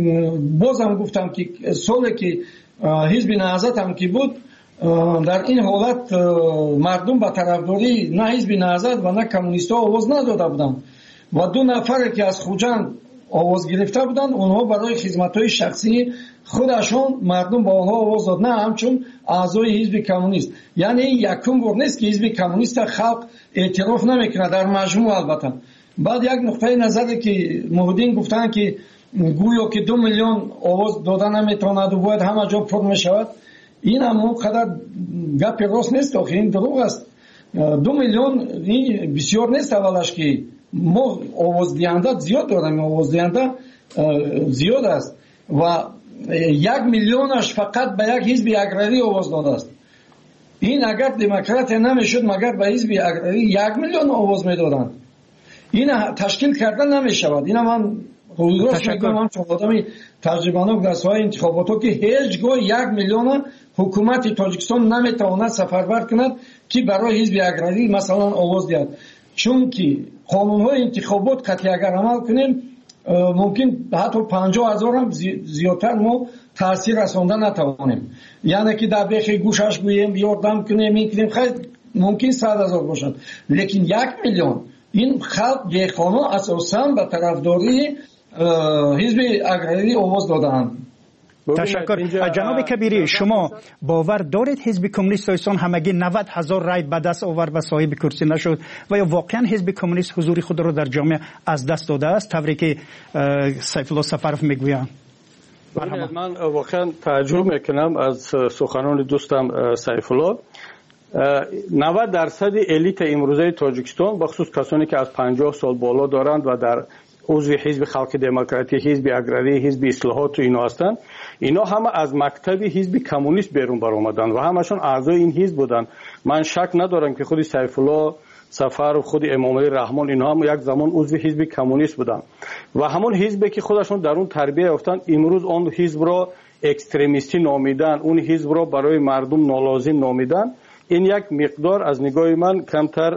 بازم گفتم که سالی که حزب نهضت هم که بود، در این حالت مردم به طرفداری نه حزب نهضت و نه کمونیست‌ها آواز نداده بودند و دو نفر که از خوجند آواز گرفته بودند، اونها برای خدمت‌های شخصی خودشون مردم با اونها آواز داد، نه همچون اعضای حزب کمونیست. یعنی یکم بار نیست که حزب کمونیست خلق اعتراف نمیکنه در مجموع. البته بعد یک نقطه نظری که موحدین گفتن که گویا که 2 میلیون آواز دادن نمیتواند و باید همه جا پر میشود، این هم اونقدر گپ راست نیست، آخه این دروغ است. 2 میلیون این بسیار نیست. اولش که ما آواز دهنده زیاد داریم، آواز دهنده زیاد است و 1 میلیونش فقط به یک حزب اگراری آواز داده است. این اگر دموکرات نمیشد مگر به حزب اگراری 1 میلیون آواز میدادند. این تشکیل کردن نمیشود. این من روز میگم، من چون آدمی تجربه‌ناک در ساحه انتخابات که هیچگاه 1 میلیون حکومت تاجیکستان نمیتواند سفربر کند که برای حزب اگراری مثلا آواز دهد، چون که قانون‌های انتخابات قطعی اگر عمل کنیم ممکن حتی 50,000 هم زیادتر ما تاثیر رساندن نتوانیم. یعنی که در بیخ گوشش گوییم یاردم کنیم میکنیم، خیلی ممکن 100,000 باشد، لیکن 1 میلیون این خلق دیخانه اساساً به طرفداری حزب اگراری آواز دادند. تشکر. جناب کبیری، شما باور دارید حزب کمونیست تاجیکستان همگی 90,000 رای به دست آورد و صاحب کرسی نشد و یا واقعا حزب کمونیست حضور خود را در جامعه از دست داده است طوری که سیف الله سفرف میگویند؟ من واقعا تعجب میکنم از سخنان دوستم سیف الله. 90% الیت امروزه تاجیکستان بخصوص کسانی که از 50 سال بالا دارند و در عضو حزب خلق دموکراتی، حزب اگراری، حزب اصلاحات و اینا هستند، اینا همه از مکتب حزب کمونیست بیرون برآمدند و همشون اعضای این حزب بودند. من شک ندارم که خود سیف الله سفر و خود امام علی رحمان اینا هم یک زمان عضو حزب کمونیست بودند و همون حزبی که خودشون در اون تربیت یافتند امروز اون حزب را اکستریمیستی نامیدن، اون حزب را برای مردم نالازم نامیدن. این یک مقدار از نگاه من کمتر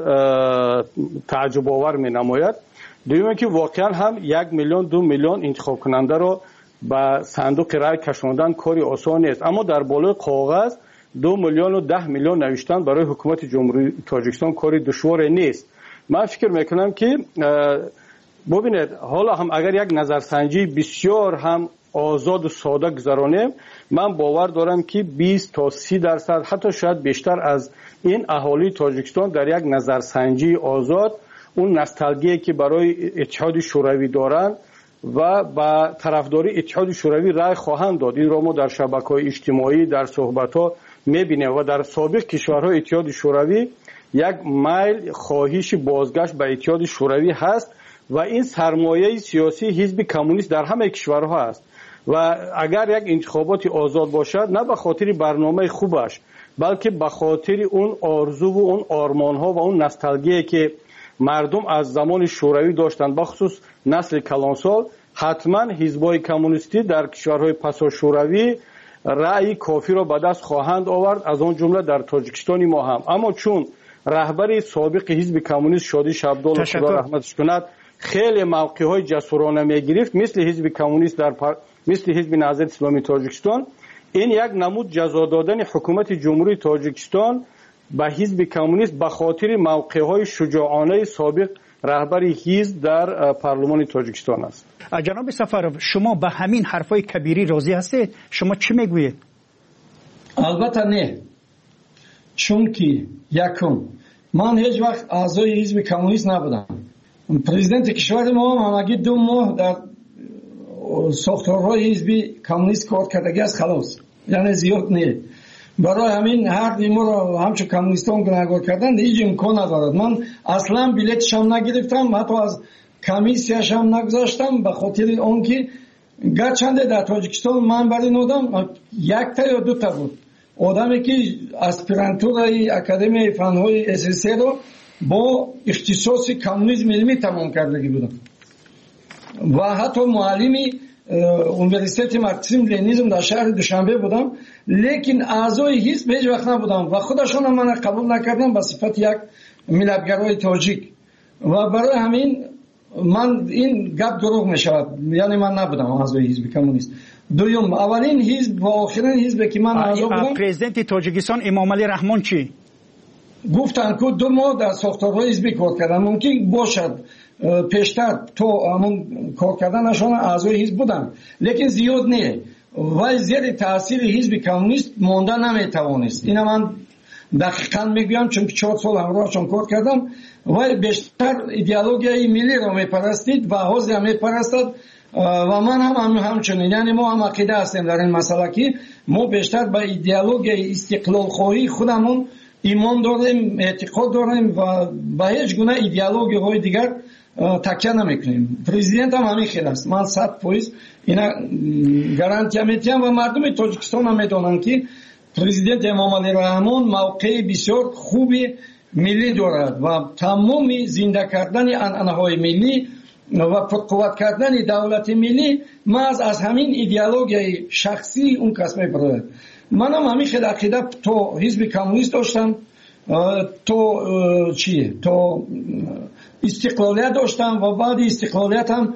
تعجب آور می نماید. دویمه که واقعا هم 1 میلیون 2 میلیون انتخاب کننده را به صندوق رای کشاندن کاری آسان نیست، اما در بالای کاغذ 2 میلیون و 10 میلیون نوشتن برای حکومت جمهوری تاجیکستان کاری دشوار نیست. من فکر میکنم که ببینید حالا هم اگر یک نظرسنجی بسیار هم آزاد و ساده گذرانیم، من باور دارم که 20 تا 30% حتی شاید بیشتر از این اهالی تاجیکستان در یک نظرسنجی آزاد اون نوستالژی که برای اتحاد شوروی دارند و با طرفداری اتحاد شوروی رای خواهند داد. این را ما در شبکه‌های اجتماعی در صحبت‌ها می‌بینیم و در سابق کشورهای اتحاد شوروی یک میل خواهش بازگشت به اتحاد شوروی هست و این سرمایه سیاسی حزب کمونیست در همه کشورها است و اگر یک انتخابات آزاد باشد نه به خاطر برنامه خوبش بلکه به خاطر اون آرزو و اون آرمان‌ها و اون نوستالژی که مردم از زمان شوروی داشتند، بخصوص نسل کلانسال، حتما حزب‌های کمونیستی در کشورهای پسا شوروی رأی کافی را به دست خواهند آورد، از آن جمله در تاجیکستان ما هم. اما چون رهبر سابق حزب کمونیست شادی شبدال خدا رحمتش کند خیلی موقع‌های جسورانه می‌گرفت مثل حزب کمونیست مثل حزب نهضت اسلامی تاجیکستان، این یک نمود جزا دادن حکومت جمهوری تاجیکستان به حزب کمونیست به خاطر موقع‌های شجاعانه سابق رهبر حزب در پارلمان تاجیکستان است. جناب سفرов شما به همین حرفای کبیری راضی هستید؟ شما چی میگویید؟ البته نه، چون که یکم من هیچ وقت اعضای حزب کمونیست نبودم. پرزیدنت کشور ما هم همگی 2 ماه در ساختارهای حزب کمونیست کار کردگی است، خلاص، یعنی زیاد نه. برای همین هر دیمو رو همچون کمونیستان گناهکار کردن هیچ امکان ندارد. من اصلا بلیتش هم نگرفتم، حتی از کمیسیش هم نگذاشتم، به خاطر آنکه گرچنده در تاجیکستان من برای نودم 1 تا یا 2 تا بود آدمی که اسپیرانتورای اکادمی فنهای SSC رو با اختصاص کمونیسم علمی تمام کردگی بودم. و حتی معلمی университети марксизм ленинизм در شهر دوشنبه بودم، لیکن اعضای حزب هیچ وقت نبودم و خودشون هم من قبول نکردم به صفت یک ملتگرای تاجیک و برای همین من این گپ دروغ می شود، یعنی من نبودم اعضای حزب کمونیست. دوم، اولین حزب و آخرین حزب که من اعضا بودم پرزیدنت تاجیکستان امام علی رحمان چی گفتن که 2 ماه در ساختارهای حزبی کار کردن. ممکن باشد پیشتر تو همون کار کردنشان اعضای حزب بودن، لیکن زیاد نه و زیر تاثیر حزب کمونیست مانده نمیتوانست. اینا من دقیقاً میگم چون 4 سال همراهشان کار کردم و بیشتر ایدئولوژی ملی را میپرستید و حزب هم میپرستد و من هم همچنین. یعنی ما هم عقیده هستیم در این مسئله که ما بیشتر به ایدئولوژی استقلال خواهی خودمون ایمان داریم، اعتقاد داریم و به هیچ گونه ایدئولوژی های دیگر تکیه نمیکنیم. پرزیدنت هم همین خیلی است. من 100% اینا گارانتی میتیم و مردم تاجیکستان هم میدونن که پرزیدنت امام علی رحمان موقع بسیار خوبی ملی دارد و تمام زنده کردن عنعنه‌های ملی و پرقوت کردن دولت ملی محض از همین ایدئولوژی شخصی اون کس میبرد. من هم همین خیلی عقیده تو حزب کمونیست داشتم، تو چیه؟ تو استقلالیت داشتم و بعد استقلالیت هم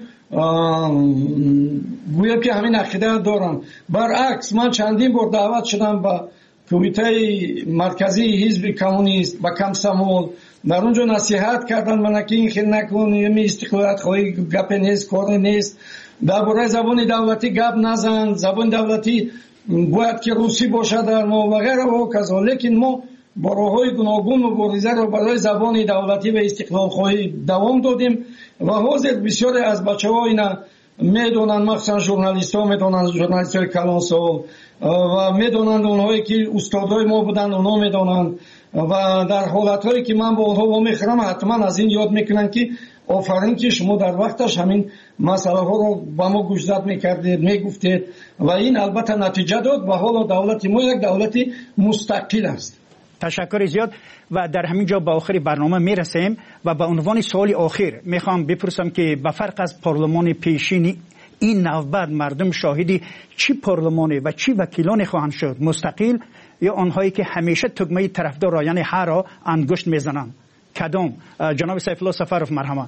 گویا که همین عقیده دارم. برعکس من چندین بار دعوت شدم به کمیته مرکزی حزب کمونیست با کمسمول، در اونجا نصیحت کردن من که این خیلی نکن، استقلالیت خواهی گپ نیست، کار نیست، درباره زبان دولتی گپ نزن، زبان دولتی باید که روسی باشد در ما و غیره و کذا. لیکن ما با راه‌های گوناگون مبارزه را برای زبان دولتی و استقلال خواهی دوام دادیم و حاضر بسیاری از بچه‌ها اینا میدونن، مخصوصا ژورنالیست‌ها میدونن، ژورنالیست‌های کلانسال و میدونن اونهایی که استادای ما بودن اونا میدونن و در حالت‌هایی که من با اونها میخرم حتما از این یاد میکنن که آفرین که شما در وقتش همین مسئله ها رو با ما گوشزد میکردید، میگفتید و این البته نتیجه داد و حالا دولت ما یک دولت مستقل است. تشکر زیاد و در همین جا به آخر برنامه میرسیم و به عنوان سوال آخر میخوام بپرسم که به فرق از پارلمان پیشین این نوبت مردم شاهدی چی پارلمانی و چی وکیلان خواهند شد، مستقل یا آنهایی که همیشه تگمه طرفدار یعنی هر را انگشت میزنند؟ کدام؟ جناب سیف الله سفرов مرحمت.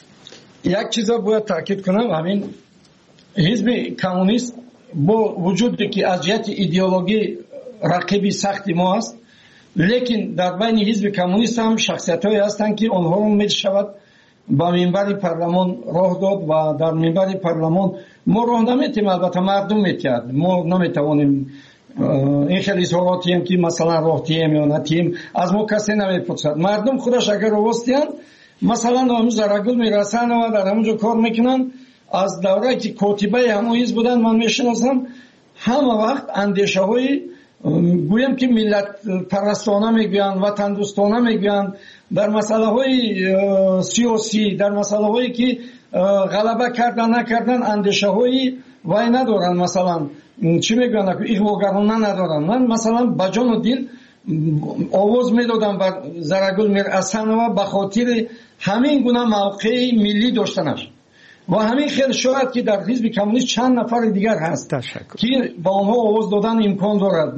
یک چیز را باید تاکید کنم، همین حزب کمونیست با وجودی که از جهت ایدئولوژی رقیبی سختی ما است، لیکن در بین حزب کمونیست هم شخصیت‌هایی هستند که آنها رو میشود با منبر پارلمان راه داد و در منبر پارلمان ما راه نمیتیم، البته مردم میتید، ما نمیتوانیم این خیلی اظهاراتی هم که مثلا راه تیم یا نتیم از ما کسی نمیپرسد. مردم خودش اگر راستیان مثلا امروز زرگل میرسن و در همونجا کار میکنن. از دوره که کاتبه همون حزب بودن من میشناسم، همه وقت اندیشه های گویم که ملت پرستانه میگوین، وطن دوستانه میگوین، در مسئله های سیاسی، در مسئله هایی که غلبه کردن نکردن اندیشه های وای ندارن، مثلا چی میگوین ایغواگرانه ندارن. من مثلا با جان و دل آواز میدادم بر زرگل میرحسن و به خاطر همین گونه موقع ملی داشتنش و همین خیلی شاید که در حزب کمونیست چند نفر دیگر هست که با آنها آواز دادن امکان دارد.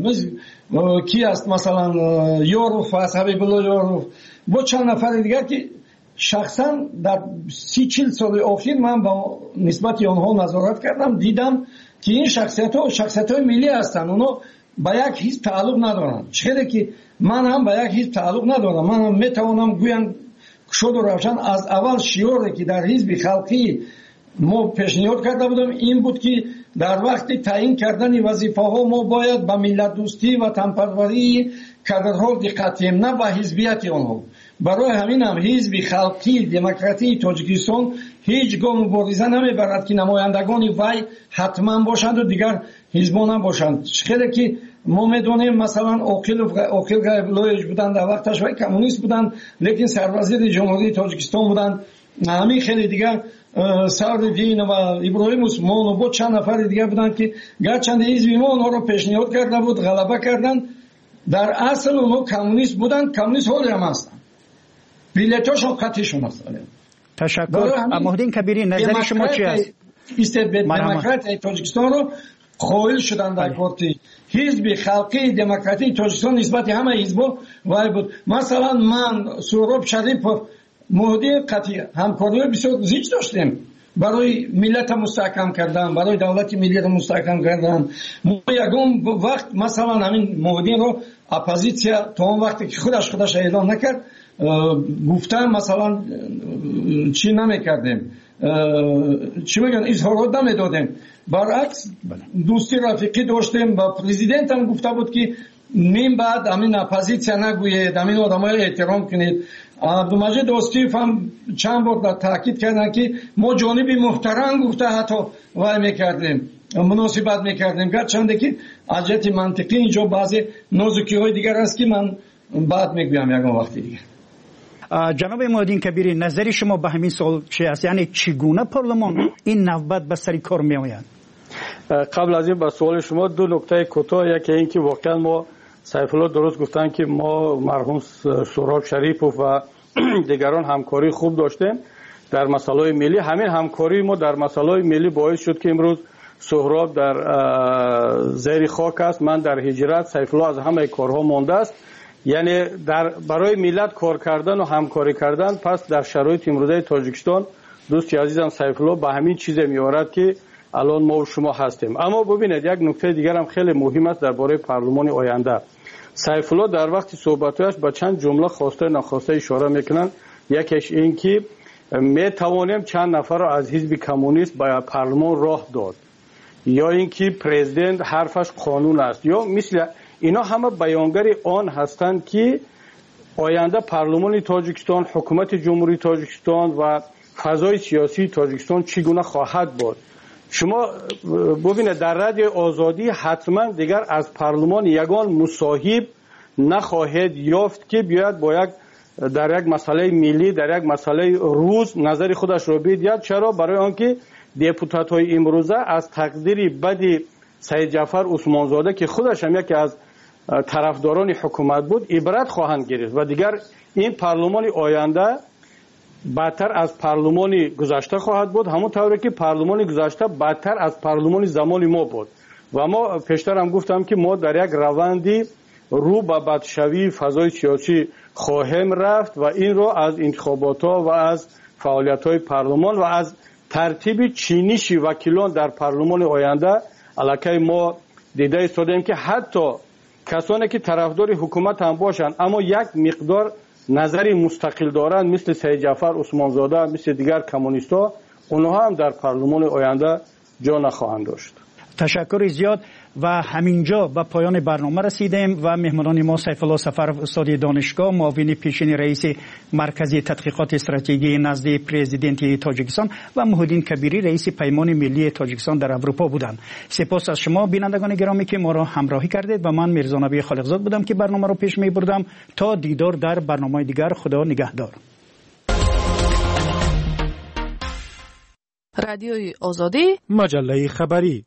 کی است مثلا یاروف است، حبیب الله یاروف، با چند نفر دیگر که شخصا در 30-40 سال اخیر من با نسبت آنها نظارت کردم، دیدم که این شخصیت‌های ملی هستند، اونا به یک حزب تعلق ندارن. چرا که من هم به یک حزب تعلق ندارم. من هم میتوانم گویم شد و روشن از اول شعاری که در حزب خلقی ما پیشنهاد کرده بودم این بود که در وقت تعیین کردن وظیفه ها ما باید به ملت دوستی و وطنپروری کادرها دقت کنیم، نه به حزبیت آنها. برای همین هم حزب خلقی دموکراتی تاجیکستان هیچ گاه مبارزه نمیبرد که نمایندگان وی حتما باشند و دیگر حزبان باشند. خیلی که ما میدونیم مثلا عاقل غیب‌الله بودند، در وقتش وی کمونیست بودند لیکن سروزیر جمهوری تاجیکستان بودند. همین خیلی دیگر سعدالدین و ابراهیم عثمان و با چند نفر دیگر بودند که گرچند حزب ما اونها رو پیشنهاد کرده بود، غلبه کردند. در اصل اونها کمونیست بودند، کمونیست حالی هم هستند، بیلیتاشون قطعیشون هستند. تشکر. مهدین کبیری، نظر شما چی است؟ دموکرات تاجیکستان رو خواهل شدن در کورتی حزب خلقی دموکراتی تاجیکستان نسبت همه حزبا وای بود. مثلا من سهراب شریپов مهدی قطعی همکاری بسیار زیاد داشتیم برای ملت مستحکم کردن، برای دولت ملی را مستحکم کردن. ما یگان وقت مثلا همین مهدی رو اپوزیسیا تا اون وقتی که خودش اعلام نکرد گفتن مثلا چی نمیکردیم، چی میگن، اظهارات نمیدادیم. برعکس دوستی رفیقی داشتیم. با پرزیدنت هم گفته بود که نیم بعد همین اپوزیسیا نگوید، همین آدمای احترام کنید. عبدالمجید دوستیف هم چند بار تاکید کردن که ما جانب محترم گفته حتی وای میکردیم، مناسبت میکردیم، گرچه که از جهت منطقی اینجا بعضی نازکی های دیگر است که من بعد میگویم یکان وقتی دیگه. جناب مهدین کبیری، نظر شما به همین سوال چی است؟ یعنی چگونه پارلمان این نوبت به سر کار می آید؟ قبل از این به سوال شما دو نکته کوتاه. یکی این که واقعا ما سیف الله درست گفتن که ما مرحوم سهراب شریپov و دیگران همکاری خوب داشتیم در مسائل ملی. همین همکاری ما در مسائل ملی باعث شد که امروز سهراب در زیر خاک است، من در هجرت، سیف الله از همه کارها مانده است. یعنی برای ملت کار کردن و همکاری کردن. پس در شرایط امروزه تاجیکستان دوستی عزیزم سیف الله به همین چیز میارد که الان ما و شما هستیم. اما ببینید یک نکته دیگر هم خیلی مهم است درباره پارلمان آینده. سیف الله در وقت صحبتش به چند جمله خواسته ناخواسته اشاره میکنن. یکیش این که می توانیم چند نفر را از حزب کمونیست به پارلمان راه داد، یا اینکه پرزیدنت حرفش قانون است، یا مثل اینا همه بیانگر آن هستند که آینده پارلمان تاجیکستان، حکومت جمهوری تاجیکستان و فضای سیاسی تاجیکستان چگونه خواهد بود. شما ببینید در رادیو آزادی حتما دیگر از پارلمان یگان مصاحب نخواهد یافت که بیاید با در یک مسئله ملی، در یک مسئله روز نظر خودش رو بگوید. چرا؟ برای آنکه دپوتات های امروزه از تقدیر بد سید جعفر عثمانزاده که خودش هم یکی از طرفداران حکومت بود عبرت خواهند گرفت و دیگر این پارلمان آینده بدتر از پارلمان گذشته خواهد بود، همون طوری که پارلمان گذشته بدتر از پارلمان زمان ما بود. و ما پیشتر هم گفتم که ما در یک روندی رو به بدشوی فضای سیاسی خواهیم رفت و این رو از انتخابات ها و از فعالیت های پارلمان و از ترتیب چینش وکیلان در پارلمان آینده علاقه ما دیده ایستادیم که حتی کسانی که طرفدار حکومت هم باشند اما یک مقدار نظری مستقل دارند مثل سید جعفر عثمانزاده، مثل دیگر کمونیست‌ها، اونها هم در پارلمان آینده جا نخواهند داشت. تشکر زیاد. و همینجا به پایان برنامه رسیدیم و مهمانان ما سیف الله سفرov استاد دانشگاه، معاون پیشین رئیس مرکز تحقیقات استراتژی نزد پرزیدنت تاجیکستان و مهدین کبیری رئیس پیمان ملی تاجیکستان در اروپا بودند. سپاس از شما بینندگان گرامی که ما را همراهی کردید و من میرزا نبی خالقزاد بودم که برنامه را پیش می‌بردم. تا دیدار در برنامه دیگر، خدا نگهدار. رادیوی آزادی، مجله خبری.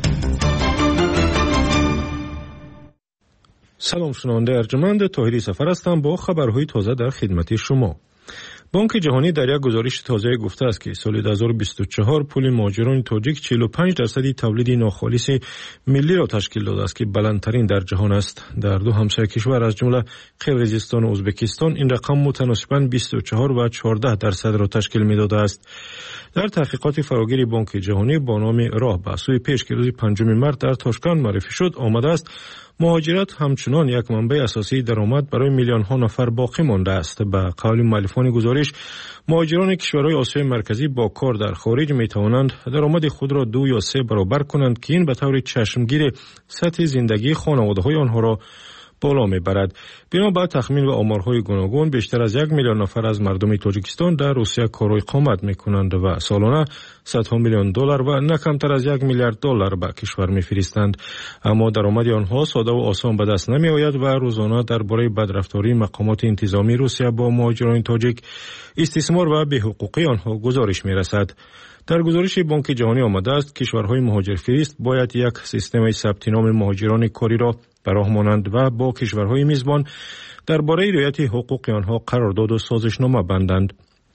سلام، شنونده ارجمند طاهری سفر هستم با خبرهای تازه در خدمت شما. بانک جهانی در یک گزارش تازه گفته است که سال 2024 پول مهاجران تاجیک 45% تولید ناخالص ملی را تشکیل داده است که بلندترین در جهان است. در دو همسایه کشور از جمله قرقیزستان و ازبکستان این رقم متناسباً 24 و 14% را تشکیل می‌داده است. در تحقیقات فراگیر بانک جهانی با نام راه به سوی پیش که روز 5 مارس در تاشکند معرفی شد آمده است مهاجرت همچنان یک منبع اساسی درآمد برای میلیون ها نفر باقی مانده است. به قول مؤلفان گزارش، مهاجران کشورهای آسیای مرکزی با کار در خارج می توانند درآمد خود را 2 یا 3 برابر کنند که این به طور چشمگیر سطح زندگی خانواده‌های آنها را بالا میبرد. بنابر تخمین و آمارهای گوناگون بیشتر از 1 میلیون نفر از مردم تاجیکستان در روسیه کار و اقامت میکنند و سالانه $100 میلیون و نه کمتر از $1 میلیارد به کشور میفرستند. اما درآمد آنها ساده و آسان به دست نمی آید و روزانه درباره بدرفتاری مقامات انتظامی روسیه با مهاجران تاجیک، استثمار و بی‌حقوقی آنها گزارش میرسد. در گزارش بانک جهانی آمده است کشورهای مهاجرفرست باید یک سیستم ثبت نام مهاجران کاری را براه مانند و با کشورهای میزبان درباره رعایت حقوق آنها قرارداد و سازشنامه بندند.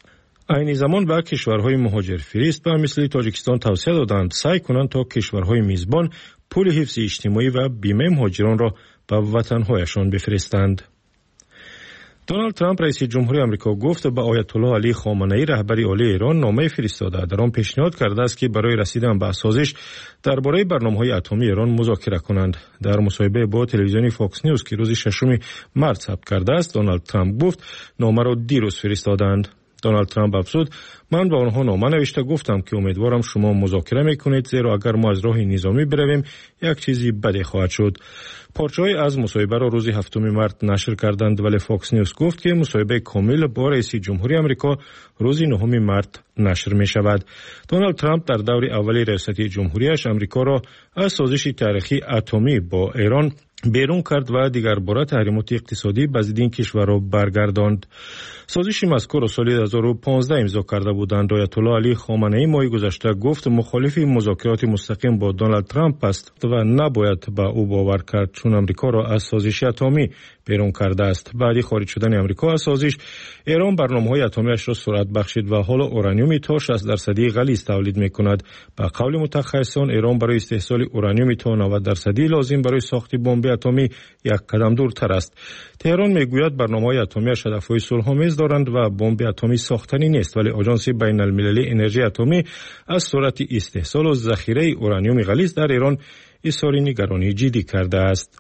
عین زمان به کشورهای مهاجر فریست و مثل تاجیکستان توصیه دادند سعی کنند تا کشورهای میزبان پول حفظ اجتماعی و بیمه مهاجران را به وطنهایشان بفرستند. دونالد ترامپ رئیس جمهوری آمریکا گفت به آیت الله علی خامنه‌ای رهبر عالی ایران نامه فرستاده. در آن پیشنهاد کرده است که برای رسیدن به سازش درباره برنامه‌های اتمی ایران مذاکره کنند. در مصاحبه با تلویزیون فاکس نیوز که روز 6 مارس ثبت کرده است، دونالد ترامپ گفت نامه را دیروز فرستادند. دونالد ترامپ افزود من به آنها نامه نوشته گفتم که امیدوارم شما مذاکره میکنید، زیرا اگر ما از راه نظامی برویم یک چیزی بدی خواهد شد. پارچه‌ای از مصاحبه را روز 7 مارس نشر کردند، ولی فاکس نیوز گفت که مصاحبه کامل با رئیس جمهوری آمریکا روز 9 مارس نشر می شود. دونالد ترامپ در دور اولی ریاست جمهوریش آمریکا را از سازش تاریخی اتمی با ایران بیرون کرد و دیگر باره تحریمات اقتصادی به ضد این کشور را برگرداند. سازش مذکور را سال 2015 امضا کرده بودند. آیت الله علی خامنه‌ای ماه گذشته گفت مخالف مذاکرات مستقیم با دونالد ترامپ است و نباید به او باور کرد چون آمریکا را از سازش اتمی بیرون کرده است. بعد خارج شدن آمریکا از سازش، ایران برنامه‌های اتمیش را سرعت بخشید و حالا اورانیوم تا 60% غلیظ تولید می‌کند. به قول متخصصان ایران برای استحصال اورانیوم تا 90% لازم برای ساخت بمب اتمی یک قدم دورتر است. تهران میگوید برنامه‌های اتمیش هدف‌های صلح‌آمیز دارند و بمب اتمی ساختنی نیست، ولی آژانس بین‌المللی انرژی اتمی از سرعت استحصال و ذخیره اورانیوم غلیظ در ایران اظهار نگرانی جدی کرده است.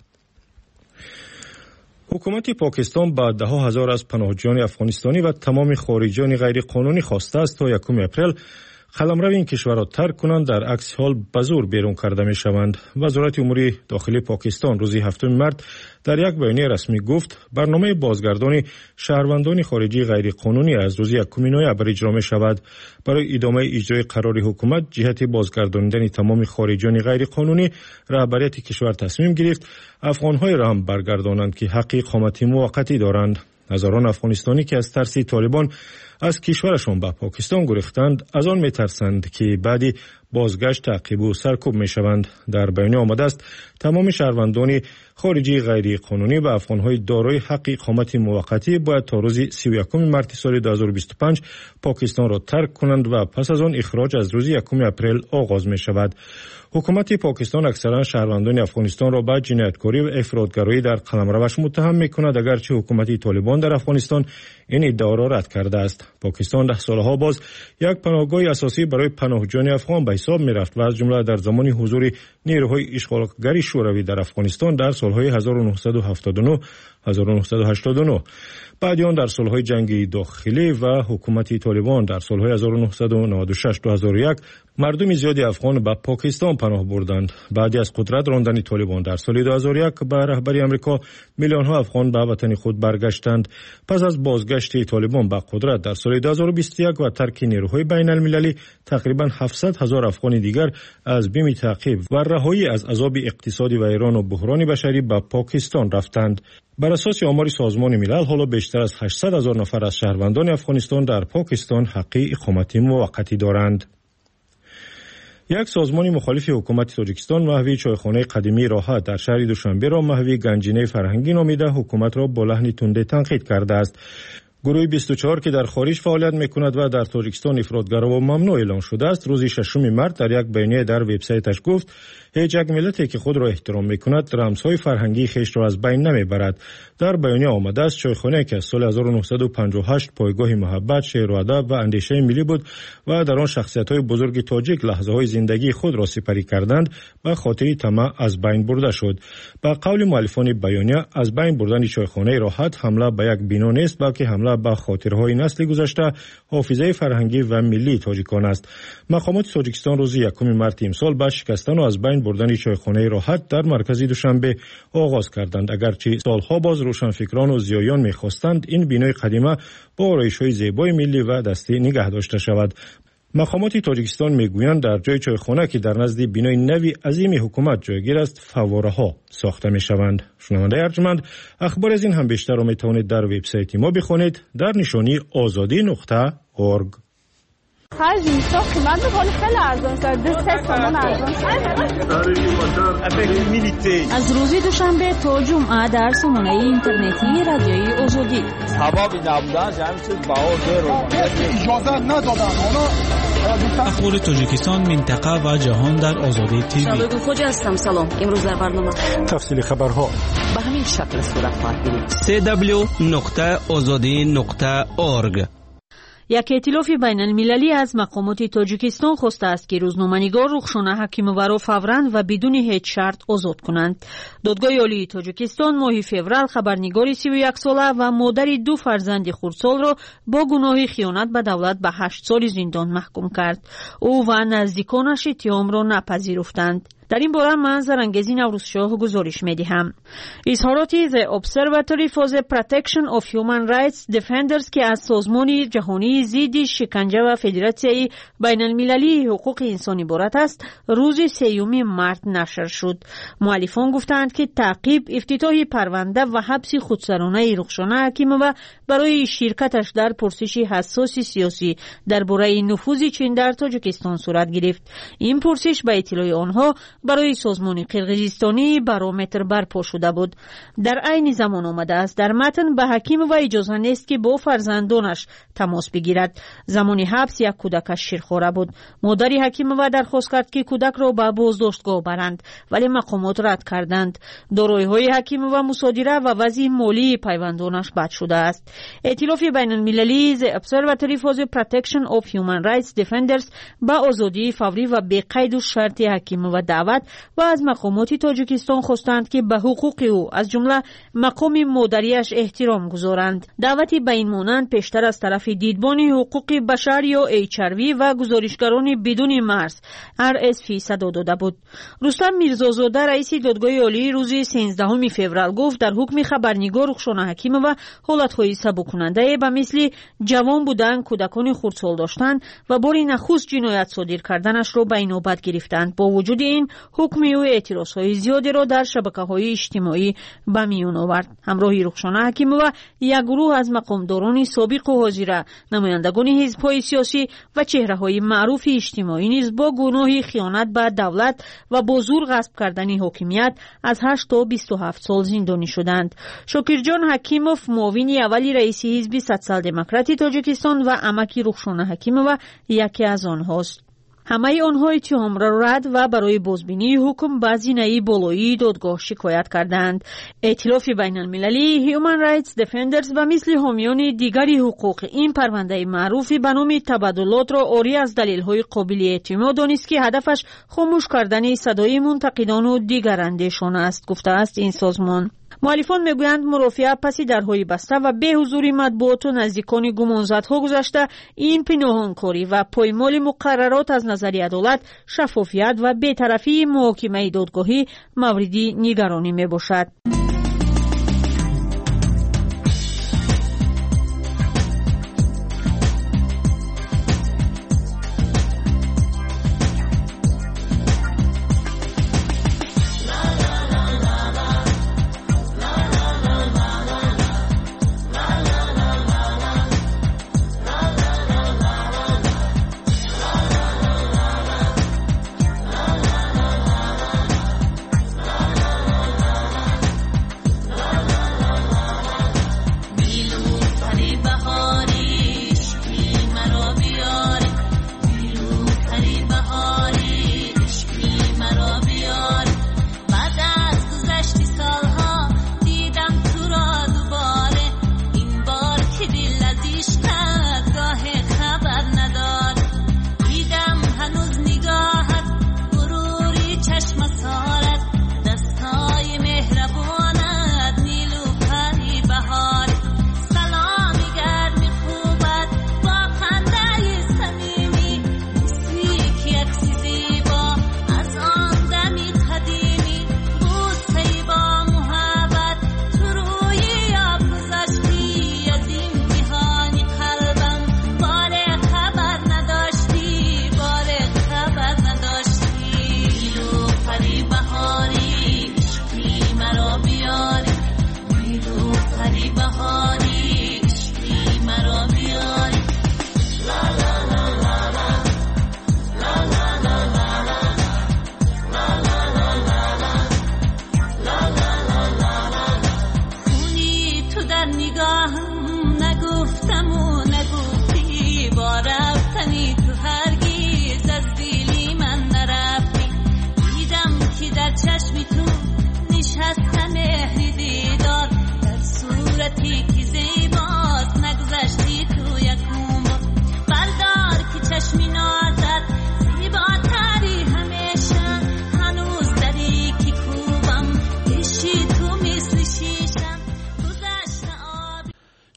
حکومت پاکستان با 10,000 از پناهجویان افغانستانی و تمام خارجیان غیر قانونی خواسته است تا 1 اپریل قلمرو این کشور را ترک کنند، در عکس حال به زور بیرون کرده می شوند. وزارت امور داخلی پاکستان روز 7 مارس در یک بیانیه رسمی گفت برنامه بازگردانی شهروندان خارجی غیر قانونی از روز 1 نوامبر اجرا می شود. برای ادامه اجرای قرار حکومت جهت بازگرداندن تمام خارجیان غیر قانونی، رهبریت کشور تصمیم گرفت افغان‌های را هم برگردانند که حق اقامت موقتی دارند. هزاران افغانستانی که از ترس طالبان از کشورشان به پاکستان گریختند از آن میترسند که بعدی بازگشت تعقیب و سرکوب میشوند. در بیانیه آمده است تمام شهروندان خارجی غیر قانونی و افغان‌های دارای حق اقامت موقتی باید تا روز 31 مارس سال 2025 پاکستان را ترک کنند و پس از آن اخراج از روز 1 اپریل آغاز می شود. حکومت پاکستان اکثرا شهروندان افغانستان را به جنایتکاری و افراطگرایی در قلمروش متهم می‌کند، اگرچه حکومت طالبان در افغانستان این ادعا را رد کرده است. پاکستان 10 سالها باز یک پناهگاه اساسی برای پناهجویان افغان به حساب می‌رفت و از جمله در زمان حضور نیروهای اشغالگری شوروی در افغانستان در سالهای 1979 1989 بعد آن در سالهای جنگی داخلی و حکومت طالبان در سالهای 1996 2001 مردم زیادی افغان به پاکستان پناه بردند. بعد از قدرت راندن طالبان در سال 2001 به رهبری آمریکا میلیون‌ها افغان به وطن خود برگشتند. پس از بازگشت طالبان به قدرت در سال 2021 و ترک نیروهای بین‌المللی تقریبا 700,000 افغان دیگر از بیم تعقیب و رهایی از عذاب اقتصادی و ایران و بحران بشری به پاکستان رفتند. بر اساس آمار سازمان ملل حالا بیشتر از 800,000 نفر از شهروندان افغانستان در پاکستان حق اقامت موقتی دارند. یک سازمان مخالف حکومت تاجیکستان محوی چایخانه قدیمی راحت در شهر دوشنبه را محوی گنجینه فرهنگی نامیده حکومت را با لحن تند تنقید کرده است. گروه 24 که در خارج فعالیت می‌کند و در تاجیکستان افراطگرا و ممنوع اعلام شده است، روز 6 مارس در یک بیانیه در وبسایتش گفت هیچ یک ملتی که خود را احترام می‌کند رمزهای فرهنگی خویش را از بین نمیبرد. در بیانیه آمده است چایخانه که از سال 1958 پایگاه محبت، شعر و ادب و اندیشه ملی بود و در آن شخصیت‌های بزرگ تاجیک لحظه‌های زندگی خود را سپری کردند، به خاطر طمع از بین برده شد. به قول مؤلفان بیانیه، از بین بردن چایخانه راحت حمله به یک بنا نیست، بلکه حمله به خاطرهای نسل گذشته، حافظه فرهنگی و ملی تاجیکان است. مقامات تاجیکستان روز 1 مارس امسال با شکستن و از بین بردن چایخانه راحت در مرکز دوشنبه آغاز کردند، اگرچه سالها باز روشنفکران و ضیاییان می‌خواستند این بنای قدیمی با آرایش‌های زیبای ملی و دستی نگه داشته شود. مقامات تاجیکستان میگویند در جای چایخانه که در نزد بنای نوی عظیم حکومت جایگیر است، فواره‌ها ساخته می‌شوند. شنونده ارجمند، اخبار از این هم بیشتر را می‌توانید در وبسایت ما بخوانید در نشانی azadi.org. خرج میشه قیمت ولی خیلی ارزان شد 2-3 تومن ارزان شد. از روز دوشنبه تا جمعه در سامانه اینترنتی رادیوی آزادی سبب نبودن همین چیز بها اجازه ندادن. اخبار تاجیکستان، منطقه و جهان در آزادی تیوی. شبکه خوج هستم. سلام. امروز در برنامه تفصیل خبرها به همین شکل صورت خواهد گرفت. www.azadi.org. یک ائتلاف بین المللی از مقامات تاجیکستان خواسته است که روزنامه‌نگار رخشانه حکیمووا را فوراً و بدون هیچ شرط آزاد کنند. دادگاه عالی تاجیکستان ماه فوریه خبرنگار 31 ساله و مادر 2 فرزند خردسال را با گناه خیانت به دولت به 8 سال زندان محکوم کرد. او و نزدیکانش اتهام را نپذیرفتند. در این باره من زرنگزی نوروزشاه گزارش می‌دهم. اظهارات The Observatory for the Protection of Human Rights Defenders که از سازمان جهانی ضد شکنجه و فدراسیون بین المللی حقوق انسان عبارت است، روز 3 مارس نشر شد. مؤلفان گفتند که تعقیب افتتاح پرونده و حبس خودسرانه رخشانه حکیمووا برای شرکتش در پرسش حساس سیاسی درباره نفوذ چین در تاجیکستان صورت گرفت. این پرسش به اطلاع آنها برای سازمان قرقیزستانی بارومتر برپا شده بود. در عین زمان آمده است در متن به حکیمووا اجازه نیست که با فرزندانش تماس بگیرد. زمان حبس یک کودکش شیرخواره بود. مادر حکیمووا درخواست کرد که کودک را به بازداشتگاه برند ولی مقامات رد کردند. دارایی‌های حکیمووا مصادره و وضع مالی پیوندانش بد شده است. ائتلاف بین المللی The Observatory for the Protection of Human Rights Defenders به آزادی فوری و بی قید و شرط حکیمووا دعوت و از مقامات تاجیکستان خواستند که به حقوق او از جمله مقام مادریش احترام گذارند. دعوتی به این مانند پیشتر از طرف دیدبان حقوق بشر یا HRW و گزارشگران بدون مرز RSF صدا داده بود. رستم میرزازاده رئیس دادگاه عالی روز 13 فوریه گفت در حکم خبرنگار رخشانه حکیمووا حالت‌های سبک‌کننده به مثل جوان بودن، کودکان خردسال داشتن و بار نخست جنایت صادر کردنش را به نوبت گرفتند. با وجود این حکم او اعتراضهای زیادی را در شبکه‌های اجتماعی به میان آورد. همراه رخشانه حکیمووا یک گروه از مقامداران سابق و حاضر، نمایندگان حزب‌های سیاسی و چهره‌های معروف اجتماعی نیز با گناه خیانت به دولت و با زور غصب کردن حاکمیت از 8 تا 27 سال زندانی شدند. شاکرجان حکیموف معاون اول رئیس حزب سوسیال دموکراتی تاجیکستان و عمک رخشانه حکیمووا یکی از آنهاست. همه آنها اتهام را رد و برای بازبینی حکم به زینه بالایی دادگاه شکایت کردند. ائتلاف بین المللی Human Rights Defenders و مثل حامیان دیگری حقوق این پرونده معروف به نام تبادلات را عاری از دلیل‌های قابل اعتماد دانست که هدفش خاموش کردن صدای منتقدان و دیگر اندیشان است، گفته است این سازمان. مؤلفان میگویند مرافعه پس درهای بسته و به حضور مطبوعات و نزدیکان گمانزدها گذشته این پنهانکاری و پایمال مقررات از نظر عدالت، شفافیت و بی‌طرفی محاکمه دادگاهی موردی نگرانی میباشد.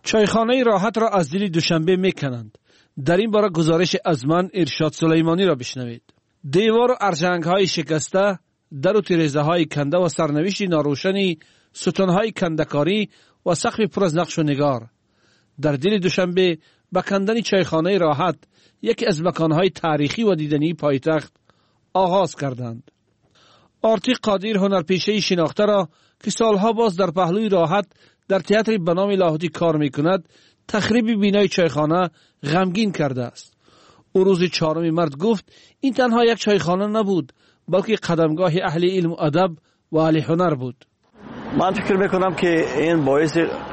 چایخانه راحت را از دل دوشنبه میکنند. در این باره گزارش از من ارشاد سلیمانی را بشنوید. دیوار و ارژنگ های شکسته، در و تیرزه های کنده و سرنوشت ناروشنی ستون های کندکاری و سقف پر از نقش و نگار. در دل دوشنبه به کندن چایخانه راحت، یکی از مکانهای تاریخی و دیدنی پایتخت، آغاز کردند. آرتی قادر هنرپیشه شناخته را که سالها باز در پهلوی راحت در تئاتر به نام لاهوتی کار میکند، تخریب بینای چایخانه غمگین کرده است. او روز 4 مارس گفت این تنها یک چایخانه نبود، بلکه قدمگاه اهل علم و ادب و اهل هنر بود. من فکر میکنم که این باعث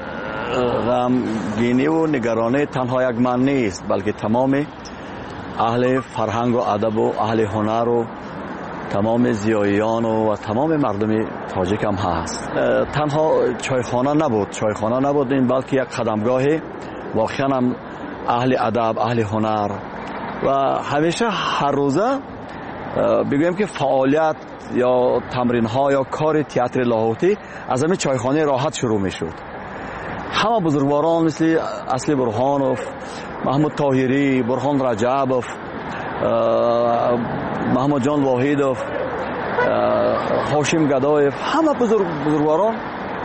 غمگینی و نگرانی تنها یک من نیست، بلکه تمام اهل فرهنگ و ادب و اهل هنر و تمام زیاییان و تمام مردم تاجیک هم هست. تنها چایخانه نبود این، بلکه یک قدمگاه واقعا هم اهل ادب، اهل هنر و همیشه هر روزه بگویم که فعالیت یا تمرین ها یا کار تئاتر لاهوتی از همین چایخانه راحت شروع می شد. همه بزرگواران مثل اصلی برهانوف، محمود طاهری، برهان رجبوف، محمد جان واحدوف، هاشم گدایف، همه بزرگواران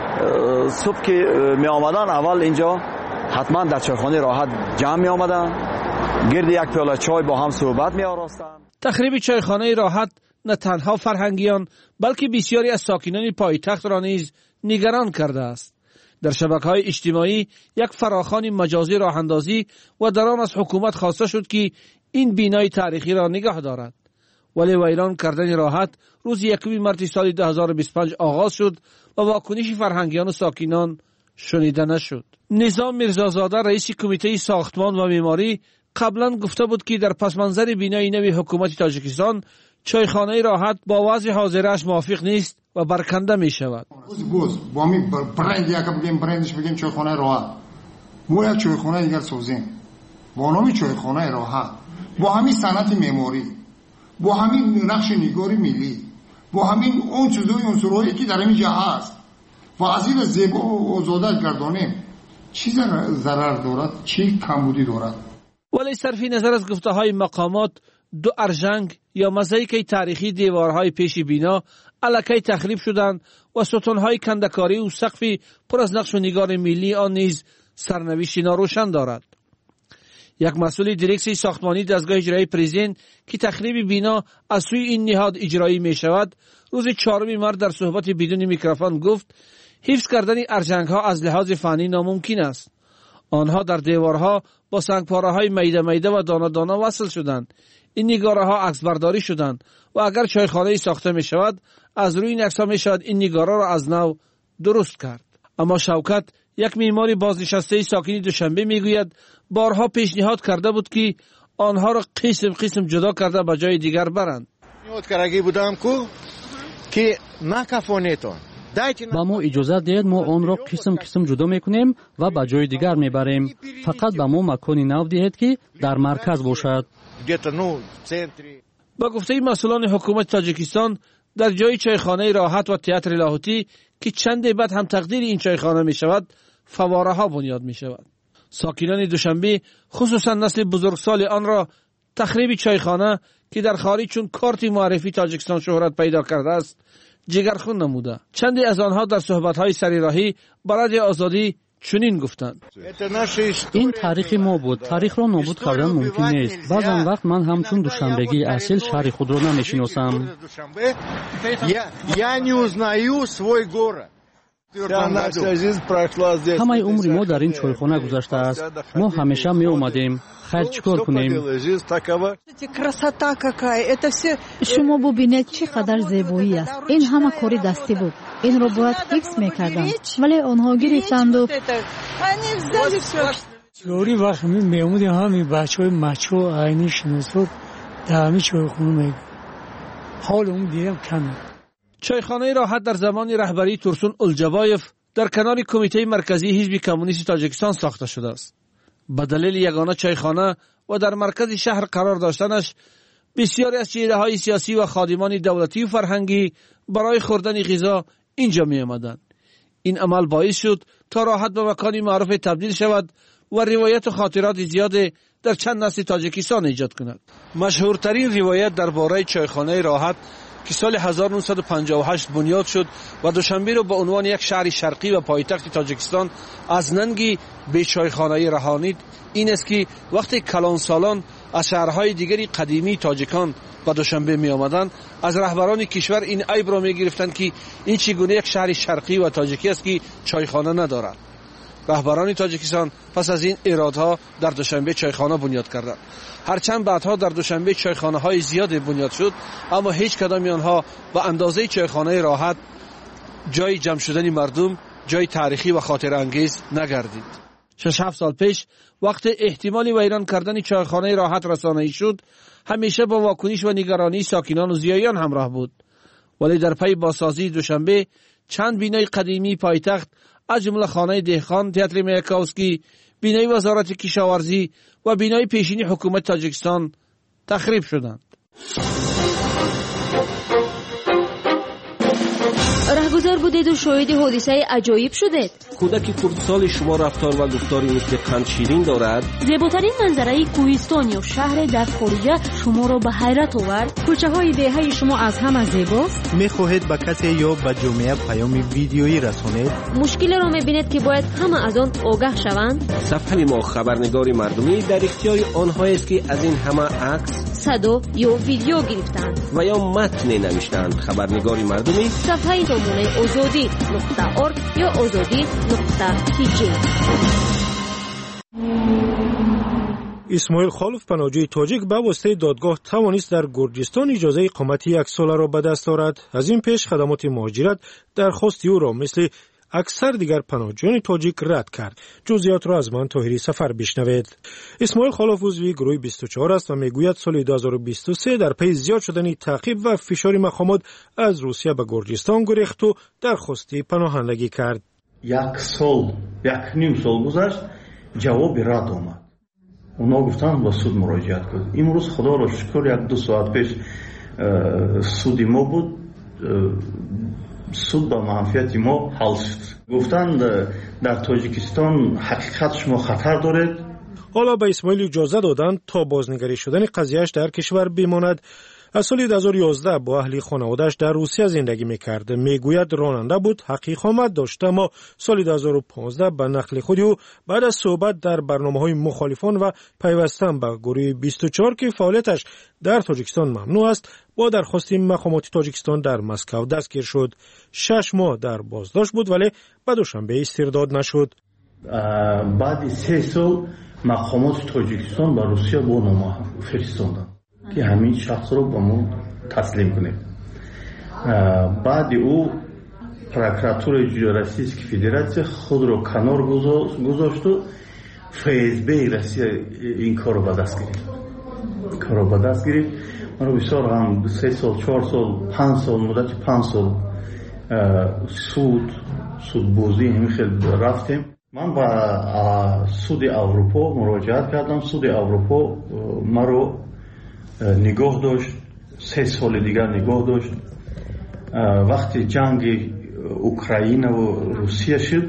صبح که می آمدن اول اینجا حتما در چایخانه راحت جمع می آمدن، گرد یک پیاله چای با هم صحبت می آراستن. تخریب چایخانه راحت نه تنها فرهنگیان بلکه بسیاری از ساکنان پایتخت را نیز نگران کرده است. در شبکه‌های اجتماعی یک فراخوان مجازی راه اندازی و در آن از حکومت خواسته شد که این بینای تاریخی را نگاه دارد. ولی ویران کردن راحت روز 1 مارس سال 2025 آغاز شد و واکنش فرهنگیان و ساکنان شنیده نشد. نظام میرزازاده رئیس کمیته ساختمان و معماری قبلا گفته بود که در پس منظر بینای نوی حکومت تاجیکستان چایخانه راحت با وضع حاضرش موافق نیست و برکنده می شود. با می برند یک برندش بگیم چایخانه راحت، ما یک چایخانه دیگر سازیم با نام چایخانه راحت، با همین صنعت معماری، با همین نقش نگاری ملی، با همین اون چیزای عنصرهایی که در اینجا هست و از این زیبا و آزاده گردانیم. چی ضرر دارد، چی کمبودی دارد؟ ولی صرف نظر از گفته های مقامات، 2 ارژنگ یا مزایک تاریخی دیوارهای پیش بینا الکی تخریب شدند و ستونهای کندکاری و سقف پر از نقش و نگار ملی آن نیز سرنوشت ناروشن دارد. یک مسئول دیرکسیون ساختمانی دستگاه اجرایی پرزین که تخریب بینا از سوی این نهاد اجرایی می شود، روز 4 مارس در صحبت بدون میکروفون گفت حفظ کردن ارژنگ ها از لحاظ فنی ناممکن است. آنها در دیوارها با سنگپاره های میده و دانه دانه وصل شدند. این نگاره ها عکس برداری شدند و اگر چایخانه ساخته می شود از روی این عکس ها می شود این نگاره را از نو درست کرد. اما شوکت، یک معمار بازنشسته ساکن دوشنبه می گوید بارها پیشنهاد کرده بود که آنها را قسم جدا کرده به جای دیگر برند. پیشنهاد کرده بودم که نکفانیتون با ما اجازه دهید ما آن را قسم جدا میکنیم و به جای دیگر میبریم. فقط به ما مکانی نو دهید که در مرکز باشد. با گفته مسئولان حکومت تاجیکستان، در جای چایخانه راحت و تئاتر لاهوتی که چند بعد هم تقدیر این چایخانه می شود، فواره ها بنیاد می شود. ساکنان دوشنبه خصوصا نسل بزرگسال آن را تخریب چایخانه که در خارج چون کارت معرفی تاجیکستان شهرت پیدا کرده است جگرخون نموده. چندی از آنها در صحبت‌های سریراهی برای آزادی چنین گفتند: این تاریخ ما بود. تاریخ را نابود کردن ممکن نیست. بعضی وقت من همچون دوشنبگی اصیل شهر خود را نمیشناسم. همه عمر ما در این چایخانه گذشته است. ما همیشه می اومدیم. خیر چیکار کنیم؟ شما ببینید چقدر زیبایی است. این همه کاری دستی بود. این را باید حفظ میکردم ولی آنها گرفتند و یوری وقت میمودیم همین بچه های مچو عینی شناسود در همین چایخانه میگو حال اون دیدم کمه. چایخانه راحت در زمان رهبری ترسون الجبایف در کنار کمیته مرکزی حزب کمونیست تاجیکستان ساخته شده است. به دلیل یگانه چایخانه و در مرکز شهر قرار داشتنش بسیاری از چهره‌های سیاسی و خادمان دولتی و فرهنگی برای خوردن غذا اینجا می آمدند. این عمل باعث شد تا راحت به مکانی معروف تبدیل شود و روایت و خاطرات زیاد در چند نسل تاجیکستان ایجاد کند. مشهورترین روایت درباره چایخانه راحت که سال 1958 بنیاد شد و دوشنبه را به عنوان یک شهر شرقی و پایتخت تاجیکستان از ننگی به چایخانه رهانید، این است که وقتی کلان سالان از شهرهای دیگری قدیمی تاجیکان به دوشنبه می آمدند، از رهبران کشور این عیب را می گرفتند که این چگونه یک شهر شرقی و تاجیکی است که چایخانه ندارد. رهبران تاجیکستان پس از این ایرادها در دوشنبه چایخانه بنیاد کردند. هرچند بعدها در دوشنبه چایخانه های زیاد بنیاد شد، اما هیچ کدام آنها به اندازه چایخانه راحت جای جمع شدن مردم، جای تاریخی و خاطر انگیز نگردید. 6-7 سال پیش وقت احتمالی ویران کردن چایخانه راحت رسانه‌ای شد، همیشه با واکنش و نگرانی ساکنان و زیایان همراه بود. ولی در پی بازسازی دوشنبه چند بینای قدیمی پایتخت از جمله خانه دهقان تئاتر میاکوسکی، بینای وزارت کشاورزی و بینای پیشین حکومت تاجیکستان تخریب شدند. رهگذر بودید و شاهد حادثه عجایب شدید. کودک خردسال شما رفتار و گفتاری مثل قند شیرین دارد. زیباترین منظره کوهستان یا شهر در خارجه شما را به حیرت آورد. کوچه های دهه شما از همه زیباست. میخواهید به کسی یا به جامعه پیام ویدیویی رسانید؟ مشکل را میبینید که باید همه از آن آگاه شوند. صفحه ما خبرنگار مردمی در اختیار آنهایی است که از این همه عکس، صدا یا ویدیو گرفتند و یا متن نوشتند. خبرنگار مردمی صفحه نمونه azadi.org یا azadi.tj. اسماعیل خالف پناهجوی تاجیک به واسطه دادگاه توانست در گرجستان اجازه اقامت 1 ساله را به دست آورد. از این پیش خدمات مهاجرت درخواست او را مثل اکثر دیگر پناهجویان تاجیک رد کرد. جزئیات را از من طاهری سفر بشنوید. اسماعیل خالف عضو گروه 24 است و میگوید سال 2023 در پی زیاد شدن تعقیب و فشار مقامات از روسیه به گرجستان گریخت و درخواست پناهندگی کرد. 1 سال 1.5 سال گذشت، جواب رد آمد. اونا گفتن به سود مراجعت کنید. امروز خدا را شکر 1-2 ساعت پیش سود ما بود، سود به منفعت ما حل شد. گفتند در تاجیکستان حقیقت شما خطر دارد. حالا به اسماعیل اجازه دادند تا بازنگری شدن قضیهش در کشور بماند. از سال 2011 با اهل خانواده‌اش در روسیه زندگی می‌کرد. میگوید راننده بود، حق اقامت داشت، اما سال 2015 به نقل خود او بعد از صحبت در برنامه‌های مخالفان و پیوستن به گروه 24 که فعالیتش در تاجیکستان ممنوع است، با درخواست مقامات تاجیکستان در مسکو دستگیر شد. 6 ماه در بازداشت بود ولی به دوشنبه استرداد نشد. بعد 3 سال مقامات تاجیکستان به روسیه با نامه فرستادند که همین شخص رو به ما تسلیم کنیم. بعد او پروکراتور روسیه فدراسیون خود رو کنار گذاشت و ФСБ روسیه این کار رو به دست گرفت. من رو بسیار هم 3 سال 4 سال 5 سال مدت 5 سال سود بازی همین خیلی رفتیم. من با سود اروپا مراجعت کردم. سود اروپا ما رو نگاه داشت، 3 سال دیگر نگاه داشت. وقتی جنگ اوکراین و روسیه شد،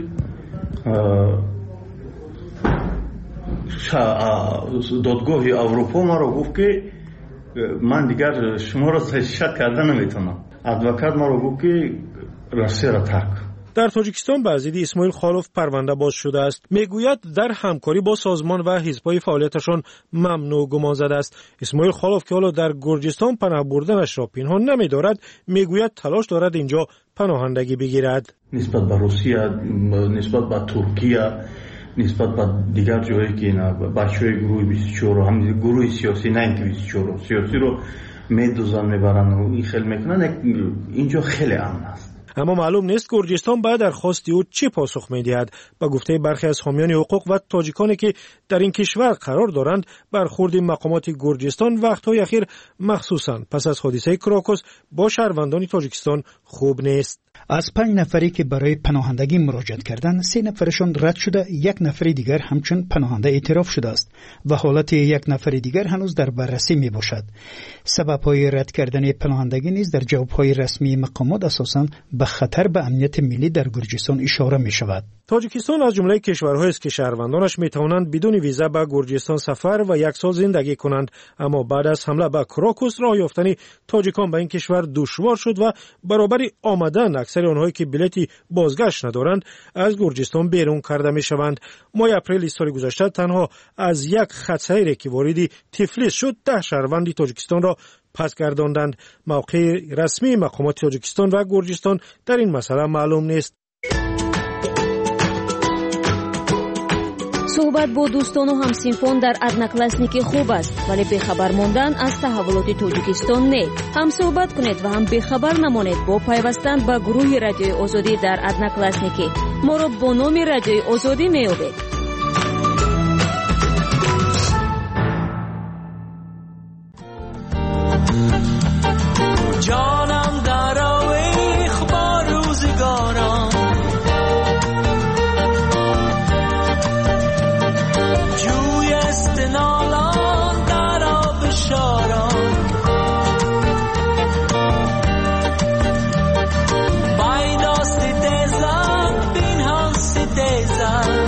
دادگاه اروپا ما رو گفت که من دیگر شما را شک کردن نمیتونم. ادوکات ما رو گفت که روسیه را ترک. در تاجیکستان به ضد اسماعیل خالف پرونده باز شده است. میگوید در همکاری با سازمان و حزب‌های فعالیتشان ممنوع گمان زده است. اسماعیل خالف که حالا در گرجستان پناه بردنش را پنهان نمی‌دارد، میگوید تلاش دارد اینجا پناهندگی بگیرد. نسبت به روسیه، نسبت به ترکیه، نسبت به دیگر جایی که بچه‌های گروه 24 هم گروه سیاسی نه اینکه 24 سیاسی رو میدوزن میبرن و این خیلی میکنن، اینجا خیلی امن است. اما معلوم نیست گرجستان بعد درخواست او چه پاسخ می‌دهد. با گفته برخی از حامیان حقوق و تاجیکانی که در این کشور قرار دارند، برخورد مقامات گرجستان وقت‌های اخیر مخصوصاً پس از حادثه کراکوس با شهروندان تاجیکستان خوب نیست. از 5 نفری که برای پناهندگی مراجعت کردند، 3 نفرشان رد شده، 1 نفر دیگر همچون پناهنده اعتراف شده است و حالت 1 نفر دیگر هنوز در بررسی می باشد. سبب‌های رد کردن پناهندگی نیز در جواب‌های رسمی مقامات اساساً به خطر به امنیت ملی در گرجستان اشاره می شود. تاجیکستان از جمله کشورهایی است که شهروندانش می توانند بدون ویزا به گرجستان سفر و 1 سال زندگی کنند، اما بعد از حمله به کراکوس راه یافتن تاجیکان به این کشور دشوار شد و برابر آمدن اکثر آنهایی که بلیطی بازگشت ندارند از گرجستان بیرون کرده می شوند. ماه اپریل سال گذشته تنها از یک خط سیری که وارد تفلیس شد 10 شهروند تاجیکستان را پس گرداندند. موقع رسمی مقامات تاجیکستان و گرجستان در این مسئله معلوم نیست. صحبت با دوستان و همسینفان در ادناکلاسنیکی خوب است، ولی بخبر ماندن از تحولات تاجیکستان نه. هم صحبت کنید و هم بخبر نمانید با پیوستن به گروه رادیوی آزادی در ادناکلاسنیکی. ما را با نام رادیوی آزادی می‌یابید. جانم در آویخ با روزگاران، جوی استنالان در آب شاران، بایداست دیزن بین هاست دیزن،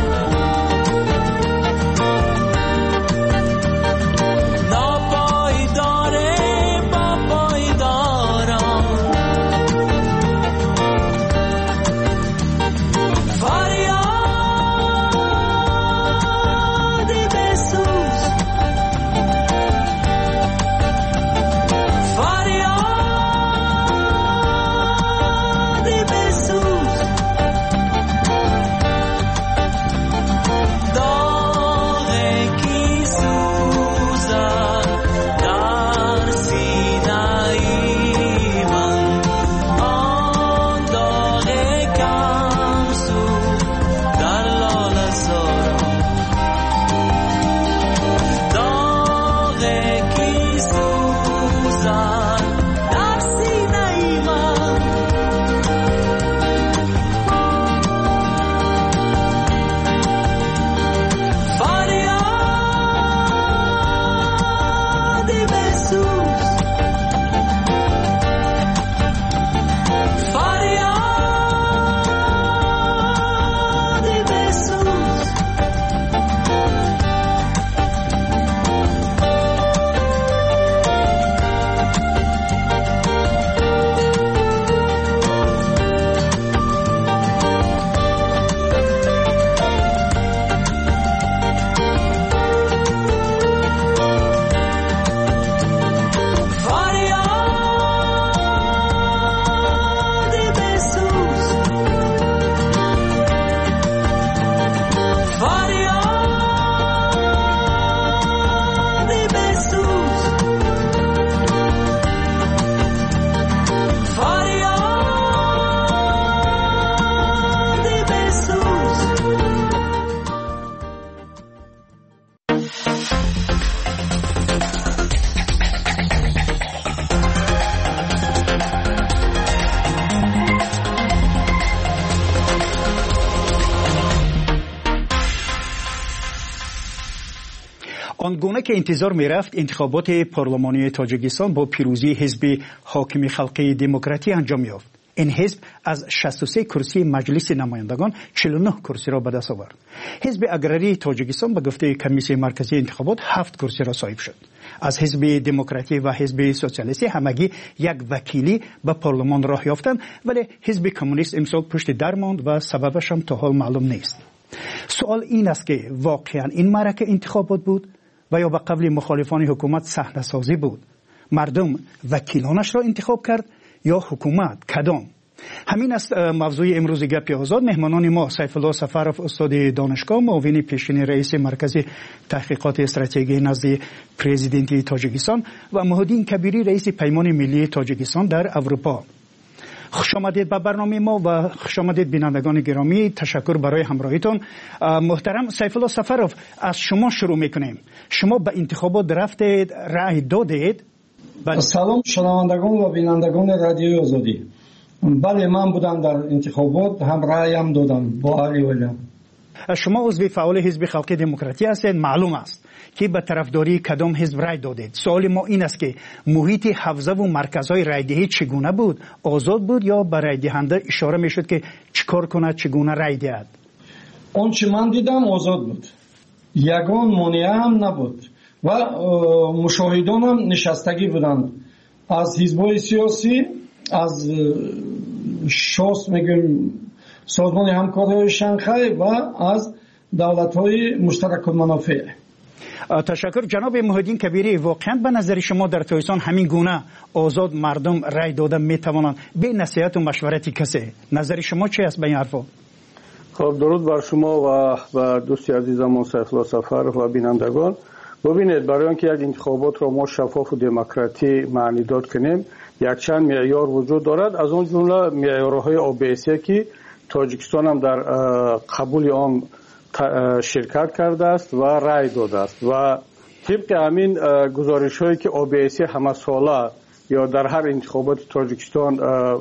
آنگونه که انتظار می رفت انتخابات پارلمانی تاجیکستان با پیروزی حزب حاکم خلقی دموکراتی انجام یافت. این حزب از 63 کرسی مجلس نمایندگان 49 کرسی را به دست آورد. حزب اگراری تاجیکستان به گفته کمیسیون مرکزی انتخابات 7 کرسی را صاحب شد. از حزب دموکراتی و حزب سوسیالیستی همگی یک وکیلی به پارلمان راه یافتند، ولی حزب کمونیست امسال پشت در ماند و سببش هم تا حال معلوم نیست. سوال این است که واقعا این معرکه انتخابات بود و یا به قبل مخالفان حکومت صحنه سازی بود؟ مردم وکیلانش را انتخاب کرد یا حکومت؟ کدام؟ همین است موضوع امروز گپ آزاد. مهمانان ما سیف الله سفرов استاد دانشگاه، معاون پیشین رئیس مرکز تحقیقات استراتژی نزد پرزیدنت تاجیکستان و مهدین کبیری رئیس پیمان ملی تاجیکستان در اروپا. خوش آمدید به برنامه ما و خوش آمدید بینندگان گرامی. تشکر برای همراهیتون. محترم سیف الله سفرов، از شما شروع میکنیم. شما به انتخابات رفتید، رأی دادید؟ سلام شنوندگان و بینندگان رادیوی آزادی. بله، من بودم در انتخابات، هم رأیم دادم با علی ولیم. شما عضو فعال حزب خلق دموکراتی هستید، معلوم است که به طرفداری کدام حزب رای دادید. سوال ما این است که محیط حوزه و مرکزهای رای دهی چگونه بود؟ آزاد بود یا به رای دهنده اشاره میشد که چیکار کند، چگونه رای دهد؟ اون چه من دیدم آزاد بود، یگان مانع هم نبود و مشاهدان هم نشستگی بودند از حزب‌های سیاسی، از شاست میگیم سازمان همکاری شانگهای و از دولت‌های مشترک المنافع. تشکر جناب محیدین کبیری. واقعا به نظر شما در تایستان همین گونه آزاد مردم رای داده میتوانند به نصیحت و مشورت کسی؟ نظر شما چی است به این حرفا؟ خب درود بر شما و دوستی عزیزمون سیفالله سفر و بینندگان. ببینید، برای اینکه یک انتخابات را ما شفاف و دموکراتی معنیداد کنیم یک چند معیار وجود دارد، از اون جمله معیارهای OBSE که تاجیکستان هم در قبول آن شرکت کرده است و رای داده است و طبق همین گزارش هایی که OBSE همه ساله یا در هر انتخابات تاجیکستان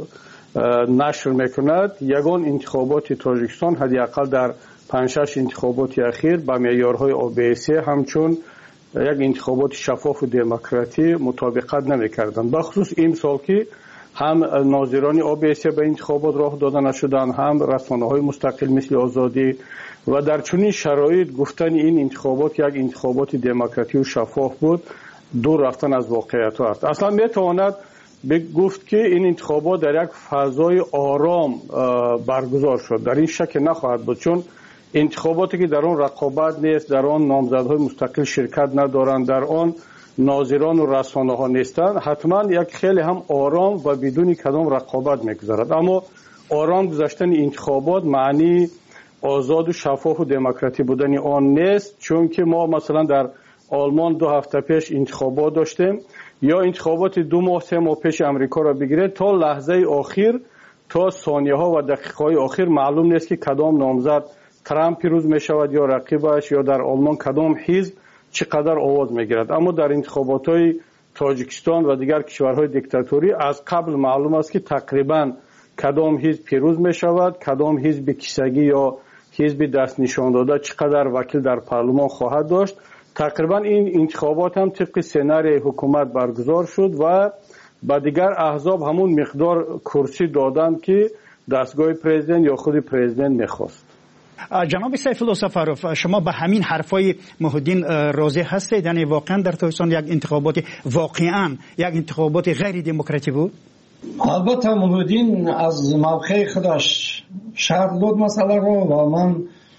نشر میکند، یگان انتخابات تاجیکستان حداقل در 5-6 انتخابات اخیر با معیارهای OBSE همچون یک انتخابات شفاف و دموکراتی مطابقت نمیکردند. بخصوص این سال که هم ناظران OBSE به انتخابات راه داده نشدند، هم رسانه‌های مستقل مثل آزادی و در چنین شرایط گفتن این انتخابات یک انتخابات دموکراتی و شفاف بود دور رفتن از واقعیت است. اصلا میتواند گفت که این انتخابات در یک فضای آرام برگزار شد. در این شک نخواهد بود، چون انتخاباتی که در آن رقابت نیست، در آن نامزدهای مستقل شرکت ندارند، در آن ناظران و رسانه ها نیستند، حتما یک خیلی هم آرام و بدون کدام رقابت میگذرد. اما آرام گذشتن انتخابات معنی آزاد و شفاف و دموکراتی بودن آن نیست، چون که ما مثلا در آلمان 2 هفته پیش انتخابات داشتیم، یا انتخابات 2 ماه 3 ماه پیش امریکا را بگیرید، تا لحظه آخر، تا ثانیه ها و دقیقه های آخر معلوم نیست که کدام نامزد ترامپ پیروز می شود یا رقیبش، یا در آلمان کدام حزب چقدر آواز می گیرد. اما در انتخابات های تاجیکستان و دیگر کشورهای دیکتاتوری از قبل معلوم است که تقریبا کدام حزب پیروز می شود، کدام حزب کیسگی یا حزب دست نشان داده چقدر وکیل در پارلمان خواهد داشت. تقریبا این انتخابات هم طبق سناریوی حکومت برگزار شد و با دیگر احزاب همون مقدار کرسی دادند که دستگاه پرزیدنت یا خود پرزیدنت میخواست. جناب سیفالله سفروف، شما به همین حرفای محیدین راضی هستید؟ یعنی واقعا در تایستان یک انتخابات واقعا یک انتخابات غیر دموکراتی بود؟ البته محیدین از موقع خودش شرح داد مسئله رو و من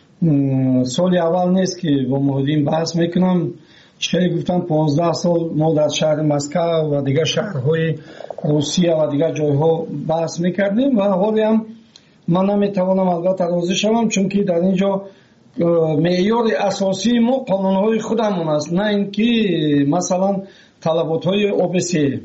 سال اول نیست که با محیدین بحث میکنم. چه گفتم 15 سال ما در شهر مسکو و دیگر شهرهای روسیه و دیگر جایها بحث میکردیم و حالی هم من نمیتوانم البته راضی شوم، چون که در اینجا معیار اساسی ما قانونهای خودمون است، نه اینکه مثلا طلباتهای OBSE.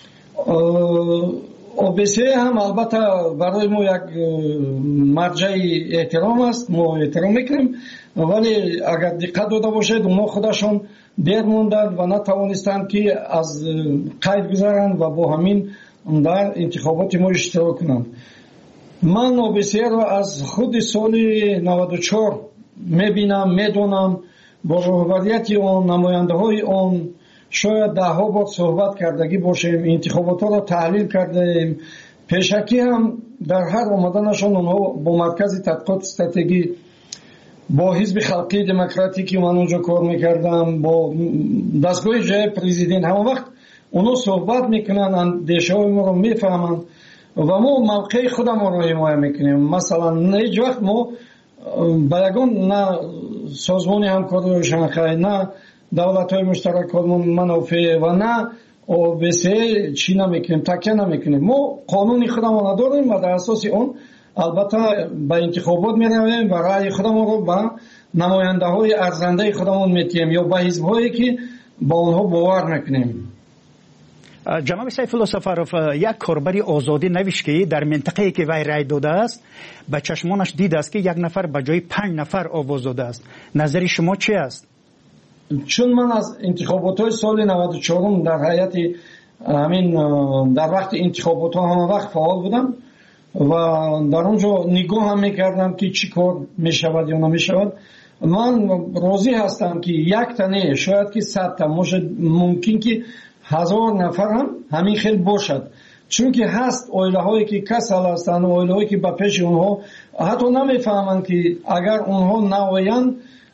OBSE هم البته برای ما یک مرجع احترام است، ما احترام میکنیم، ولی اگر دقت داده باشید ما خودشون دیر موندند و نتوانستند که از قید گذارند و با همین در انتخابات ما اشتراک کنند. من OBSE را از خود سال 94 میبینم، میدونم، با رهبریت آن، نماینده های آن شاید 10 بار صحبت کردگی باشیم، انتخابات را تحلیل کردیم، پیشکی هم در هر آمدنشان اونها با مرکز تحقیقات استراتژی، با حزب خلقی دموکراتی که من اونجا کار میکردم، با دستگاه جای پرزیدنت، همه وقت اونها صحبت میکنن، اندیشه های ما رو میفهمن و ما موقع خودم رو حمایت میکنیم. مثلا هیچ وقت ما با یگان نه سازمان همکاری شانگهای، نه دولت‌های مشترک المنافع و نه OBSE چی نمیکنیم، تکیه نمیکنیم. ما قانون خودمون داریم و در اساس اون البته به انتخابات میرویم و رأی خودمون رو به نماینده های ارزنده خودمون میتیم یا به حزب هایی که با اونها باور میکنیم. جناب سیفالله سفروف، یک کاربری آزادی نوشت که در منطقه‌ای که وی رای داده است به چشمانش دید است که 1 نفر به جای 5 نفر آواز داده است. نظر شما چی است؟ چون من از انتخابات های سال 94 در هیئت همین در وقت انتخابات ها همه وقت فعال بودم و در اونجا نگاه هم میکردم که چی کار میشود یا نمیشود. من راضی هستم که یک تنه شاید که 100 تا ممکن که 1000 نفر هم همین خیلی باشد، چون که هست اویله هایی که کسل هستند، اویله هایی که به پیش اونها حتی نمیفهمند که اگر اونها نویند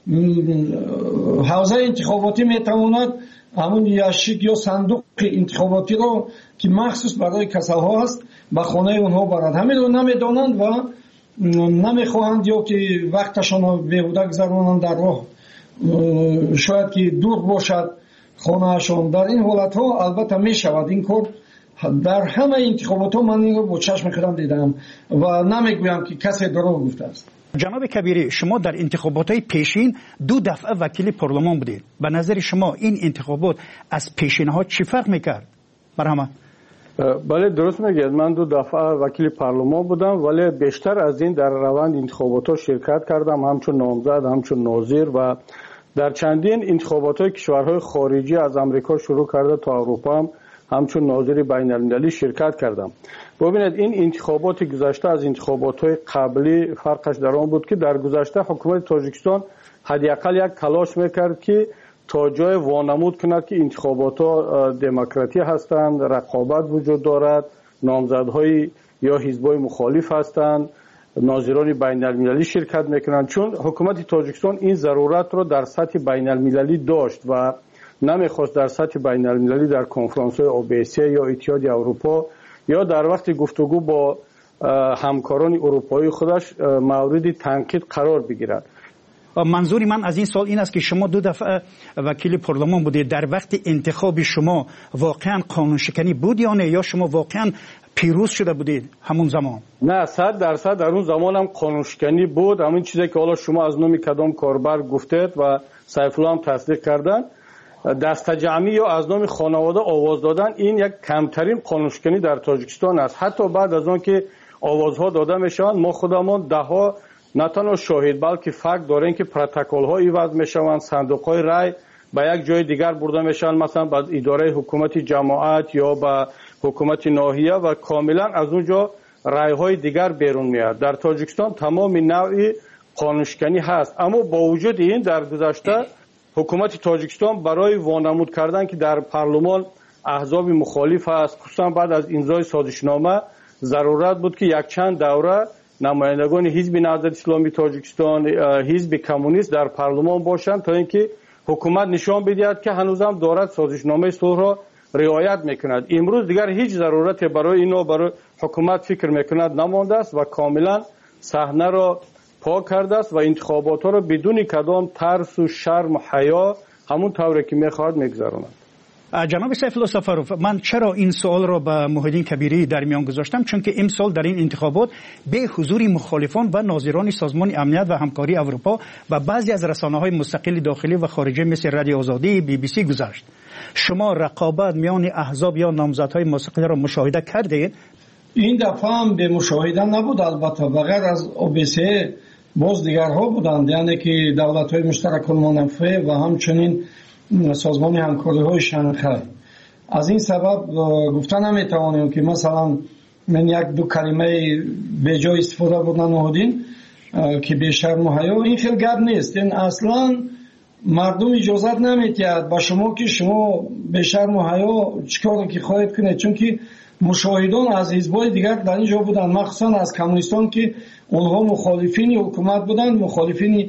حوزه انتخاباتی میتواند همون یاشیک یا صندوق انتخاباتی رو که مخصوص برای کسل ها هست به خانه اونها برد. همین رو نمیدانند و نمیخواهند یا که وقتشان رو بیهوده گذرانند در راه، شاید که دور باشد خانهشان. در این حالت ها البته میشود این کار. در همه انتخابات ها من این رو با چشم خودم دیدم و نمیگویم که کسی دروغ گفته است. جناب کبیری، شما در انتخابات های پیشین 2 دفعه وکیل پارلمان بودید. به نظر شما این انتخابات از پیشین ها چی فرق میکرد؟ مرحمت. بله درست میگید، من 2 دفعه وکیل پارلمان بودم، ولی بیشتر از این در روند انتخابات ها شرکت کردم، همچون نامزد، همچون ناظر و در چندین انتخابات های کشورهای خارجی از امریکا شروع کرده تا اروپا هم همچون ناظر بین المللی شرکت کردم. ببینید این انتخابات گذشته از انتخابات های قبلی فرقش در آن بود که در گذشته حکومت تاجیکستان حداقل یک تلاش میکرد که تا جای وانمود کند که انتخابات ها دموکراتی هستند، رقابت وجود دارد، نامزدهای یا حزبای مخالف هستند، ناظران بین المللی شرکت میکنند. چون حکومت تاجیکستان این ضرورت رو در سطح بین المللی داشت و نمیخواست در سطح بین المللی در کنفرانس های OBSE یا اتحادیه اروپا یا در وقت گفتگو با همکاران اروپایی خودش مورد تنقید قرار بگیرد. منظور من از این سال این است که شما 2 دفعه وکیل پارلمان بودید. در وقت انتخاب شما واقعا قانون شکنی بود یا نه، یا شما واقعا پیروز شده بودید همون زمان؟ نه 100% در اون زمان هم قانون شکنی بود. همین چیزی که حالا شما از نام کدام کاربر گفتید و سیف الله هم تصدیق کردن، دست جمعی یا از نام خانواده آواز دادن، این یک کمترین قانون شکنی در تاجیکستان است. حتی بعد از آن که آوازها داده میشوند ما خودمان دهها نه تنها شاهد بلکه فکت داریم که پروتکل ها ایواز میشوند، صندوق های رای به یک جای دیگر برده میشن، مثلا به اداره حکومت جماعت یا به حکومت ناحیه و کاملا از اونجا رای های دیگر بیرون میاد. در تاجیکستان تمام نوعی قانون شکنی هست، اما با وجود این در گذشته حکومت تاجیکستان برای وانمود کردن که در پارلمان احزاب مخالف است، خصوصا بعد از امضای سازشنامه ضرورت بود که یک چند دوره نمایندگان حزب نهضت اسلامی تاجیکستان، حزب کمونیست در پارلمان باشند تا اینکه حکومت نشان بدهد که هنوزم دارد سازشنامه صلح را رعایت میکند. امروز دیگر هیچ ضرورتی برای اینو برای حکومت فکر میکند نمانده است و کاملا صحنه را پاک کرده است و انتخابات را بدون کدام ترس و شرم و حیا همون طوری که میخواهد میگذراند. جناب سیف الله سفروف، من چرا این سوال را به محیدین کبیری در میان گذاشتم؟ چون که امسال در این انتخابات به حضور مخالفان و ناظران سازمان امنیت و همکاری اروپا و بعضی از رسانه‌های مستقل داخلی و خارجی مثل رادیو آزادی، BBC گذشت. شما رقابت میان احزاب یا نامزدهای مستقل را مشاهده کردید؟ این دفعه هم به مشاهده نبود، البته بغیر از OBSE باز دیگرها بودند، یعنی که دولت‌های مشترک المنافع و همچنین سازمان همکاری های شانگهای. از این سبب گفتن نمیتوانیم که مثلا من 1-2 کلمه به جای استفاده بودن نهادین که به شرم و حیا، این خیلی گپ نیست. این اصلا مردم اجازت نمیدهد با شما که شما به شرم و حیا چیکار که خواهید کنید، چون که مشاهدان از حزب‌های دیگر در اینجا بودن، مخصوصا از کمونیستان که اونها مخالفین حکومت بودن، مخالفین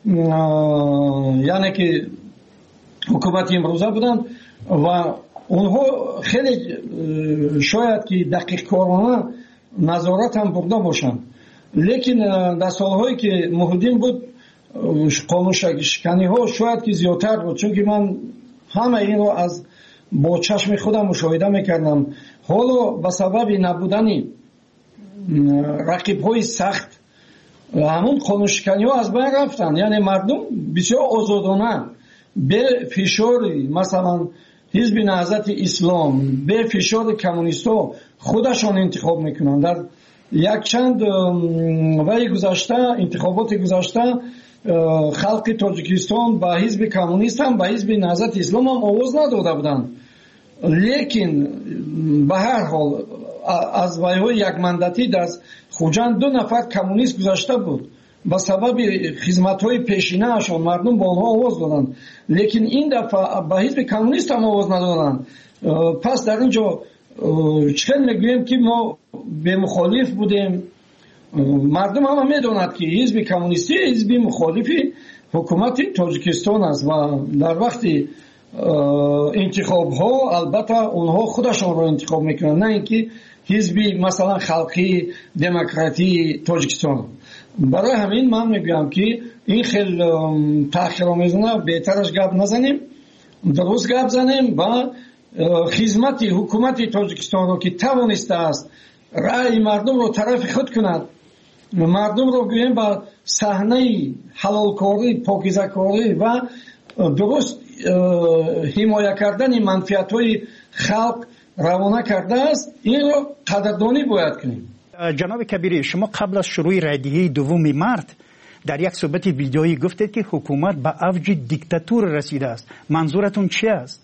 یعنی که حکومت امروزه بودن و اونها خیلی شاید که دقیق کارانه نظارت هم برده باشند، لیکن در سالهایی که محدودین بود قانون شکنی ها شاید که زیادتر بود، چون که من همه این رو از با چشم خودم مشاهده میکردم. حالا به سبب نبودن رقیب های سخت همون قانون شکنی ها از بین رفتن، یعنی مردم بسیار آزادانه به فشار مثلا حزب نهضت اسلام، به فشار کمونیستا خودشان انتخاب میکنن. در یک چند وقت گذشته، انتخابات گذشته، خلق تاجیکستان با حزب کمونیست هم با حزب نهضت اسلام هم آواز نداده بودند، لیکن به هر حال аз вайҳои якмандатӣ дар хуҷанд 2 нафар коммунист гузашта буд. ба сабаби хизматҳои пешинаашон мардум ба онҳо овоз доданд, лекин ин дафъа ба ҳизби коммунист ҳам овоз надоданд. пас дар ин ҷо чхел мегӯем ки мо бемухолиф будем. мардум ҳама медонад ки ҳизби коммунистӣ ҳизби мухолифи ҳукумати Тоҷикистон аст ва дар вақти интихобҳо албатта онҳо худашонро интихоб мекунанд, на ин ки ҳизби масалан халқии демократии Тоҷикистон. барои ҳамин ман мегӯям ки ин хел таъхиромезона беҳтараш гап назанем, дуруст гап занем ва хизмати ҳукумати Тоҷикистонро ки тавонистааст раъи мардумро тарафи худ кунад, мардумро гӯем ба саҳнаи ҳалолкорӣ, покизакорӣ ва дуруст ҳимоя кардани манфиатҳои халқ равона кардааст, инро қадрдонӣ бояд кунем. جناب کبیری، شما قبل از شروع رایدهی 2 مارس در یک صحبت ویدیویی گفتید که حکومت به اوج دیکتاتور رسیده است. منظورتون چی است؟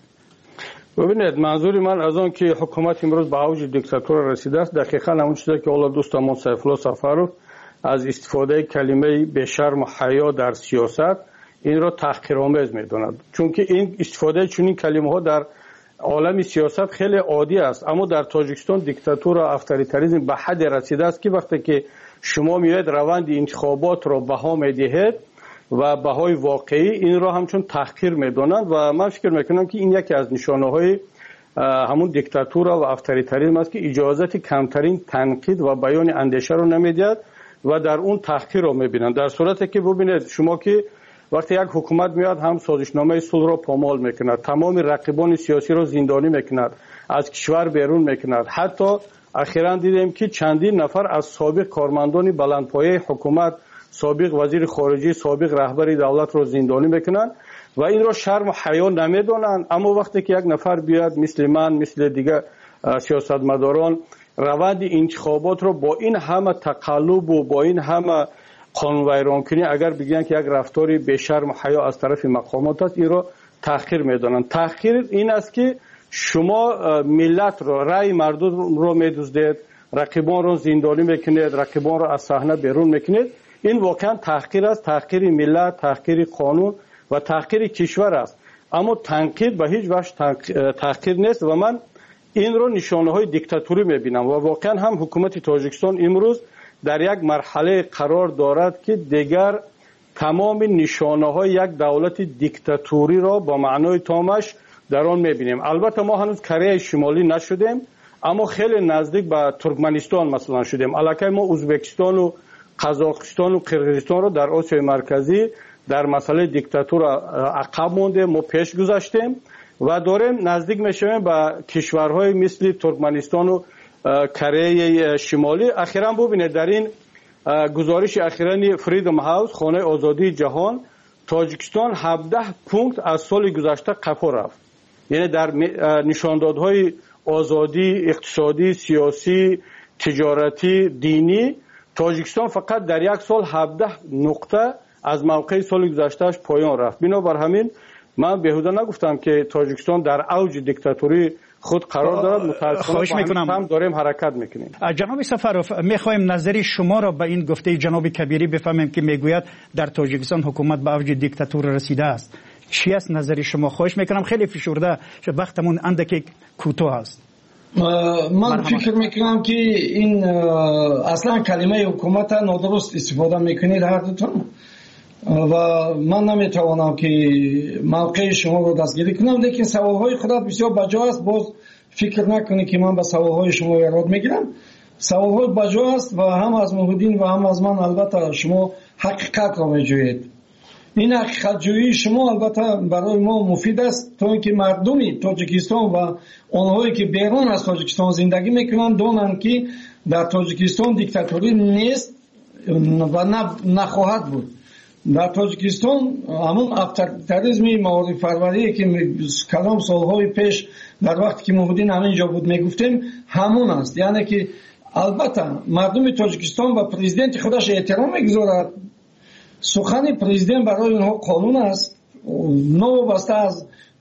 ببینید، منظور من از آن که حکومت امروز به اوج دیکتاتور رسیده است دقیقاً همون چیزی که اول دوستمون سیفالله سفرов از استفاده کلمه به شرم و حیا در سیاست این را تحقیرآمیز می‌داند، چون که این استفاده چنین کلمه‌ها در عالم سیاست خیلی عادی است. اما در تاجیکستان دیکتاتور و افطاریتاریسم به حد رسیده است که وقتی که شما میاید روند انتخابات را بها میدهید و بهای واقعی این را همچون تحقیر میدانند و من فکر میکنم که این یکی از نشانه های همون دیکتاتور و افطاریتاریسم است که اجازت کمترین تنقید و بیان اندیشه را نمیدهد و در اون تحقیر را میبینند. در صورتی که ببینید شما که وقتی یک حکومت میاد هم سازشنامه صلح را پامال میکند، تمام رقیبان سیاسی را زندانی میکند، از کشور بیرون میکند. حتی اخیراً دیدیم که چندین نفر از سابق کارمندان بلندپایه حکومت، سابق وزیر خارجه، سابق رهبر دولت را زندانی میکنند و این را شرم و حیا نمیدانند. اما وقتی که یک نفر بیاد مثل من، مثل دیگر سیاستمداران روند انتخابات را با این همه تقلب و با این همه قانون ویران کنی اگر بگن که یک رفتاری به شرم و حیا از طرف مقامات است، این را تحقیر میدانند. تحقیر این است که شما ملت را، رأی مردم را میدزدید، رقیبان را زندانی میکنید، رقیبان را از صحنه بیرون میکنید. این واقعا تحقیر است، تحقیر ملت، تحقیر قانون و تحقیر کشور است. اما تنقید به هیچ وجه تحقیر نیست و من این را نشانه های دیکتاتوری میبینم و واقعا هم حکومت تاجیکستان امروز در یک مرحله قرار دارد که دیگر تمام نشانه های یک دولت دیکتاتوری را با معنای تامش در آن میبینیم. البته ما هنوز کره شمالی نشدیم، اما خیلی نزدیک به ترکمنستان مثلا شدیم. الکی ما ازبکستان و قزاقستان و قرقیزستان را در آسیای مرکزی در مسئله دیکتاتور عقب مونده، ما پیش گذاشتیم و داریم نزدیک میشویم به کشورهای مثل ترکمنستان و کره شمالی. اخیراً ببینید در این گزارش اخیرا فریدم هاوس، خانه آزادی جهان، تاجیکستان 17 پونکت از سال گذشته قفا رفت. یعنی در نشاندادهای آزادی اقتصادی، سیاسی، تجارتی، دینی تاجیکستان فقط در یک سال 17 نقطه از موقع سال گذشتهش پایان رفت. بنابر همین من بیهوده نگفتم که تاجیکستان در اوج دیکتاتوری خود قرار دارد. متاسفانه هم داریم حرکت میکنیم. جناب سفرов، میخوایم نظری شما را به این گفته جناب کبیری بفهمیم که میگوید در تاجیکستان حکومت به اوج دیکتاتور رسیده است. چی است نظری شما؟ خواهش میکنم، خیلی فشرده وقتمون اندکی کوتاه است. من فکر میکنم که این اصلا کلمه حکومت نادرست استفاده میکنید هر دوتون و من نمیتوانم که موقع شما رو دستگیری کنم، لیکن سوالهای خودت بسیار بجا است. باز فکر نکنید که من به سوالهای شما ایراد میگیرم. سوالهای بجا است و هم از محمدین و هم از من البته شما حقیقت را میجویید. این حقیقت جویی شما البته برای ما مفید است تا اینکه مردمی تاجیکستان و آنهایی که بیرون از تاجیکستان زندگی میکنند دانند که در تاجیکستان دیکتاتوری نیست و نخواهد بود. در تاجیکستان همون افطاریتاریسم معارف پروری که کلام سالهای پیش در وقتی که محمدین همینجا بود میگفتیم همون است. یعنی که البته مردم تاجیکستان و پرزیدنت خودش احترام میگذارد. سخن پرزیدنت برای اونها قانون است، نوابسته از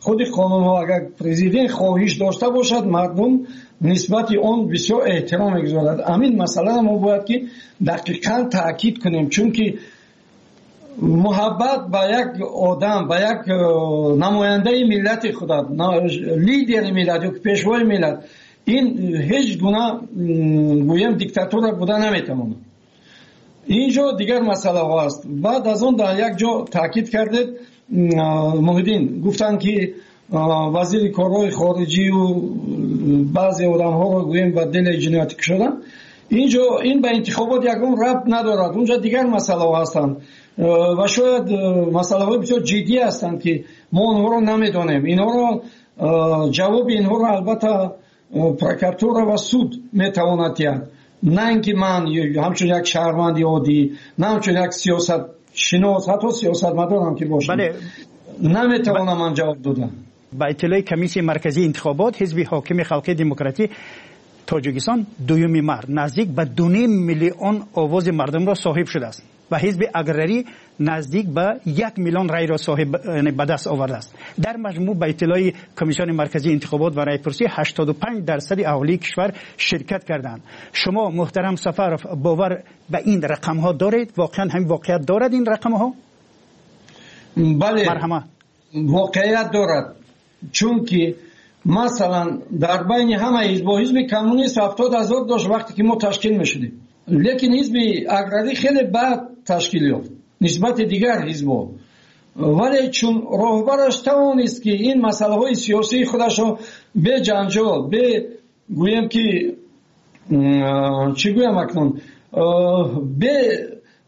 خود قانون ها اگر پرزیدنت خواهش داشته باشد مردم نسبت اون بسیار احترام میگذارد. همین مسئله ما باید که دقیقاً تاکید کنیم، چون که محبت به یک آدم، به یک نماینده ملت خدا، لیدر ملت یا پیشوای ملت، این هیچ گونه گویم دیکتاتور بوده نمیتونه. اینجا دیگر مسئله هست. بعد از اون در یک جا تاکید کردید محیدین، گفتن که وزیر کارهای خارجی و بعضی آدم ها رو گویم به دل جنایتی کشیدن. اینجا این به انتخابات یکم ربط ندارد، اونجا دیگر مسئله هستند و شاید مسئله های بسیار جدی هستند که ما اونها رو نمیدانیم. اینها رو جواب اینها رو البته پروکراتور و سود میتواند دهد، نه اینکه من همچون یک شهروند عادی، نه همچون یک سیاست شناس، حتی سیاستمدارم که باشم، نمیتوانم من جواب دادم. با اطلاع کمیسیون مرکزی انتخابات، حزب حاکم خلق دموکراتی تاجیکستان دوم مارس نزدیک به 2.5 میلیون آواز مردم را صاحب شده است و حزب اگراری نزدیک به 1 میلیون رای را صاحب به دست آورده است. در مجموع به اطلاع کمیسیون مرکزی انتخابات و رایپرسی 85% اهالی کشور شرکت کردند. شما محترم سفرов باور به این رقم ها دارید؟ واقعا هم واقعیت دارد این رقم ها؟ بله، واقعیت دارد، چون که مثلا در بین همه حزب کمونیست 70,000 داشت وقتی که ما تشکیل میشدیم، لیکن حزب اگراری خیلی بعد تشکیل یافت نسبت دیگر حزب‌ها، ولی چون راهبرش توانست که این مسئله های سیاسی خودش رو به جنجال، به گویم که چی گویم اکنون، به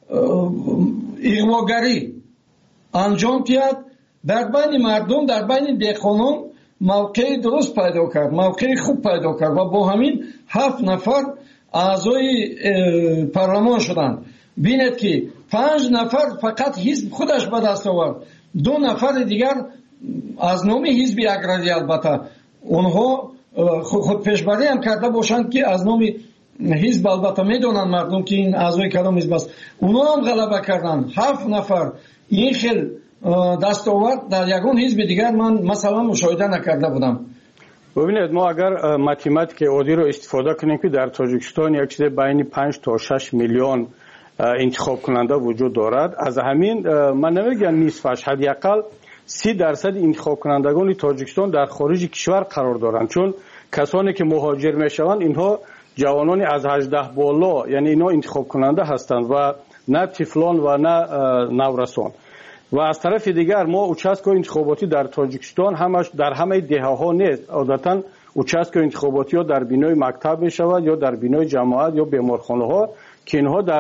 اغواگری انجام دهد، در بین مردم، در بین دهقانان موقع درست پیدا کرد، موقع خوب پیدا کرد و با همین 7 نفر اعضای پارلمان شدند. بینید که 5 نفر فقط حزب خودش به دست آورد، 2 نفر دیگر از نام حزب اگراری، البته اونها خود پیشبری هم کرده باشند که از نام حزب، البته میدونن مردم که این اعضای کدام حزب است، اونها هم غلبه کردند. 7 نفر این خیل دستاورد در یگان حزب دیگر من مثلا مشاهده نکرده بودم. ببینید، ما اگر ماتماتیک عادی رو استفاده کنیم که در تاجیکستان یک چیز بین 5 تا 6 میلیون انتخاب کننده وجود دارد، از همین من نمیگم نصفش، حداقل 30% انتخاب کنندگان تاجیکستان در خارج کشور قرار دارند، چون کسانی که مهاجر میشوند اینها جوانان از 18 بالا، یعنی اینا انتخاب کننده هستند و نه طفلان و نه نورسان. و از طرف دیگر ما اوچسکو انتخاباتی در تاجیکستان همش در همه دهه‌ها نیست، عادتا اوچسکو انتخاباتی ها در بینای مکتب می شود یا در بینای جماعت یا بیمارخانه ها که اینها در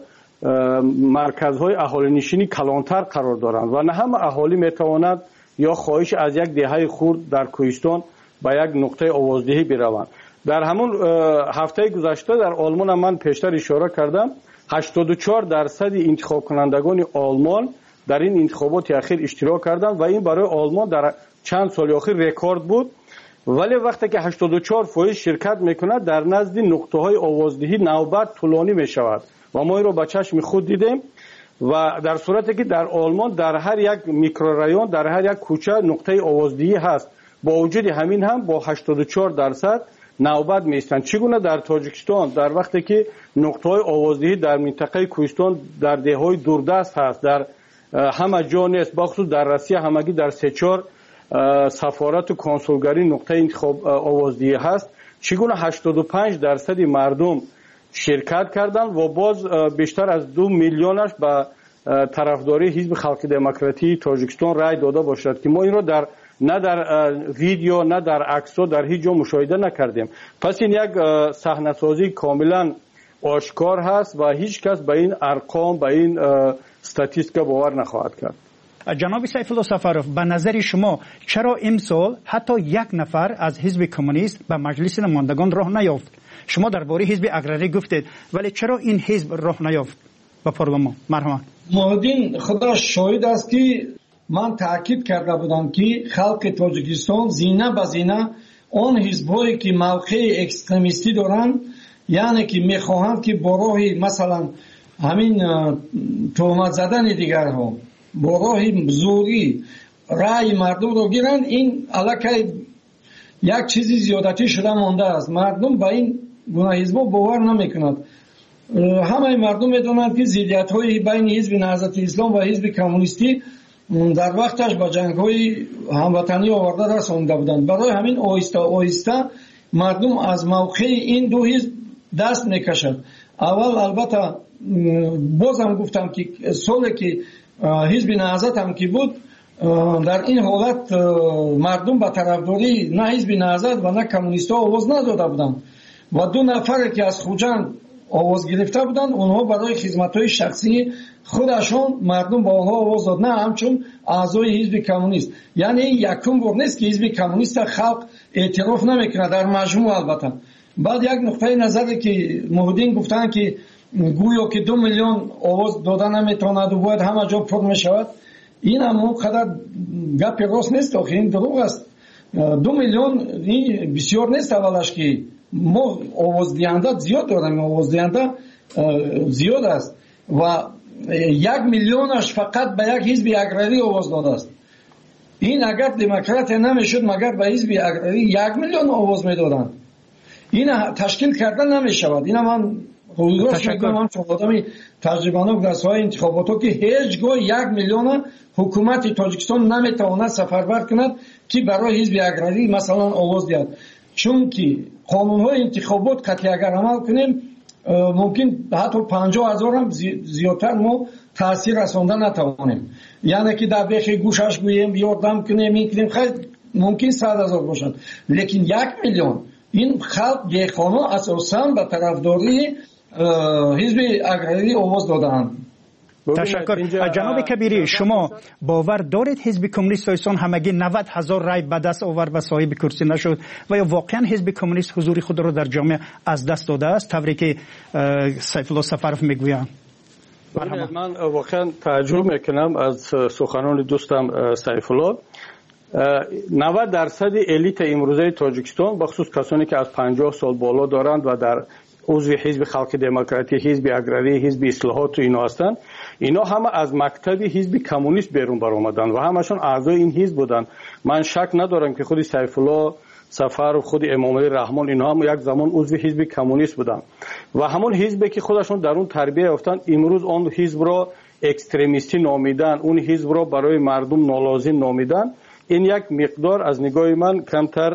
مرکزهای اهالی نشینی کلانتر قرار دارند و نه همه اهالی می تواند یا خواهش از یک دهه خرد در کوهستان به یک نقطه آوازدهی بروند. در همون هفته گذشته در آلمان من پیشتر اشاره کردم 84% انتخاب کنندگان آلمان در این انتخابات اخیر اشتراک کردند و این برای آلمان در چند سال اخیر رکورد بود. ولی وقتی که 84% شرکت میکنه در نزد نقطه های آوازدهی نوبت طولانی میشود و ما این رو با چشم خود دیدیم و در صورتی که در آلمان در هر یک میکرورایون، در هر یک کوچه نقطه آوازدهی هست، با وجود همین هم با 84% نوبت میستند. چگونه در تاجیکستان در وقتی که نقطه های آوازدهی در منطقه کوهستان در دههای دوردست هست، در همه جا نیست، بخصوص در روسیه همگی در 3-4 سفارت و کنسولگری نقطه انتخاب آوازدهی هست، چگونه 85% مردم شرکت کردند و باز بیشتر از 2 میلیونش به طرفداری حزب خلق دموکراتی تاجیکستان رای داده باشد که ما این رو نه در ویدیو نه در عکس در هیچ جا مشاهده نکردیم. پس این یک صحنه‌سازی کاملا آشکار هست و هیچ کس به این ارقام، به این استاتیستیکا باور نخواهد کرد. جناب سیف الله سفرов، به نظر شما چرا امسال حتی 1 نفر از حزب کمونیست به مجلس نمایندگان راه نیافت؟ شما درباره حزب اگراری گفتید، ولی چرا این حزب راه نیافت به پارلمان؟ مرحبا. محمدین خدا شاهد است که من تاکید کرده بودم که خلق تاجیکستان زینه به زینه اون حزبایی که موقع اکستریمیستی دارند، یعنی که میخواهند که با راه مثلا همین تهمت زدن دیگرها، با راه زوری رای مردم رو گیرند، این الکی یک چیزی زیادتی شده مانده است. مردم با این گونه حزب‌ها باور نمیکنند. همه مردم میدونند که ضدیت‌های بین حزب نهضت اسلام و حزب کمونیستی در وقتش با جنگ‌های هموطنی آورده رسانده بودند. برای همین آهسته آهسته مردم از موقع این دو حزب دست میکشد. اول البته بازم گفتم که سالی که حزب نهضت هم که بود، در این حالت مردم به طرفداری نه حزب نهضت و نه کمونیست‌ها آواز نداده بودند و دو نفر که از خوجند آواز گرفته بودند، اونها برای خدمت‌های شخصی خودشون مردم با آنها آواز داد، نه همچون اعضای حزب کمونیست. یعنی یکم بار نیست که حزب کمونیست خلق اعتراف نمیکنه در مجموع. البته بعد یک نقطه نظری که محدین گفتن که گویا که 2 میلیون آواز دادن نمیتواند و باید همه جا پر میشود، این هم اونقدر گپ راست نیست، آخه این دروغ است. 2 میلیون این بسیار نیست. اولش که ما آواز دهنده زیاد داریم، آواز دهنده زیاد است و 1 میلیونش فقط به یک حزب اگراری آواز داده است. این اگر دموکرات نمیشد مگر به حزب اگراری 1 میلیون آواز میدادند. این تشکیل کردن نمیشود. این من رویدادش میکنم چون آدمی تجربه‌ناک در ساحه انتخابات که هیچگاه 1 میلیون حکومت تاجیکستان نمیتواند سفربر کند که برای حزب اگراری مثلا آواز دهد. چون که قانون‌های انتخابات قطعی اگر عمل کنیم ممکن حتی 50,000 هم زیادتر ما تاثیر رساندن نتوانیم. یعنی که در بیخ گوشش گوییم یاردم کنیم این کنیم، خیلی ممکن 100,000 باشد، لیکن 1 میلیون این خلق دیخانه اساساً به طرفداری حزب اگراری آواز دادند. تشکر. جناب کبیری، شما باور دارید حزب کمونیست ایسان همگی 90,000 رای به دست آورد و صاحب کرسی نشد و یا واقعا حزب کمونیست حضور خود را در جامعه از دست داده است طوری که سیف الله سفرف میگوید؟ من واقعا تعجب میکنم از سخنان دوستم سیف الله. 90% الیت امروزه تاجیکستان بخصوص کسانی که از 50 سال بالا دارند و در عضو حزب خلق دموکراتی، حزب اگراری، حزب اصلاحات و اینا هستند، اینا همه از مکتب حزب کمونیست بیرون برآمدند و همشون اعضای این حزب بودند. من شک ندارم که خود سیف الله سفر و خود امام علی رحمان اینا هم یک زمان عضو حزب کمونیست بودند و همون حزبی که خودشون در اون تربیت یافتند امروز اون حزب را اکستریمیستی نامیدن، اون حزب را برای مردم نالازم نامیدن. این یک مقدار از نگاه من کمتر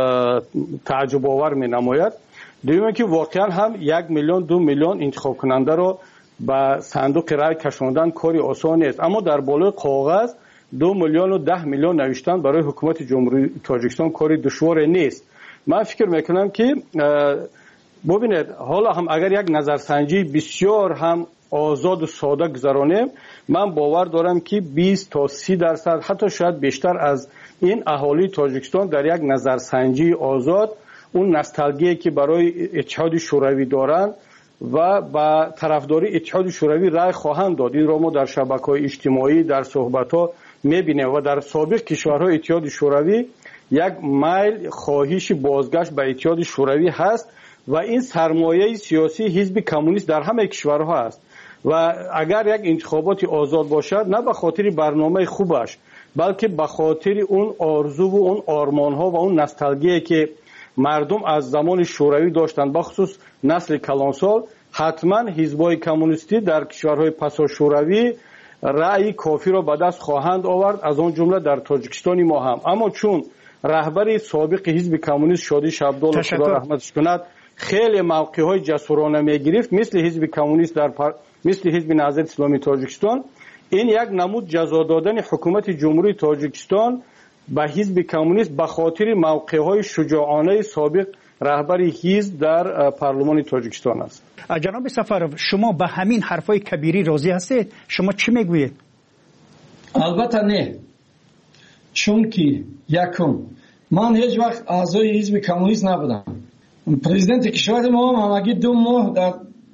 تعجب آور می نماید. دوم که واقعا هم 1 میلیون 2 میلیون انتخاب کننده را به صندوق رای کشاندن کاری آسان است، اما در بالای کاغذ 2 میلیون و 10 میلیون نوشتن برای حکومت جمهوری تاجیکستان کاری دشوار نیست. من فکر میکنم که ببینید حالا هم اگر یک نظرسنجی بسیار هم آزاد و ساده گذرانیم، من باور دارم که 20 تا 30% حتی شاید بیشتر از این اهالی تاجیکستان در یک نظرسنجی آزاد اون نوستالژی که برای اتحاد شوروی دارند و با طرفداری اتحاد شوروی رای خواهند داد. این را ما در شبکه‌های اجتماعی در صحبت‌ها می‌بینیم و در سابق کشورهای اتحاد شوروی یک میل خواهش بازگشت به اتحاد شوروی هست و این سرمایه سیاسی حزب کمونیست در همه کشورها است و اگر یک انتخابات آزاد باشد نه به خاطر برنامه خوبش بلکه به خاطر اون آرزو و اون آرمان‌ها و اون نوستالژی که مردم از زمان شوروی داشتند، بخصوص نسل کلانسال، حتما حزب‌های کمونیستی در کشورهای پسا شوروی رأی کافی را به دست خواهند آورد، از آن جمله در تاجیکستان ما هم. اما چون رهبر سابق حزب کمونیست شادی شبدال خدا رحمتش کند خیلی موقع‌های جسورانه می‌گرفت مثل حزب کمونیست مثل حزب نهضت اسلامی تاجیکستان، این یک نمود جزا دادن حکومت جمهوری تاجیکستان به حزب کمونیست به خاطر موقع‌های شجاعانه سابق رهبر حزب در پارلمان تاجیکستان است. جناب سفرов شما به همین حرفای کبیری راضی هستید؟ شما چی میگویید؟ البته نه، چون که یکم من هیچ وقت اعضای حزب کمونیست نبودم. پرزیدنت کشور ما همگی 2 ماه در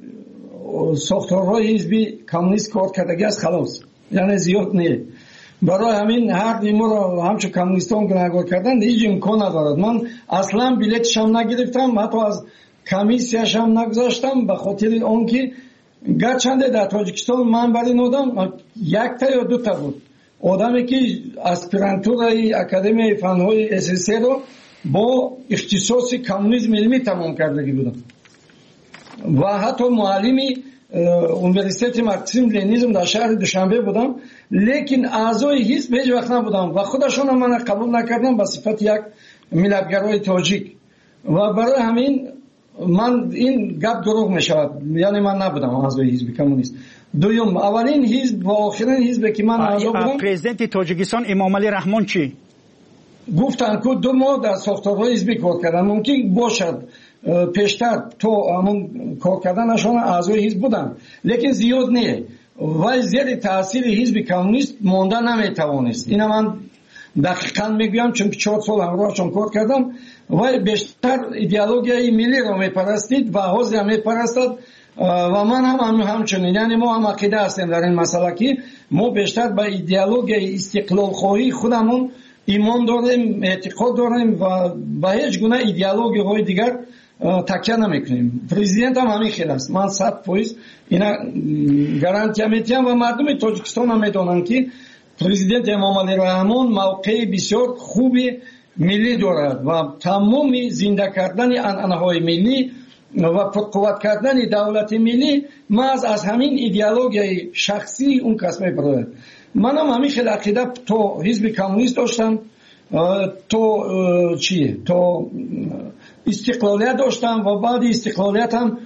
ساختارهای حزب کمونیست کار کردگی است، خلاص، یعنی زیاد نه. برای همین هر دیمو را همچون کمونیستان گناهگار کردن هیچ امکان ندارد. من اصلا بلیتش هم نگرفتم، حتی از کمیسیش هم نگذاشتم، به خاطر آنکه گرچند در تاجیکستان من برای نودم 1 تا یا 2 تا بود، آدمی که اسپرانتورای اکادمی فنهای SSC رو با اختصاص کمونیسم علمی تمام کردگی بودم و حتی معلمی اونیورسیته مارکسیسم لنینیسم در شهر دوشنبه بودم، لیکن اعضای حزب هیچ وقت نبودم و خودشون هم من قبول نکردم به صفت یک ملتگرای تاجیک و برای همین من این گپ دروغ می شود، یعنی من نبودم اعضای حزب کمونیست. دوم، اولین حزب و آخرین حزب که من اعضا بودم پرزیدنت تاجیکستان امام علی رحمان چی گفتن که 2 ماه در ساختارهای حزبی کار کردن، ممکن باشد پیشتر تو همون کار کردنشان اعضای حزب بودن لیکن زیاد نه و زیر تاثیر حزب کمونیست مانده نمیتوانست. اینا من دقیقاً میگم چون 4 سال همراهشون کار کردم و بیشتر ایدئولوژی ملی رو میپرستید و حزب هم میپرستد و من هم همچنین، یعنی ما هم عقیده هستیم در این مسئله که ما بیشتر به ایدئولوژی استقلال خواهی خودمون ایمان داریم، اعتقاد داریم و به هیچ گونه ایدئولوژی های دیگر تکیه نمیکنیم. پرزیدنت هم همین خیلی است، من 100% اینا گارانتی میدم و مردم تاجیکستان هم میدونن که پرزیدنت امام علی رحمان موقع بسیار خوبی ملی دارد و تمام زنده کردن عنعنه‌های ملی و پرقوت کردن دولت ملی محض از همین ایدئولوژی شخصی اون کس میبرد. من هم همین خیلی عقیده تو حزب کمونیست داشتم، تو چیه تو استقلالیت داشتم و بعد استقلالیت هم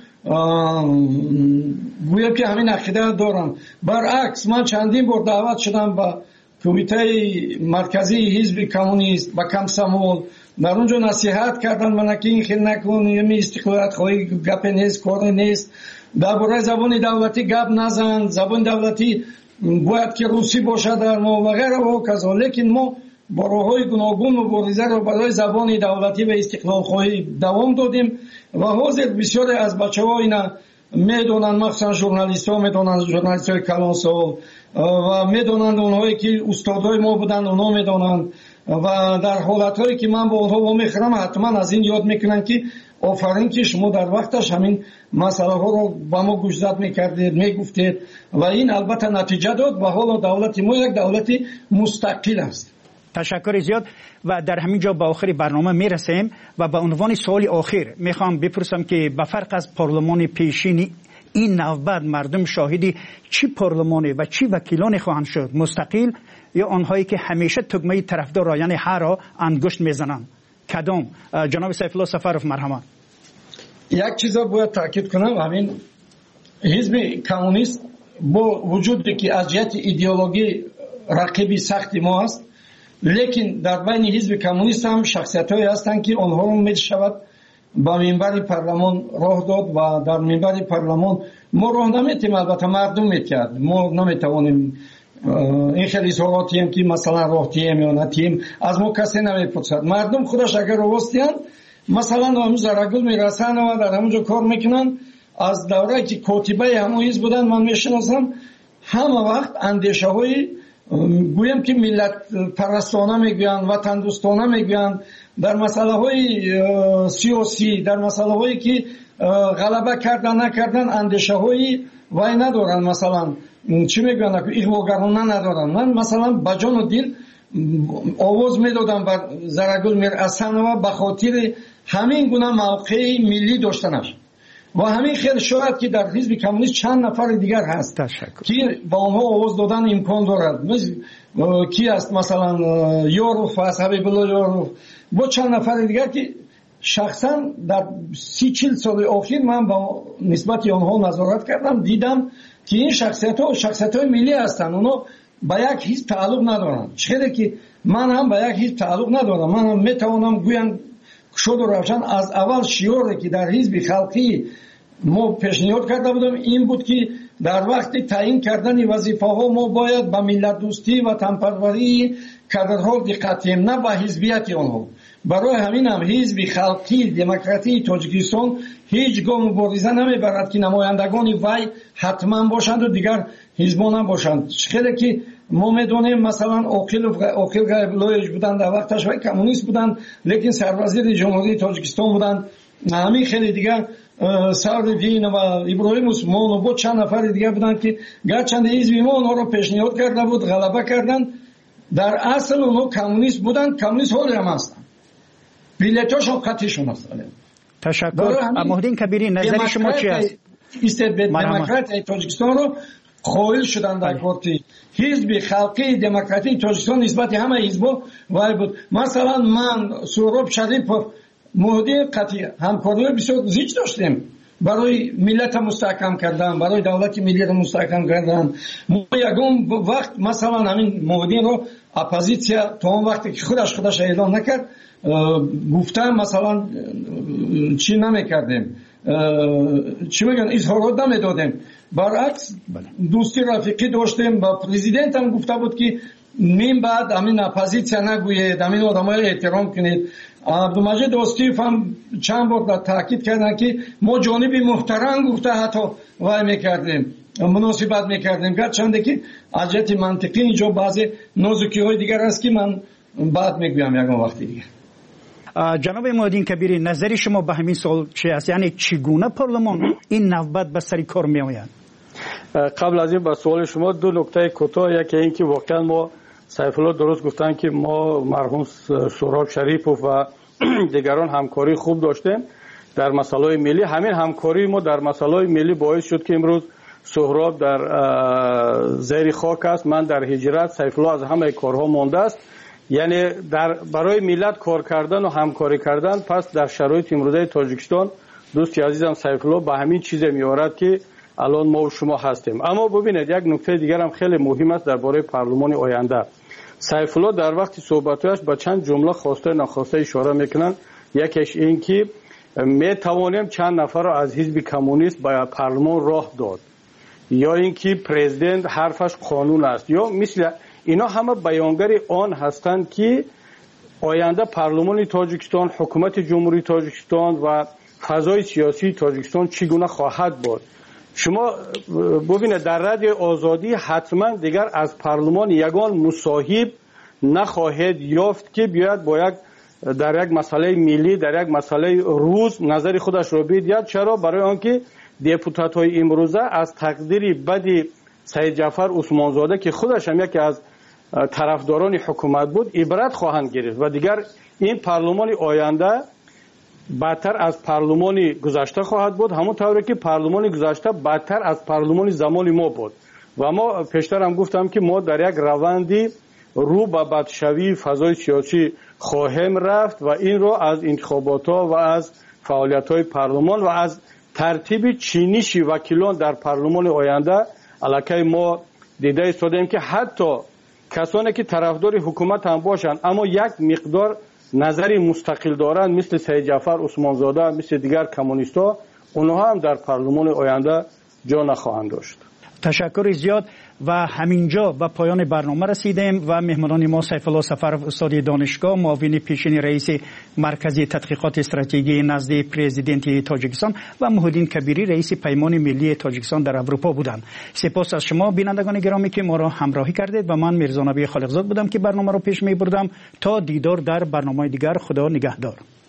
گویم که همین عقیده دارم. برعکس من چندین بار دعوت شدم به کمیته مرکزی حزب کمونیست با کمسمول، در اونجا نصیحت کردن من که این خیلی نکن، یه استقلالیت خواهی گپ نیست، کار نیست، درباره زبان دولتی گپ نزن، زبان دولتی باید که روسی باشد در ما و غیره و کذا. لیکن ما با راه‌های گوناگون مبارزه را برای زبان دولتی و استقلال خواهی دوام دادیم و حاضر بسیاری از بچه‌ها اینا میدونن، مخصوصا ژورنالیست‌ها میدونن، ژورنالیست‌های کلانسال و میدونن، اونهایی که استادای ما بودن اونا میدونن و در حالت‌هایی که من با اونها میخرم حتما از این یاد میکنن که آفرین که شما در وقتش همین مسئله ها رو با ما گوشزد میکردید، میگفتید و این البته نتیجه داد و حالا دولت ما یک دولت مستقل است. تشکر زیاد و در همین جا به آخر برنامه میرسیم و به عنوان سوال آخر میخوام بپرسم که به فرق از پارلمان پیشین این نوبت مردم شاهدی چی پارلمانی و چی وکیلانی خواهند شد، مستقل یا آنهایی که همیشه تگمه طرفدار یعنی هر را انگشت میزنند؟ کدام؟ جناب سیف الله سفرов مرحمت. یک چیز را باید تاکید کنم، همین حزب کمونیست با وجودی که از جهت ایدئولوژی رقیبی سخت ما است، لیکن در بین حزب کمونیست هم شخصیت‌هایی هستند که آنها را می‌شود با منبر پارلمان راه داد و در منبر پارلمان ما راه نمی‌تیم، البته مردم می‌کرد، ما نمی‌توانیم این خیلی اظهاراتی هم که مثلا راه تیم یا نتیم از ما کسی نمی‌پرسد. مردم خودش اگر راستین مثلا همون زرگل میرسن و در همونجا کار میکنن. از دوره که کاتبه همون حزب بودن من میشناسم، همه وقت اندیشه های گویم که ملت پرستانه میگوین، وطن دوستانه میگوین، در مسئله های سیاسی، در مسئله هایی که غلبه کردن نکردن اندیشه های وای ندارن، مثلا چی میگوین اغواگرانه ندارن. من مثلا با جان و دل آواز میدادم بر زرگل میرسن و به خاطر همین گونه موقع ملی داشتنش و همین خیلی شاید که در حزب کمونیست چند نفر دیگر هست که با آنها آواز دادن امکان دارد. کی است مثلا یاروف است، حبیب الله یاروف، با چند نفر دیگر که شخصا در 30-40 سال اخیر من با نسبت آنها نظارت کردم، دیدم که این شخصیت‌های ملی هستند، اونا با یک حزب تعلق ندارن. چرا که من هم با یک حزب تعلق ندارم، من هم میتوانم گویم شد و روشن از اول شعاری که در حزب خلقی ما پیشنهاد کرده بودم این بود که در وقت تعیین کردن وظیفه ها ما باید به ملت دوستی و تنپروری کادرها دقت کنیم، نه به حزبیت آنها. برای همین هم حزب خلقی دموکراتی تاجیکستان هیچ گاه مبارزه نمیبرد که نمایندگان وی حتما باشند و دیگر حزبان هم باشند. خیلی که ما میدونیم مثلا عاقل غیب‌الله بودن، در وقتش وی کمونیست بودن لیکن سروزیر جمهوری تاجیکستان بودن. همین خیلی دیگر سعدالدین و ابراهیم عثمان و بود چند نفر دیگر بودن که گرچند حزب ما اونها رو پیشنهاد کرده بود، غلبه کردند در اصل اونها کمونیست بودن، کمونیست حالی هم هستن، بیلیتاشون خطیشون هست. تشکر. مهدین کبیری نظر شما چی است؟ دموکرات تاجیکستان رو قائل شدن در کارتی حزب خلقی دموکراتیک تاجیکستان نسبت همه حزبا وای بود. مثلا من سهراب شریپов مهدی قطعی همکاری بسیار زیاد داشتیم برای ملت مستحکم کردن، برای دولت ملی رو مستحکم کردن. ما یگان وقت مثلا همین مهدی رو اپوزیسیا تا اون وقتی که خودش اعلام نکرد گفتم مثلا چی نمیکردیم، چی میگن، اظهارات نمیدادیم. برعکس دوستی رفیقی داشتیم. با پرزیدنت هم گفته بود که من بعد همین اپوزیسیا نگوید، همین آدمای احترام کنید. عبدالمجید دوستیف هم چند بار تاکید کردن که ما جانب محترم گفته حتی وای میکردیم، مناسبت میکردیم، گرچه که از جهت منطقی اینجا بعضی نازکی های دیگر هست که من بعد میگویم یکم وقتی دیگه. جناب مهدی کبیری نظر شما به همین سوال چی است؟ یعنی چگونه پارلمان این نوبت به سر کار می آید؟ قبل از این به سوال شما دو نکته کوتاه. یکی این که واقعا ما سیف الله درست گفتن که ما مرحوم سهراب شریپov و دیگران همکاری خوب داشتیم در مسائل ملی. همین همکاری ما در مسائل ملی باعث شد که امروز سهراب در زیر خاک است، من در هجرت، سیف الله از همه کارها مانده است. یعنی برای ملت کار کردن و همکاری کردن. پس در شرایط امروزه تاجیکستان دوستی عزیزم سیف الله به همین چیز میارد که الان ما و شما هستیم. اما ببینید یک نکته دیگر هم خیلی مهم است درباره پارلمان آینده. سیف الله در وقت صحبتش با چند جمله خواسته ناخواسته اشاره میکنن. یکیش این که می توانیم چند نفر را از حزب کمونیست به پارلمان راه داد، یا اینکه پرزیدنت حرفش قانون است، یا مثل اینا همه بیانگر آن هستند که آینده پارلمان تاجیکستان، حکومت جمهوری تاجیکستان و فضای سیاسی تاجیکستان چگونه خواهد بود. شما ببینید در رادیو آزادی حتما دیگر از پارلمان یگان مصاحب نخواهد یافت که بیاید در یک مسئله ملی، در یک مسئله روز نظر خودش را بگوید. چرا؟ برای آنکه دپوتات های امروزه از تقدیر بد سید جعفر عثمانزاده که خودش هم یکی از طرفداران حکومت بود عبرت خواهند گرفت و دیگر این پارلمان آینده بدتر از پارلمان گذشته خواهد بود، همون طوری که پارلمان گذشته بدتر از پارلمان زمان ما بود. و ما پیشتر هم گفتم که ما در یک روندی رو به بدشوی فضای سیاسی خواهیم رفت و این رو از انتخابات ها و از فعالیت های پارلمان و از ترتیب چینش وکیلان در پارلمان آینده علاقه ما دیده ایستادیم که حتی کسانی که طرفدار حکومت هم باشند اما یک مقدار نظری مستقل دارند مثل سید جعفر عثمانزاده، مثل دیگر کمونیستا، اونها هم در پارلمان آینده جا نخواهند داشت. تشکر زیاد. و همینجا به پایان برنامه رسیدیم و مهمانان ما سیف الله سفرov استاد دانشگاه، معاون پیشین رئیس مرکز تحقیقات استراتژی نزد پرزیدنت تاجیکستان و مهدین کبیری رئیس پیمان ملی تاجیکستان در اروپا بودند. سپاس از شما بینندگان گرامی که ما را همراهی کردید و من میرزا نبی خالقزاد بودم که برنامه را پیش می بردم. تا دیدار در برنامه دیگر، خدا نگهدار.